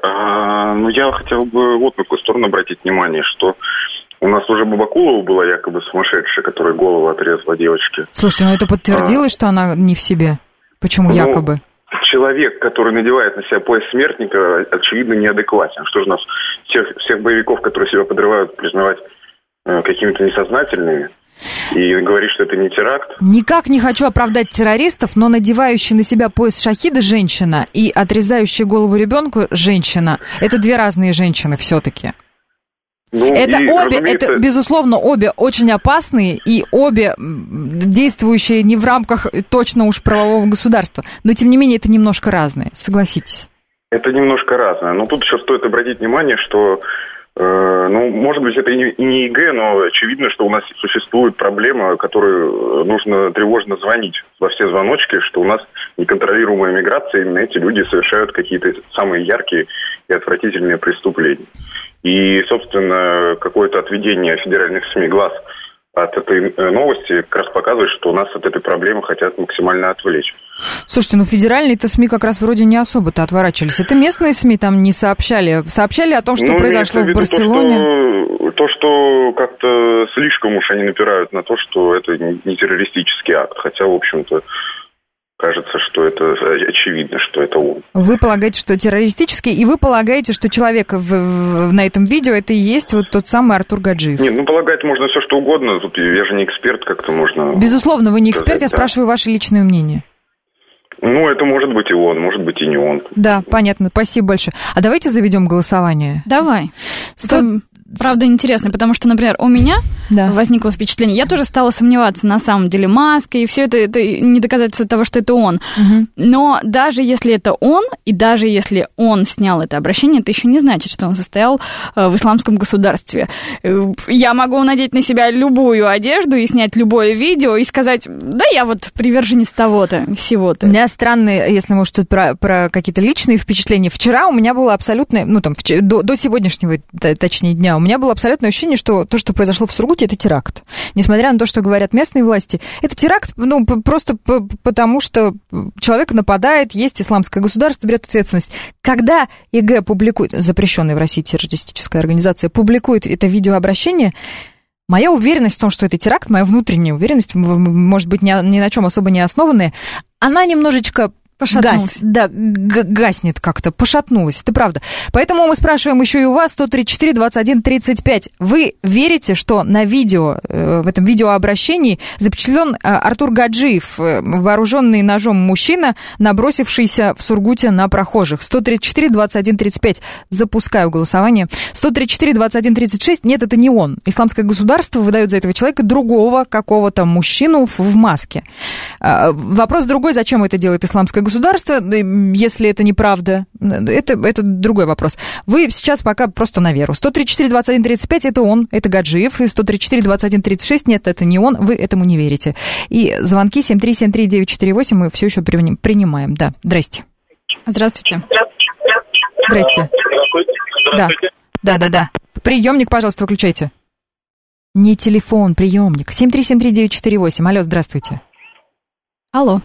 Я хотел бы вот на какую сторону обратить внимание, что у нас уже Бабакулова была якобы сумасшедшая, которая голову отрезала девочке. Слушайте, это подтвердилось, что она не в себе? Почему якобы? Человек, который надевает на себя пояс смертника, очевидно, неадекватен. Что же нас, всех боевиков, которые себя подрывают, признавать какими-то несознательными и говорить, что это не теракт? Никак не хочу оправдать террористов, но надевающая на себя пояс шахида женщина и отрезающая голову ребенку женщина – это две разные женщины все-таки. Это, безусловно, обе очень опасные и обе действующие не в рамках точно уж правового государства. Но, тем не менее, это немножко разное, согласитесь. Это немножко разное. Но тут еще стоит обратить внимание, что, может быть, это и не ЕГЭ, но очевидно, что у нас существует проблема, которую нужно тревожно звонить во все звоночки, что у нас неконтролируемая миграция, именно эти люди совершают какие-то самые яркие и отвратительные преступления. И, собственно, какое-то отведение федеральных СМИ глаз от этой новости как раз показывает, что у нас от этой проблемы хотят максимально отвлечь. Слушайте, федеральные-то СМИ как раз вроде не особо-то отворачивались. Это местные СМИ там не сообщали? Сообщали о том, что произошло в Барселоне? То, что как-то слишком уж они напирают на то, что это не террористический акт. Хотя, в общем-то, кажется, что это очевидно, что это он. Вы полагаете, что террористический, и вы полагаете, что человек на этом видео это и есть вот тот самый Артур Гаджиев? Нет, полагать можно все, что угодно. Тут я же не эксперт, как-то можно... Безусловно, вы не эксперт, я спрашиваю ваше личное мнение. Ну, это может быть и он, может быть и не он. Да, понятно, спасибо большое. А давайте заведем голосование. Давай. Правда, интересно, потому что, например, у меня возникло впечатление, я тоже стала сомневаться, на самом деле, маска, и все это не доказательство того, что это он. Но даже если это он, и даже если он снял это обращение, это еще не значит, что он состоял в исламском государстве. Я могу надеть на себя любую одежду и снять любое видео и сказать, да, я вот приверженец того-то, всего-то. У меня странные, если может, тут про какие-то личные впечатления. Вчера у меня было абсолютно, до сегодняшнего, точнее, дня, у меня было абсолютное ощущение, что то, что произошло в Сургуте, это теракт. Несмотря на то, что говорят местные власти, это теракт, просто потому, что человек нападает, есть исламское государство, берет ответственность. Когда ЕГЭ публикует, запрещенная в России террористическая организация, публикует это видеообращение, моя уверенность в том, что это теракт, моя внутренняя уверенность, может быть, ни на чем особо не основанная, она немножечко... гаснет как-то, пошатнулась, это правда. Поэтому мы спрашиваем еще и у вас, 134-21-35. Вы верите, что на видео, в этом видеообращении запечатлен Артур Гаджиев, вооруженный ножом мужчина, набросившийся в Сургуте на прохожих? 134-21-35. Запускаю голосование. 134-21-36. Нет, это не он. Исламское государство выдает за этого человека другого какого-то мужчину в маске. Вопрос другой, зачем это делает исламское государство, если это неправда, это другой вопрос. Вы сейчас пока просто на веру. 134-21-35 это он, это Гаджиев, и 134-21-36 нет, это не он, вы этому не верите. И звонки 7373948 мы все еще принимаем. Да, здрасте. Здравствуйте. Здрасте. Да. Приемник, пожалуйста, выключайте. Не телефон, приемник. 7373948. Алло, здравствуйте. Алло.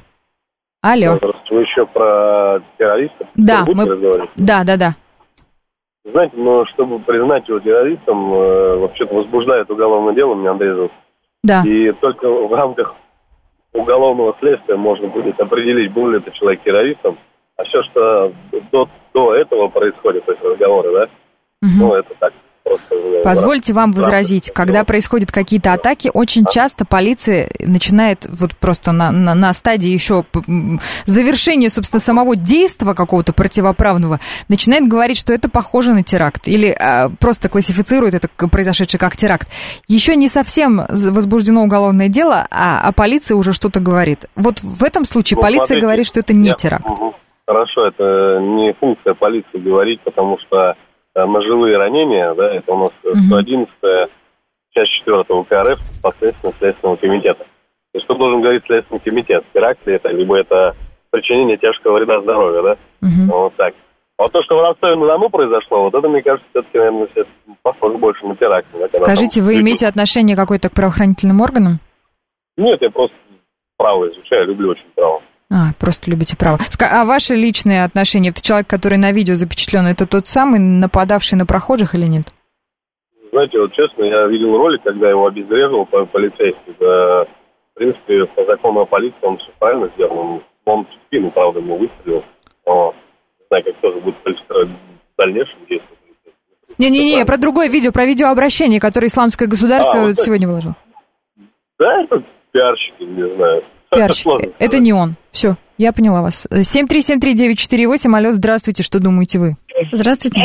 Вы еще про террористов? Да, Да. Знаете, чтобы признать его террористом, вообще-то возбуждает уголовное дело, меня Андрей зовут. Да. И только в рамках уголовного следствия можно будет определить, был ли этот человек террористом. А все, что до этого происходит, то есть разговоры, да, это так. Позвольте вам возразить, когда происходят какие-то атаки, очень часто полиция начинает вот просто на стадии еще завершения, собственно, самого действия какого-то противоправного, начинает говорить, что это похоже на теракт, или просто классифицирует это произошедшее как теракт. Еще не совсем возбуждено уголовное дело, а полиция уже что-то говорит. Вот в этом случае полиция говорит, что это не теракт. Хорошо, это не функция полиции говорить, потому что ножевые ранения, да, это у нас 111-я, часть 4 УК РФ, последствия Следственного комитета. И что должен говорить Следственный комитет? Теракт ли это, либо это причинение тяжкого вреда здоровью, да? Вот так. А вот то, что в Ростове-на-Дону произошло, вот это, мне кажется, все-таки, наверное, похоже больше на теракт. Скажите, вы имеете отношение какое-то к правоохранительным органам? Нет, я просто право изучаю, люблю очень право. Просто любите право. А ваше личное отношение, это человек, который на видео запечатлен, это тот самый нападавший на прохожих или нет? Знаете, вот честно, я видел ролик, когда его обезвреживал полицейский. Да, в принципе, по закону о полиции он все правильно сделал. Он в спину, правда, ему выстрелил. Не знаю, как тоже будет в дальнейшем действовать. Не-не-не, про другое видео, про видеообращение, которое исламское государство сегодня выложило. Да, это пиарщики, не знаю. Это не он. Все, я поняла вас. 7373948. Алло, здравствуйте, что думаете вы? Здравствуйте.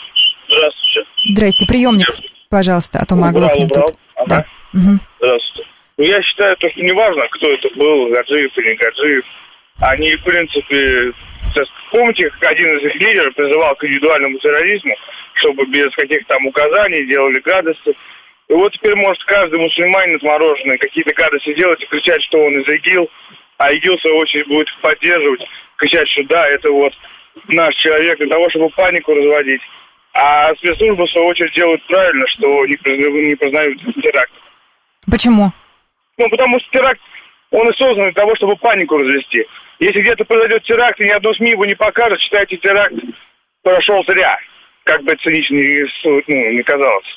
Здрасте, приемник, пожалуйста, а то мы оглохнем тут. Да. Здравствуйте. Я считаю, что неважно, кто это был, Гаджиев или не Гаджиев. Они, в принципе, помните, как один из их лидеров призывал к индивидуальному терроризму, чтобы без каких-то там указаний делали гадости. И вот теперь может каждый мусульманин отмороженный какие-то гадости делать и кричать, что он из ИГИЛ, а ИГИЛ, в свою очередь, будет их поддерживать, кричать, что да, это вот наш человек, для того, чтобы панику разводить. А спецслужбы, в свою очередь, делают правильно, что не признают теракт. Почему? Потому что теракт, он и создан для того, чтобы панику развести. Если где-то произойдет теракт, и ни одно СМИ его не покажет, считайте, теракт прошел зря. Как бы цинично не казалось.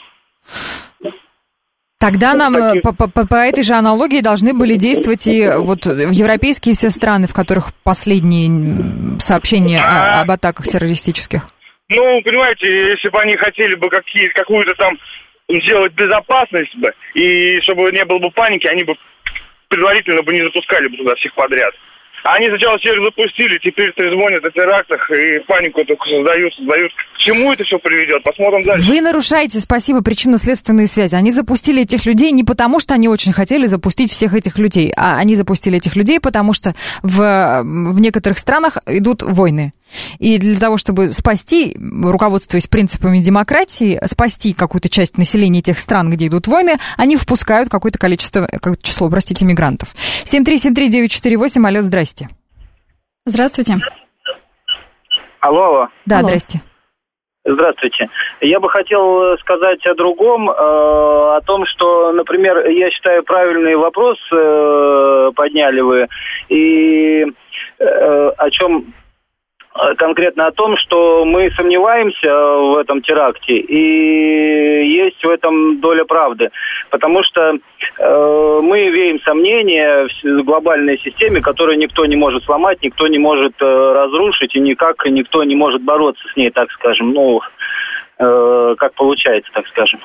Тогда нам по этой же аналогии должны были действовать и вот европейские все страны, в которых последние сообщения об атаках террористических. Понимаете, если бы они хотели бы какую-то там сделать безопасность бы, и чтобы не было бы паники, они бы предварительно бы не запускали бы туда всех подряд. Они сначала всех запустили, теперь трезвонят о терактах и панику только создают. К чему это все приведет? Посмотрим дальше. Вы нарушаете, спасибо, причинно-следственные связи. Они запустили этих людей не потому, что они очень хотели запустить всех этих людей, а они запустили этих людей, потому что в некоторых странах идут войны. И для того, чтобы спасти, руководствуясь принципами демократии, спасти какую-то часть населения тех стран, где идут войны, они впускают какое-то число, мигрантов. 7373948, алло, здрасте. Здравствуйте. Алло. Да, алло. Здрасте. Здравствуйте. Я бы хотел сказать о другом, о том, что, например, я считаю, правильный вопрос подняли вы, и о чем... Конкретно о том, что мы сомневаемся в этом теракте, и есть в этом доля правды. Потому что мы имеем сомнения в глобальной системе, которую никто не может сломать, никто не может разрушить, и никто не может бороться с ней, так скажем. Как получается, так скажем.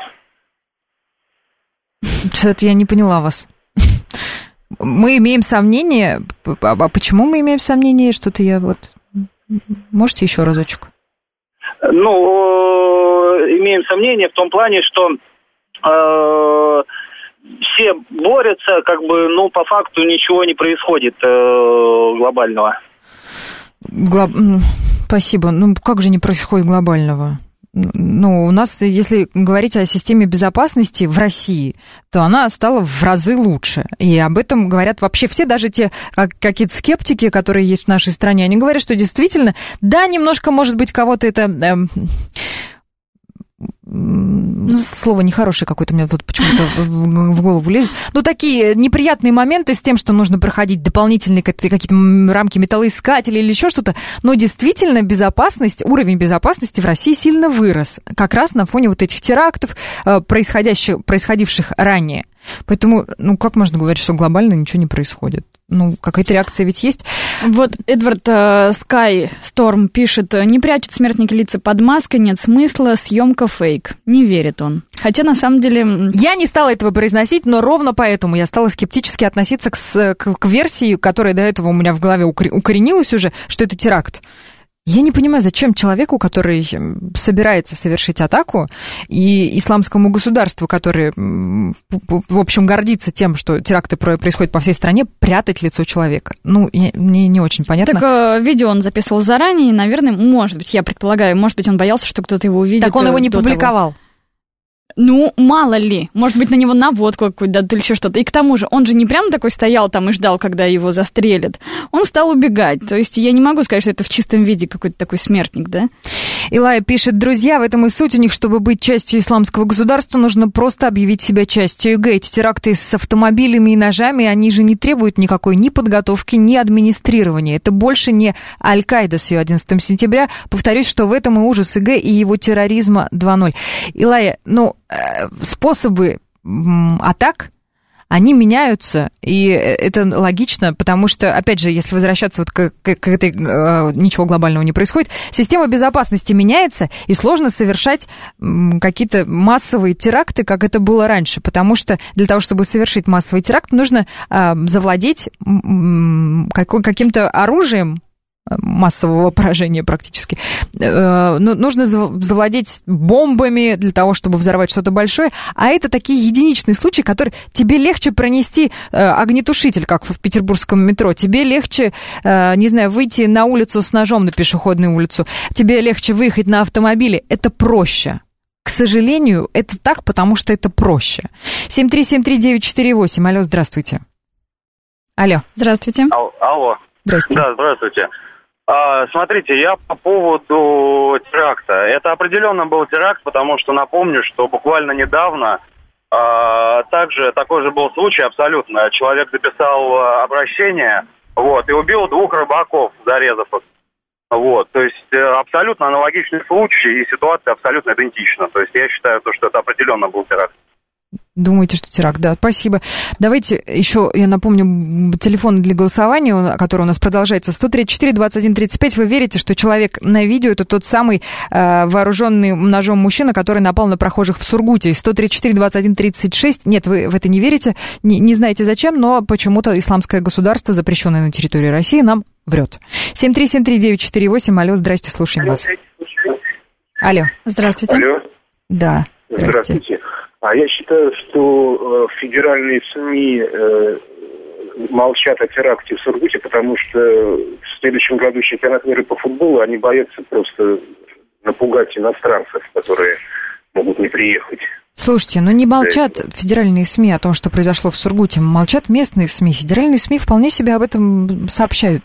Что-то я не поняла вас. Мы имеем сомнения. А почему мы имеем сомнения? Что-то я вот... Можете еще разочек? Имеем сомнения в том плане, что все борются, по факту ничего не происходит глобального. Спасибо. Как же не происходит глобального? У нас, если говорить о системе безопасности в России, то она стала в разы лучше. И об этом говорят вообще все, даже те какие-то скептики, которые есть в нашей стране. Они говорят, что действительно, да, немножко, может быть, кого-то это... Слово нехорошее какое-то у меня вот почему-то в голову лезет. Такие неприятные моменты с тем, что нужно проходить дополнительные какие-то рамки металлоискателей или еще что-то. Но действительно уровень безопасности в России сильно вырос. Как раз на фоне вот этих терактов, происходивших ранее. Поэтому, как можно говорить, что глобально ничего не происходит? Какая-то реакция ведь есть. Вот Эдвард Скайсторм пишет: не прячут смертники лица под маской, нет смысла, съемка фейк. Не верит он. Хотя, на самом деле... Я не стала этого произносить, но ровно поэтому я стала скептически относиться к версии, которая до этого у меня в голове укоренилась уже, что это теракт. Я не понимаю, зачем человеку, который собирается совершить атаку, и исламскому государству, которое, в общем, гордится тем, что теракты происходят по всей стране, прятать лицо человека. Мне не очень понятно. Так видео он записывал заранее, и, наверное, может быть, я предполагаю, может быть, он боялся, что кто-то его увидит. Так он его не публиковал. Мало ли, может быть, на него наводку какую-то дадут или еще что-то. И к тому же, он же не прям такой стоял там и ждал, когда его застрелят. Он стал убегать. То есть я не могу сказать, что это в чистом виде какой-то такой смертник, да? Илая пишет: друзья, в этом и суть у них, чтобы быть частью исламского государства, нужно просто объявить себя частью ИГ. Эти теракты с автомобилями и ножами, они же не требуют никакой ни подготовки, ни администрирования. Это больше не Аль-Каида с ее 11 сентября. Повторюсь, что в этом и ужас ИГ и его терроризма 2.0. Илая, способы атак, они меняются, и это логично, потому что, опять же, если возвращаться вот к этой, ничего глобального не происходит, система безопасности меняется, и сложно совершать какие-то массовые теракты, как это было раньше, потому что для того, чтобы совершить массовый теракт, нужно завладеть каким-то оружием массового поражения практически. Нужно завладеть бомбами для того, чтобы взорвать что-то большое. А это такие единичные случаи, которые тебе легче пронести огнетушитель, как в петербургском метро. Тебе легче, выйти на улицу с ножом, на пешеходную улицу. Тебе легче выехать на автомобиле. Это проще. К сожалению, это так, потому что это проще. 7373948. Алло, здравствуйте. Алло. Здравствуйте. Алло. Здравствуйте. Да, здравствуйте. Смотрите, я по поводу теракта. Это определенно был теракт, потому что напомню, что буквально недавно такой же был случай абсолютно. Человек записал обращение, и убил 2 рыбаков, зарезав их. То есть абсолютно аналогичный случай, и ситуация абсолютно идентична. То есть я считаю, что это определенно был теракт. Думаете, что теракт, да, спасибо. Давайте еще, я напомню, телефон для голосования, который у нас продолжается, 134-21-35. Вы верите, что человек на видео это тот самый вооруженный ножом мужчина, который напал на прохожих в Сургуте? 134-21-36. Нет, вы в это не верите, не знаете зачем, но почему-то исламское государство, запрещенное на территории России, нам врет. 7373948. Алло, здрасте, слушаем вас. Алло. Здравствуйте. Алло. Да, здравствуйте. А я считаю, что федеральные СМИ молчат о теракте в Сургуте, потому что в следующем году чемпионат мира по футболу, они боятся просто напугать иностранцев, которые могут не приехать. Слушайте, ну не молчат федеральные СМИ о том, что произошло в Сургуте, молчат местные СМИ. Федеральные СМИ вполне себе об этом сообщают.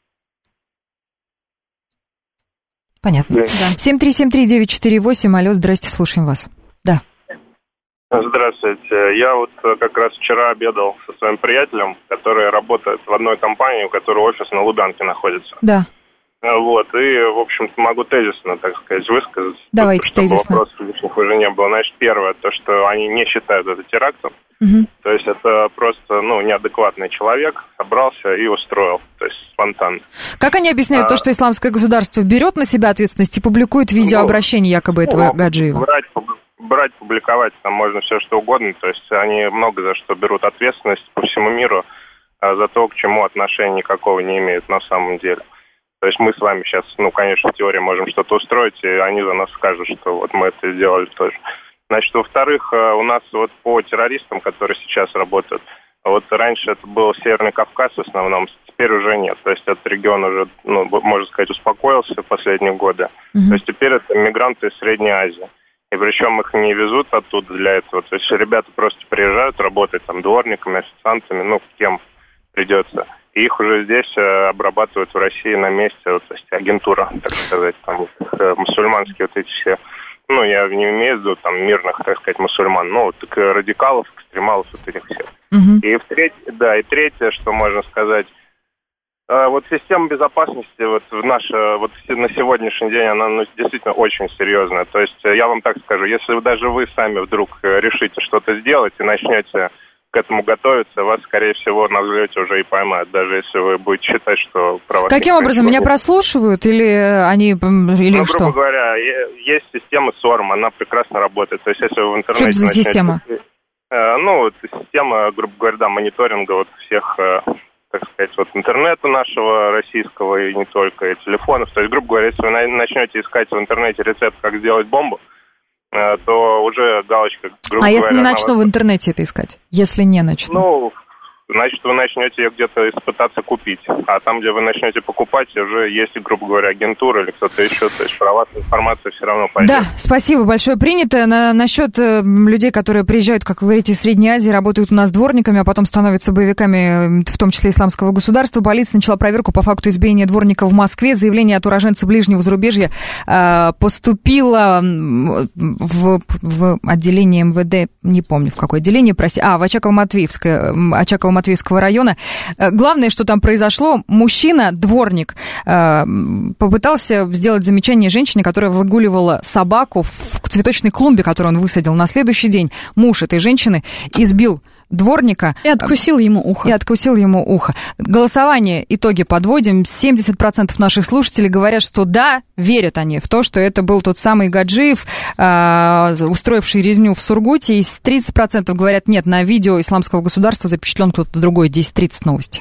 Понятно. Да. 7373948. Алло, здрасте, слушаем вас. Да. Здравствуйте. Я вот как раз вчера обедал со своим приятелем, который работает в одной компании, у которой офис на Лубянке находится. Да. Вот, и, в общем-то, могу тезисно, так сказать, высказать. Давайте чтобы тезисно. Вопросов лишних уже не было. Значит, первое, то, что они не считают это терактом. Угу. То есть это просто, неадекватный человек собрался и устроил, то есть спонтанно. Как они объясняют то, что исламское государство берет на себя ответственность и публикует видеообращение якобы этого Гаджиева? Брать, публиковать там можно все что угодно, то есть они много за что берут ответственность по всему миру, а за то, к чему отношения никакого не имеют на самом деле. То есть мы с вами сейчас, конечно, в теории можем что-то устроить, и они за нас скажут, что вот мы это сделали тоже. Значит, во-вторых, у нас вот по террористам, которые сейчас работают, вот раньше это был Северный Кавказ в основном, теперь уже нет. То есть этот регион уже, можно сказать, успокоился в последние годы. То есть теперь это мигранты из Средней Азии. И причем их не везут оттуда для этого. То есть ребята просто приезжают работать там дворниками, официантами, кем придется. И их уже здесь обрабатывают в России на месте, то есть агентура, так сказать, там мусульманские вот эти все. Я не имею в виду там мирных, так сказать, мусульман, так радикалов, экстремалов вот этих всех. И третье, что можно сказать, вот система безопасности наша на сегодняшний день, она действительно очень серьезная. То есть я вам так скажу, если даже вы сами вдруг решите что-то сделать и начнете к этому готовиться, вас, скорее всего, на взлете уже и поймают, даже если вы будете считать, что про вас... Каким образом? Меня прослушивают или они... Или что? Грубо говоря, есть система СОРМ, она прекрасно работает. То есть если вы в интернете... Что это за система? Система, грубо говоря, мониторинга всех... так сказать, интернета нашего российского и не только, и телефонов. То есть, грубо говоря, если вы начнете искать в интернете рецепт, как сделать бомбу, то уже галочка, грубо говоря... А если не начну в интернете это искать? Если не начну? Значит, вы начнете ее где-то пытаться купить. А там, где вы начнете покупать, уже есть, грубо говоря, агентура или кто-то еще. То есть про вас информация все равно пойдет. Да, спасибо большое. Принято. Насчет людей, которые приезжают, как вы говорите, из Средней Азии, работают у нас дворниками, а потом становятся боевиками, в том числе исламского государства. Полиция начала проверку по факту избиения дворника в Москве. Заявление от уроженца ближнего зарубежья поступило в отделение МВД, не помню, в какое отделение, в Очаково-Матвеевского района. Главное, что там произошло, мужчина, дворник, попытался сделать замечание женщине, которая выгуливала собаку в цветочной клумбе, которую он высадил. На следующий день муж этой женщины избил дворника. И откусил ему ухо. Голосование, итоги подводим. 70% наших слушателей говорят, что да, верят они в то, что это был тот самый Гаджиев, устроивший резню в Сургуте. И 30% говорят, нет, на видео исламского государства запечатлен кто-то другой. 10:30 новости.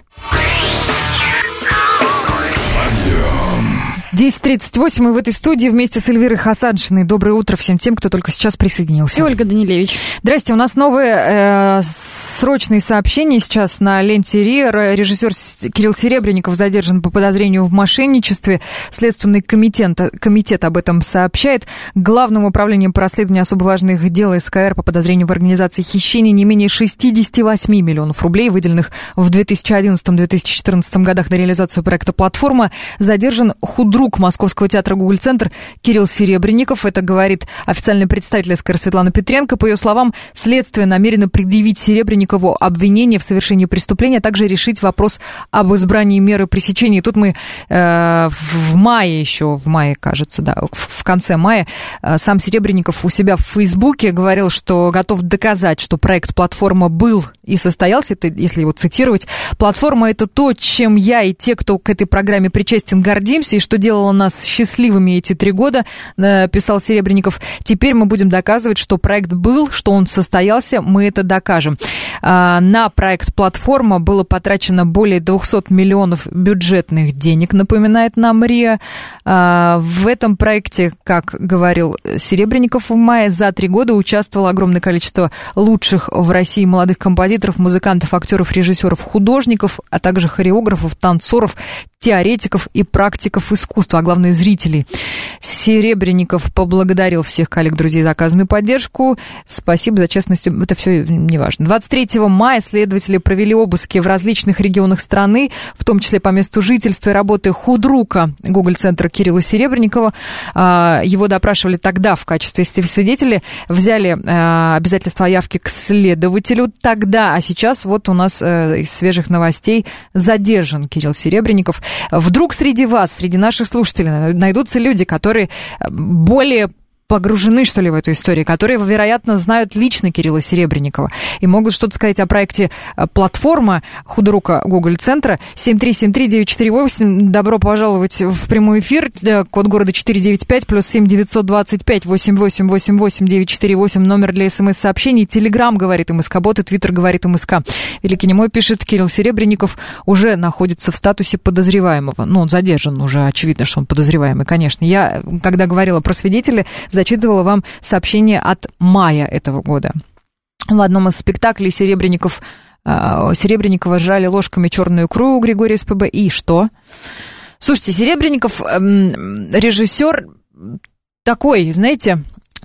10:38, мы в этой студии вместе с Эльвирой Хасаншиной. Доброе утро всем тем, кто только сейчас присоединился. И Ольга Данилевич. Здрасте, у нас новые срочные сообщения сейчас на ленте РИА. Режиссер Кирилл Серебренников задержан по подозрению в мошенничестве. Следственный комитет об этом сообщает. Главным управлением по расследованию особо важных дел СКР по подозрению в организации хищения не менее 68 миллионов рублей, выделенных в 2011-2014 годах на реализацию проекта «Платформа», задержан Худрук худрук Московского театра «Гоголь-центр» Кирилл Серебренников. Это говорит официальный представитель СКР Светлана Петренко. По ее словам, следствие намерено предъявить Серебренникову обвинение в совершении преступления, а также решить вопрос об избрании меры пресечения. И тут мы в мае, кажется, да, в конце мая, сам Серебренников у себя в Фейсбуке говорил, что готов доказать, что проект «Платформа» был и состоялся. Это, если его цитировать, «Платформа» — это то, чем я и те, кто к этой программе причастен, гордимся, и что делало нас счастливыми эти 3 года, писал Серебренников. Теперь мы будем доказывать, что проект был, что он состоялся, мы это докажем. На проект «Платформа» было потрачено более 200 миллионов бюджетных денег, напоминает нам РИА. В этом проекте, как говорил Серебренников в мае, за 3 года участвовало огромное количество лучших в России молодых композиторов, музыкантов, актеров, режиссеров, художников, а также хореографов, танцоров, теоретиков и практиков искусства, а главное, зрителей. Серебренников поблагодарил всех коллег, друзей за оказанную поддержку. Спасибо за честность. Это все не важно. 23 мая следователи провели обыски в различных регионах страны, в том числе по месту жительства и работы худрука Гоголь-центра Кирилла Серебренникова. Его допрашивали тогда в качестве свидетеля. Взяли обязательства о явке к следователю тогда, а сейчас вот у нас из свежих новостей задержан Кирилл Серебренников. Вдруг среди вас, среди наших слушателей найдутся люди, которые более погружены, что ли, в эту историю, которые, вероятно, знают лично Кирилла Серебренникова и могут что-то сказать о проекте «Платформа» худрука Гоголь-центра. 7373948. Добро пожаловать в прямой эфир. Код города 495, плюс 7 925 8888 948. Номер для СМС-сообщений. Телеграм говорит МСК-бот и Твиттер говорит МСК. Великий немой пишет, Кирилл Серебренников уже находится в статусе подозреваемого. Ну, он задержан уже, очевидно, что он подозреваемый, конечно. Я, когда говорила про свидетеля, зачитывала вам сообщение от мая этого года. В одном из спектаклей Серебренникова жрали ложками черную икру у Григория СПБ. И что? Слушайте, Серебренников режиссер такой, знаете...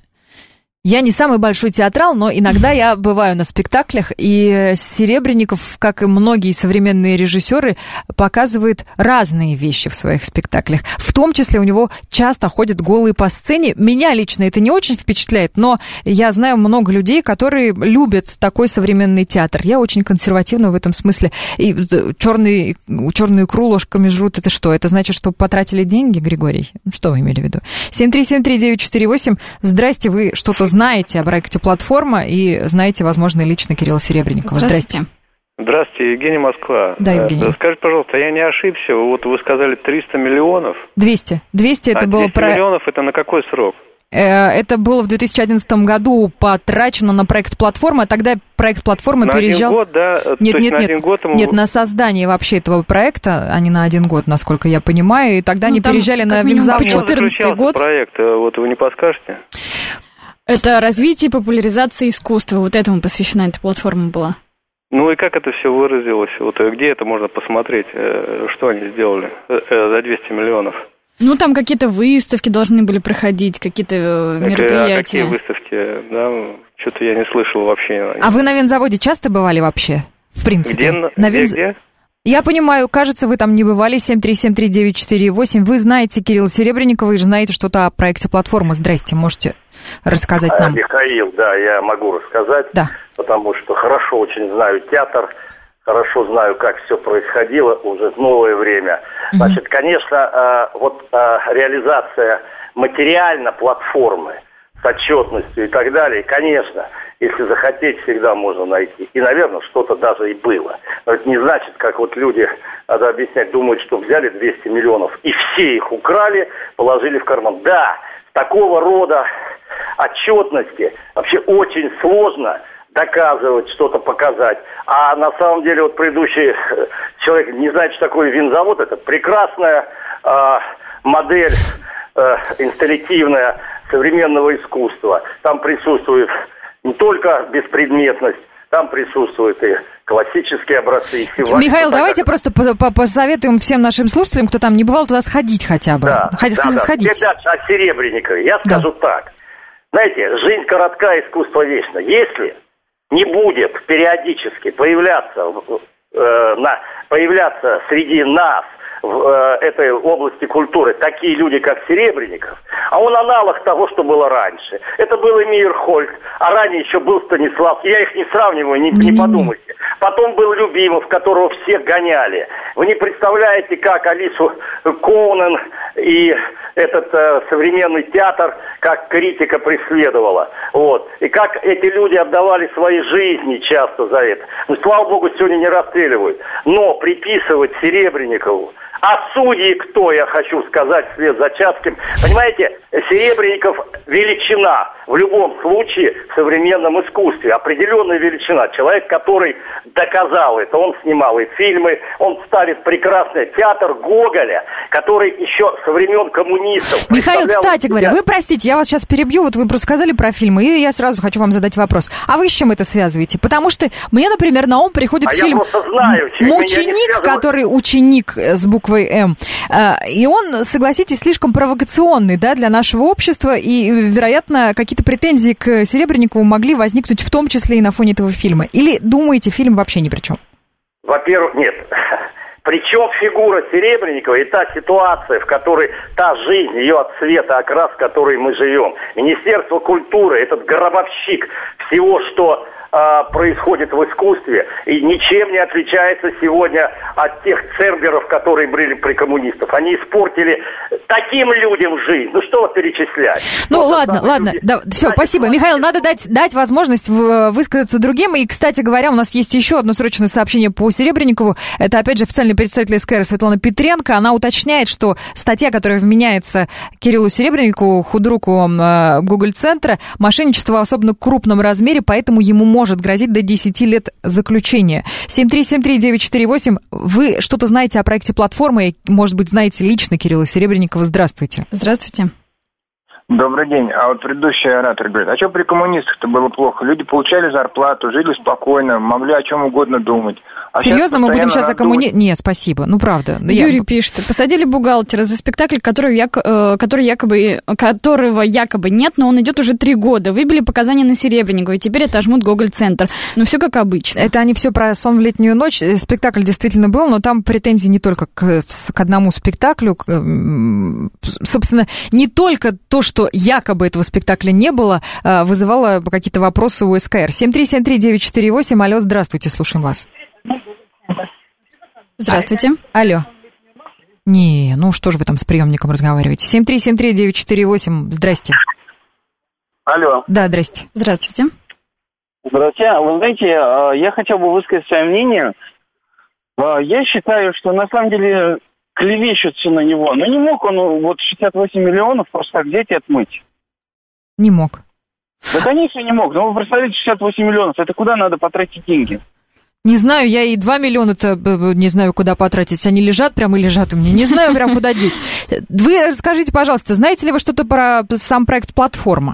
Я не самый большой театрал, но иногда я бываю на спектаклях, и Серебренников, как и многие современные режиссеры, показывает разные вещи в своих спектаклях. В том числе у него часто ходят голые по сцене. Меня лично это не очень впечатляет, но я знаю много людей, которые любят такой современный театр. Я очень консервативна в этом смысле. И черную икру ложками жрут, это что? Это значит, что потратили деньги, Григорий? Что вы имели в виду? 7373948. Здрасте, вы что-то знаете о проекте «Платформа» и знаете, возможно, лично Кирилла Серебренникова. Здрасте. Здравствуйте, Евгений, Москва. Да, Евгений. Скажите, пожалуйста, я не ошибся? Вот вы сказали 300 миллионов? 200. 200 это было... 200 миллионов это на какой срок? Это было в 2011 году потрачено на проект «Платформа». Тогда проект «Платформа» переезжал... На 1 год, да? Нет, на создание вообще этого проекта, а не на 1 год, насколько я понимаю. И тогда они переезжали на Винзавод. 2014 год. Проект, вот вы не подскажете? Это развитие и популяризация искусства. Вот этому посвящена эта платформа была. Ну и как это все выразилось? Вот где это можно посмотреть? Что они сделали за 200 миллионов? Ну, там какие-то выставки должны были проходить, какие-то мероприятия. А какие выставки? Да, что-то я не слышал вообще. А вы на Винзаводе часто бывали вообще? В принципе. Где? Я понимаю, кажется, вы там не бывали. 7373948. Вы знаете Кирилла Серебренникова и знаете что-то о проекте «Платформа». Здрасте, можете рассказать нам? Михаил, да, я могу рассказать, да. Потому что хорошо очень знаю театр, хорошо знаю, как все происходило уже в новое время. Значит, конечно, реализация материально платформы с отчетностью и так далее, конечно, если захотеть, всегда можно найти. И, наверное, что-то даже и было. Но это не значит, как вот люди, надо объяснять, думают, что взяли 200 миллионов и все их украли, положили в карман. Да, такого рода отчетности вообще очень сложно доказывать, что-то показать. А на самом деле вот предыдущий человек не знает, что такое Винзавод. Это прекрасная модель инсталлятивная современного искусства. Там присутствует не только беспредметность, там присутствуют и классические образцы. И Михаил, давайте просто посоветуем всем нашим слушателям, кто там не бывал, туда сходить хотя бы. Да. Сходить. О Серебренникове. Я скажу так. Знаете, жизнь коротка, искусство вечно. Если не будет периодически появляться среди нас в этой области культуры, такие люди, как Серебренников, а он аналог того, что было раньше. Это был и Мейерхольд, а ранее еще был Станислав. Я их не сравниваю, не подумайте. Потом был Любимов, которого все гоняли. Вы не представляете, как Алису Коунен и этот современный театр, как критика преследовала. Вот. И как эти люди отдавали свои жизни часто за это. Ну, слава богу, сегодня не расстреливают. Но приписывать Серебренникову, а судьи кто, я хочу сказать, вслед за Чацким. Понимаете, Серебренников величина в любом случае в современном искусстве. Определенная величина. Человек, который доказал это. Он снимал и фильмы, он ставит прекрасный театр Гоголя, который еще со времен коммунистов. Михаил, кстати говоря, вы простите, я вас сейчас перебью, вот вы просто сказали про фильмы, и я сразу хочу вам задать вопрос. А вы с чем это связываете? Потому что мне, например, на ум приходит фильм «Мученик», который ученик с буквой М. И он, согласитесь, слишком провокационный, да, для нашего общества, и, вероятно, какие-то претензии к Серебренникову могли возникнуть в том числе и на фоне этого фильма. Или думаете, фильм вообще ни при чем? Во-первых, нет. Причем фигура Серебренникова и та ситуация, в которой та жизнь, ее цвета, окрас, в которой мы живем. Министерство культуры, этот гробовщик всего, что происходит в искусстве, и ничем не отличается сегодня от тех церберов, которые были при коммунистах. Они испортили таким людям жизнь. Ну что вот перечислять? Ну ладно, да, все, спасибо. Михаил, надо дать возможность высказаться другим. И, кстати говоря, у нас есть еще одно срочное сообщение по Серебренникову. Это, опять же, официальный представитель СКР Светлана Петренко. Она уточняет, что статья, которая вменяется Кириллу Серебренникову, худруку Гоголь-центра, мошенничество в особенно крупном размере, поэтому ему может грозить до 10 лет заключения. 7373948. Вы что-то знаете о проекте «Платформа»? Может быть, знаете лично Кирилла Серебренникова? Здравствуйте. Здравствуйте. Добрый день. А вот предыдущий оратор говорит, а что при коммунистах-то было плохо? Люди получали зарплату, жили спокойно, могли о чем угодно думать. Серьезно, мы будем сейчас о коммунизме? Нет, спасибо. Ну, правда. Юрий пишет, посадили бухгалтера за спектакль, которого якобы нет, но он идет уже 3 года. Выбили показания на Серебренникова, и теперь отожмут Гоголь-центр. Ну, все как обычно. Это они все про «Сон в летнюю ночь». Спектакль действительно был, но там претензии не только к одному спектаклю. Собственно, не только то, что якобы этого спектакля не было, вызывало какие-то вопросы у СКР. 7373948. Алло, здравствуйте, слушаем вас. Здравствуйте. Алло. Не, ну что же вы там с приемником разговариваете? 7373948, здрасте. Алло. Да, здрасте. Здравствуйте. Здравствуйте. Вы знаете, я хотел бы высказать свое мнение. Я считаю, что на самом деле клевещут все на него. Но не мог он вот 68 миллионов просто так взять и отмыть. Не мог. Да, конечно, не мог. Но вы представляете, 68 миллионов, это куда надо потратить деньги? Не знаю, я и 2 миллиона-то не знаю, куда потратить. Они лежат прямо и лежат у меня. Не знаю прям, куда деть. Вы расскажите, пожалуйста, знаете ли вы что-то про сам проект «Платформа»?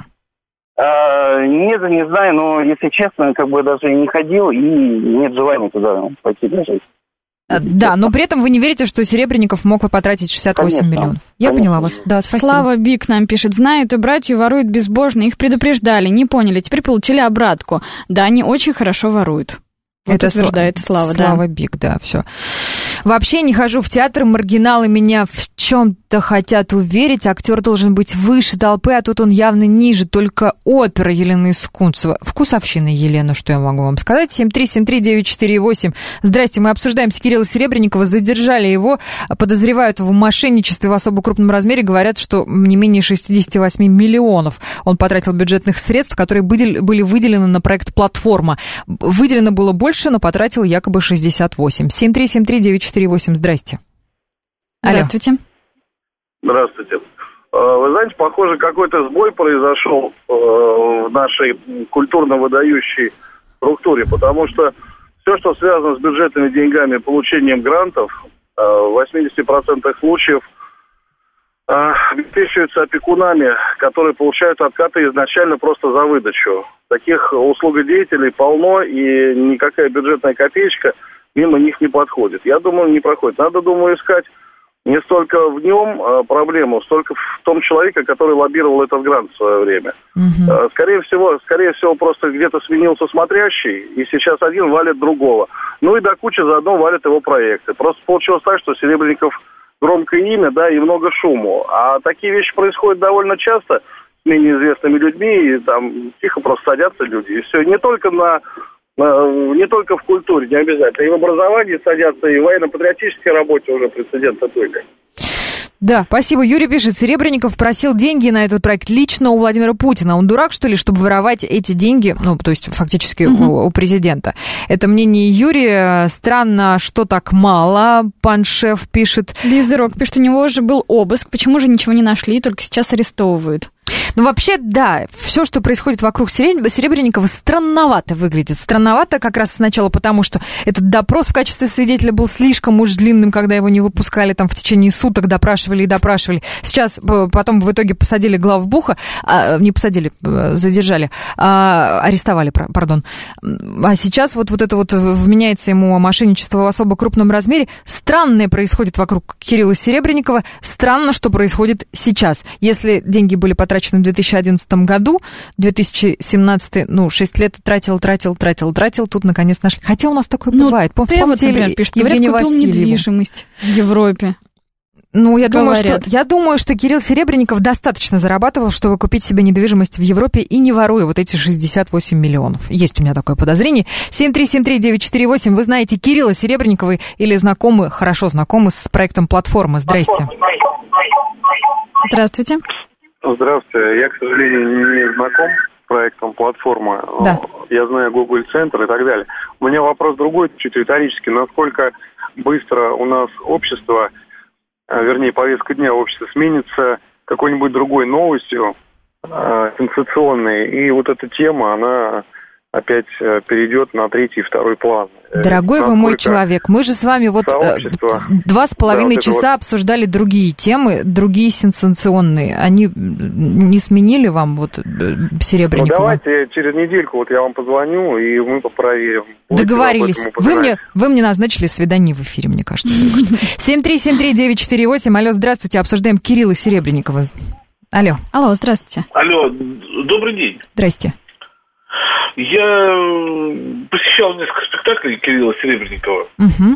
Нет, не знаю, но, если честно, как бы даже не ходил, и нет желания туда пойти даже. Да, но при этом вы не верите, что Серебренников мог бы потратить 68 миллионов. Я поняла вас. Да, спасибо. Слава Бик нам пишет. Знаю, эту братью воруют безбожно. Их предупреждали, не поняли. Теперь получили обратку. Да, они очень хорошо воруют. Вот это утверждает Слава, да. Слава Бик, да, все. Вообще не хожу в театр, маргиналы меня в чем-то хотят уверить. Актер должен быть выше толпы, а тут он явно ниже. Только опера Елена Искунцева. Вкусовщина, Елена, что я могу вам сказать? 7373948. Здрасте, мы обсуждаем Кирилла Серебренникова. Задержали его, подозревают в мошенничестве в особо крупном размере. Говорят, что не менее 68 миллионов он потратил бюджетных средств, которые были выделены на проект «Платформа». Выделено было больше, но потратил якобы 68. 7373948. Здрасте. Здравствуйте. Здравствуйте. Вы знаете, похоже, какой-то сбой произошел в нашей культурно выдающей структуре, потому что все, что связано с бюджетными деньгами, получением грантов, в 80% случаев обеспечиваются опекунами, которые получают откаты изначально просто за выдачу. Таких услугодеятелей полно, и никакая бюджетная копеечка мимо них не подходит. Я думаю, не проходит. Надо, думаю, искать не столько в нем проблему, столько в том человеке, который лоббировал этот грант в свое время. Скорее всего, просто где-то сменился смотрящий, и сейчас один валит другого. Ну и до кучи заодно валят его проекты. Просто получилось так, что Серебренников громкое имя, да, и много шуму. А такие вещи происходят довольно часто с менее известными людьми, и там тихо просто садятся люди, и все. Не только не только в культуре, не обязательно. И в образовании садятся, и в военно-патриотической работе уже прецеденты были. Да, спасибо. Юрий пишет, Серебренников просил деньги на этот проект лично у Владимира Путина. Он дурак, что ли, чтобы воровать эти деньги, ну, то есть фактически у президента. Это мнение Юрия. Странно, что так мало, пан шеф пишет. Лиза Рок пишет, у него же был обыск, почему же ничего не нашли, только сейчас арестовывают. Ну, вообще, да, все, что происходит вокруг Серебренникова, странновато выглядит. Странновато как раз сначала потому, что этот допрос в качестве свидетеля был слишком уж длинным, когда его не выпускали там в течение суток, допрашивали и допрашивали. Сейчас потом в итоге посадили главбуха, не посадили, задержали, арестовали, пардон. А сейчас вот это вот вменяется ему мошенничество в особо крупном размере. Странное происходит вокруг Кирилла Серебренникова. Странно, что происходит сейчас. Если деньги были потрачены в 2011 году, 2017, 6 лет тратил, тут, наконец, нашли. Хотя у нас такое бывает. Помните, например, пишет, Евгения Васильева. Недвижимость в Европе. Ну, я думаю, что Кирилл Серебренников достаточно зарабатывал, чтобы купить себе недвижимость в Европе и не воруя вот эти 68 миллионов. Есть у меня такое подозрение. 7373948. Вы знаете Кирилла Серебренникова или хорошо знакомы с проектом «Платформа». Здрасте. Здравствуйте. Здравствуйте. Я, к сожалению, не знаком с проектом «Платформа». Да. Я знаю Google Центр и так далее. У меня вопрос другой, чуть риторический. Насколько быстро у нас общество, вернее, повестка дня общества сменится какой-нибудь другой новостью, сенсационной, и вот эта тема, она опять перейдет на третий и второй план. Дорогой вы мой человек, мы же с вами 2,5 часа обсуждали другие темы, другие сенсационные. Они не сменили вам Серебренникова? Ну, давайте через недельку я вам позвоню, и мы проверим. Договорились. Вы мне назначили свидание в эфире, мне кажется. 7373948. Алло, здравствуйте. Обсуждаем Кирилла Серебренникова. Алло. Алло, здравствуйте. Алло, добрый день. Здрасте. Я посещал несколько спектаклей Кирилла Серебренникова.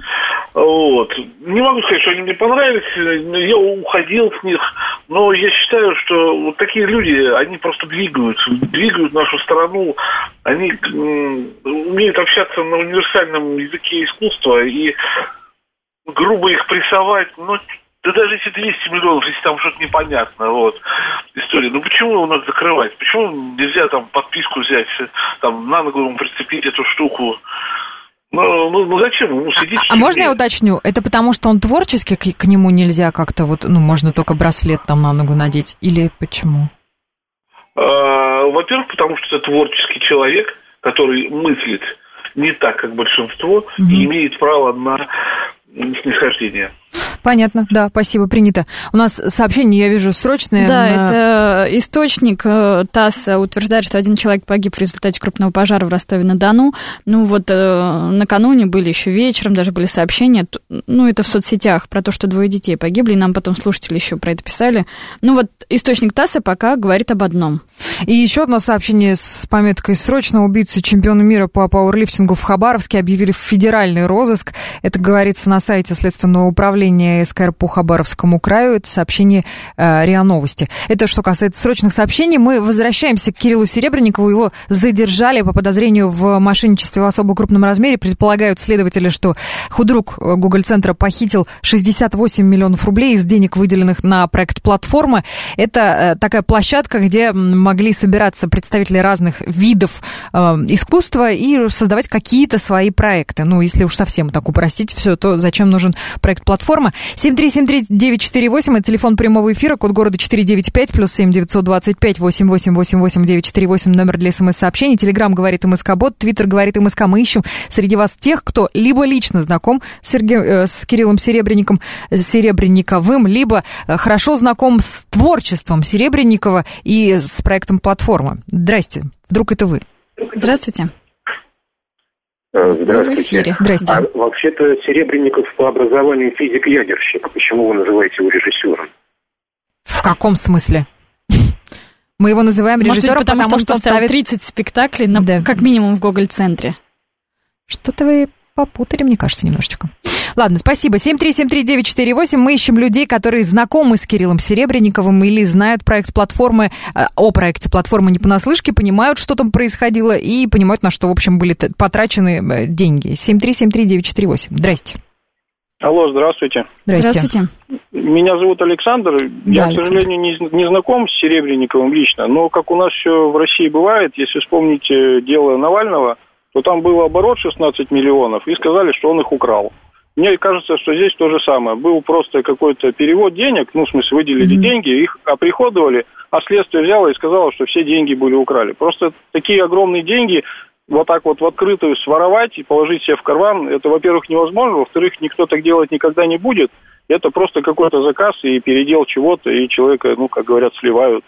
Не могу сказать, что они мне понравились. Я уходил с них. Но я считаю, что вот такие люди, они просто двигают нашу страну. Они умеют общаться на универсальном языке искусства. И грубо их прессовать, да даже если 200 миллионов, если там что-то непонятно, история. Почему его надо закрывать? Почему нельзя там подписку взять, там на ногу ему прицепить эту штуку? Зачем ему сидеть? А можно я уточню? Это потому, что он творческий, к нему нельзя как-то можно только браслет там на ногу надеть? Или почему? Во-первых, потому что это творческий человек, который мыслит не так, как большинство, и имеет право на снисхождение. Понятно, да, спасибо, принято. У нас сообщение, я вижу, срочное. Да, это источник ТАСС утверждает, что один человек погиб в результате крупного пожара в Ростове-на-Дону. Накануне были еще вечером, даже были сообщения, это в соцсетях, про то, что 2 детей погибли, и нам потом слушатели еще про это писали. Источник ТАССа пока говорит об одном. И еще одно сообщение с пометкой «Срочно убийцу чемпиона мира по пауэрлифтингу в Хабаровске объявили в федеральный розыск». Это говорится на сайте Следственного управления СКР по Хабаровскому краю. Это сообщение РИА Новости. Это что касается срочных сообщений. Мы возвращаемся к Кириллу Серебренникову. Его задержали по подозрению в мошенничестве в особо крупном размере. Предполагают следователи, что худрук Google Центра похитил 68 миллионов рублей из денег, выделенных на проект «Платформа». Это такая площадка, где могли собираться представители разных видов искусства и создавать какие-то свои проекты. Если уж совсем так упростить все, то зачем нужен проект «Платформа»? 7373948, это телефон прямого эфира, код города 495, +7 925 8888 948, номер для смс-сообщений. Телеграм говорит МСК-бот, Твиттер говорит МСК. Мы ищем среди вас тех, кто либо лично знаком с Кириллом Серебренниковым, либо хорошо знаком с творчеством Серебренникова и с проектом «Платформа». Здрасте, вдруг это вы? Здравствуйте. Здравствуйте. Здрасте. Вообще-то Серебренников по образованию физик-ядерщик. Почему вы называете его режиссером? В каком смысле? Мы его называем режиссером, потому что он ставит 30 спектаклей, как минимум в Гоголь-центре. Что-то вы попутали, мне кажется, немножечко. Ладно, спасибо. 7373948. Мы ищем людей, которые знакомы с Кириллом Серебренниковым или знают проект платформы, о проекте платформы не понаслышке, понимают, что там происходило, и понимают, на что, в общем, были потрачены деньги. 7373948. Здрасте. Алло, здравствуйте. Здравствуйте. Меня зовут Александр. Я, к сожалению, не знаком с Серебренниковым лично, но как у нас все в России бывает, если вспомните дело Навального, то там был оборот 16 миллионов, и сказали, что он их украл. Мне кажется, что здесь то же самое. Был просто какой-то перевод денег, ну, в смысле, выделили деньги, их оприходовали, а следствие взяло и сказало, что все деньги были украли. Просто такие огромные деньги вот так вот в открытую своровать и положить себе в карман, это, во-первых, невозможно, во-вторых, никто так делать никогда не будет. Это просто какой-то заказ и передел чего-то, и человека, ну, как говорят, сливают.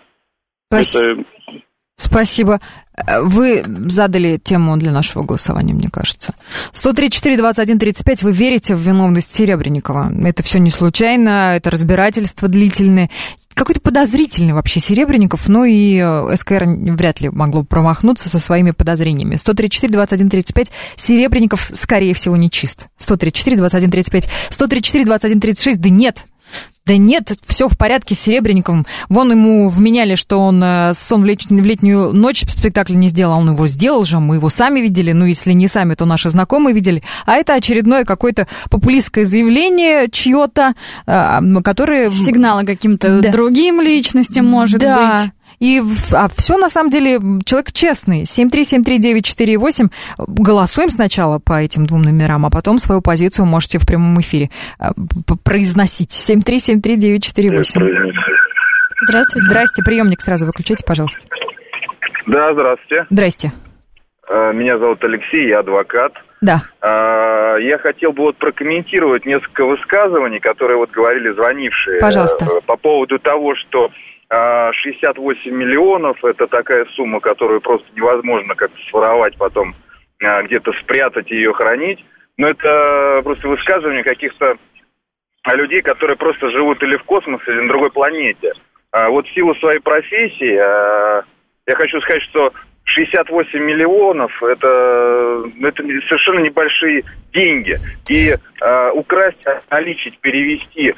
Спасибо. Вы задали тему для нашего голосования, мне кажется. 134-21-35. Вы верите в виновность Серебренникова? Это все не случайно, это разбирательство длительное. Какой-то подозрительный вообще Серебренников, но и СКР вряд ли могло промахнуться со своими подозрениями. 134-21-35. Серебренников, скорее всего, не чист. 134-21-35. 134-21-36. Да нет, все в порядке с Серебренниковым. Вон ему вменяли, что он сон в летнюю ночь спектакль не сделал. Он его сделал же, мы его сами видели. Ну, если не сами, то наши знакомые видели. А это очередное какое-то популистское заявление чье-то, которое... Сигналы каким-то другим личностям, может быть. А все, на самом деле, человек честный. 7373948. Голосуем сначала по этим двум номерам, а потом свою позицию можете в прямом эфире произносить. 7373948. Здравствуйте. Здрасте. Приемник сразу выключите, пожалуйста. Да, здравствуйте. Здрасте. Меня зовут Алексей, я адвокат. Да. Я хотел бы прокомментировать несколько высказываний, которые говорили звонившие. Пожалуйста. По поводу того, что 68 миллионов – это такая сумма, которую просто невозможно как-то своровать, потом где-то спрятать и ее хранить. Но это просто высказывание каких-то людей, которые просто живут или в космосе, или на другой планете. Вот в силу своей профессии я хочу сказать, что 68 миллионов – это совершенно небольшие деньги. И украсть, наличить, перевести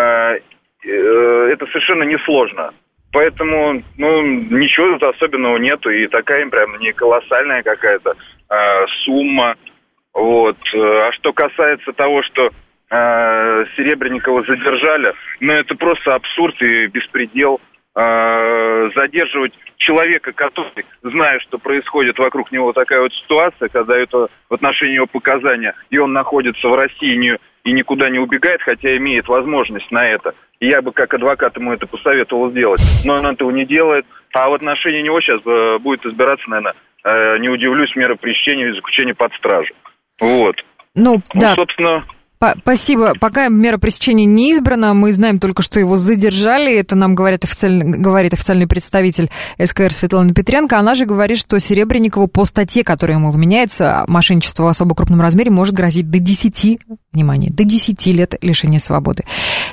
это совершенно несложно. Поэтому, ничего тут особенного нету. И такая прям не колоссальная какая-то сумма. Вот. А что касается того, что Серебренникова задержали, это просто абсурд и беспредел. Задерживать человека, который, зная, что происходит вокруг него такая вот ситуация, когда это в отношении его показания, и он находится в России и никуда не убегает, хотя имеет возможность на это. И я бы как адвокат ему это посоветовал сделать. Но он этого не делает. А в отношении него сейчас будет избираться, наверное, не удивлюсь, мера пресечения и заключения под стражу. Вот. Да. Собственно... Спасибо. Пока мера пресечения не избрана, мы знаем только, что его задержали. Это нам говорит официальный представитель СКР Светлана Петренко. Она же говорит, что Серебренникову по статье, которая ему вменяется, мошенничество в особо крупном размере, может грозить до 10 лет лишения свободы.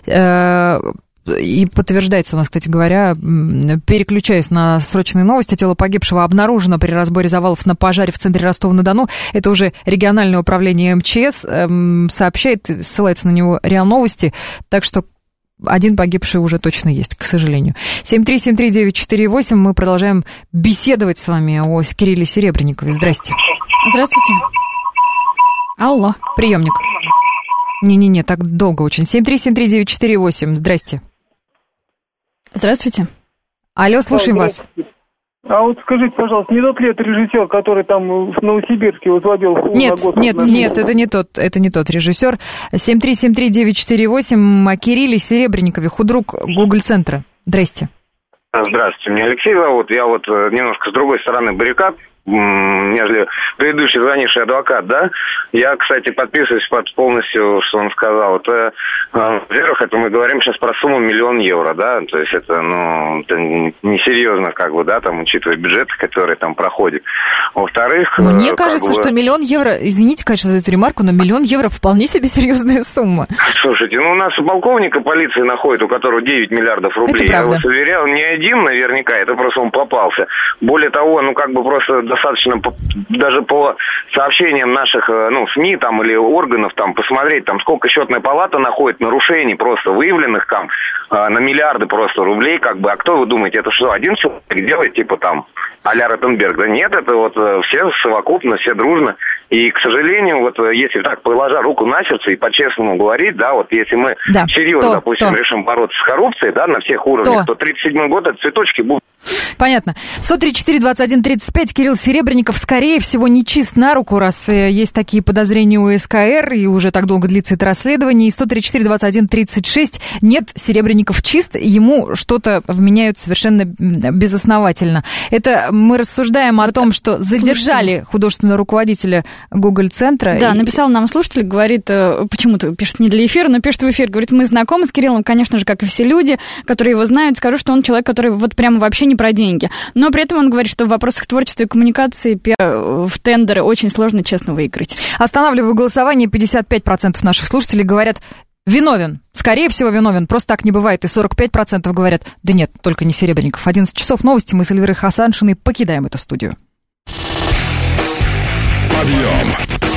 И подтверждается у нас, кстати говоря, переключаясь на срочные новости, тело погибшего обнаружено при разборе завалов на пожаре в центре Ростова-на-Дону. Это уже региональное управление МЧС сообщает, ссылается на него РИА Новости, так что один погибший уже точно есть, к сожалению. 7373948, мы продолжаем беседовать с вами о Кирилле Серебренникове. Здрасте. Здравствуйте. Алло. Приемник. Не-не-не, так долго очень. 7373948, здрасте. Здравствуйте. Алло, слушаем вас. А вот скажите, пожалуйста, не тот ли это режиссер, который там в Новосибирске возводил на год? Нет, это не тот режиссер. 7373948 о Кирилле Серебренникове, худрук Google-центра. Здрасте. Здравствуйте, меня Алексей зовут. Я немножко с другой стороны баррикад, нежели предыдущий звонивший адвокат, да? Я, кстати, подписываюсь под полностью, что он сказал. Это, во-первых, это мы говорим сейчас про сумму 1 000 000 евро, да? То есть это, это несерьезно, там, учитывая бюджет, который там проходит. Во-вторых... Мне кажется, что 1 000 000 евро, извините, конечно, за эту ремарку, но 1 000 000 евро вполне себе серьезная сумма. Слушайте, у нас полковника полиции находит, у которого 9 миллиардов рублей. Я вас уверял, не один наверняка, это просто он попался. Более того, просто достаточно даже по сообщениям наших, СМИ там или органов там посмотреть, там сколько счетная палата находит нарушений просто выявленных там на миллиарды просто рублей, как бы. А кто, вы думаете, это что, один человек делает, типа там а-ля Ротенберг? Да нет, это вот все совокупно, все дружно. И, к сожалению, вот если так, положа руку на сердце и по-честному говорить, да, вот если мы серьезно, допустим, решим бороться с коррупцией, да, на всех уровнях, то 37-й год это цветочки будут. Понятно. 134-21-35, Кирилл Серебренников, скорее всего, не чист на руку, раз есть такие подозрения у СКР, и уже так долго длится это расследование. И 134-21-36, нет, Серебренников чист, ему что-то вменяют совершенно безосновательно. Это мы рассуждаем о том, что задержали художественного руководителя Гоголь-центра. Да, написал нам слушатель, говорит, почему-то пишет не для эфира, но пишет в эфир, говорит, мы знакомы с Кириллом, конечно же, как и все люди, которые его знают. Скажу, что он человек, который вот прямо вообще не про деньги. Но при этом он говорит, что в вопросах творчества и коммуникации в тендеры очень сложно честно выиграть. Останавливаю голосование. 55% наших слушателей говорят, виновен. Скорее всего, виновен. Просто так не бывает. И 45% говорят, да нет, только не Серебренников. 11 часов, новости. Мы с Эльвирой Хасаншиной покидаем эту студию. Подъем.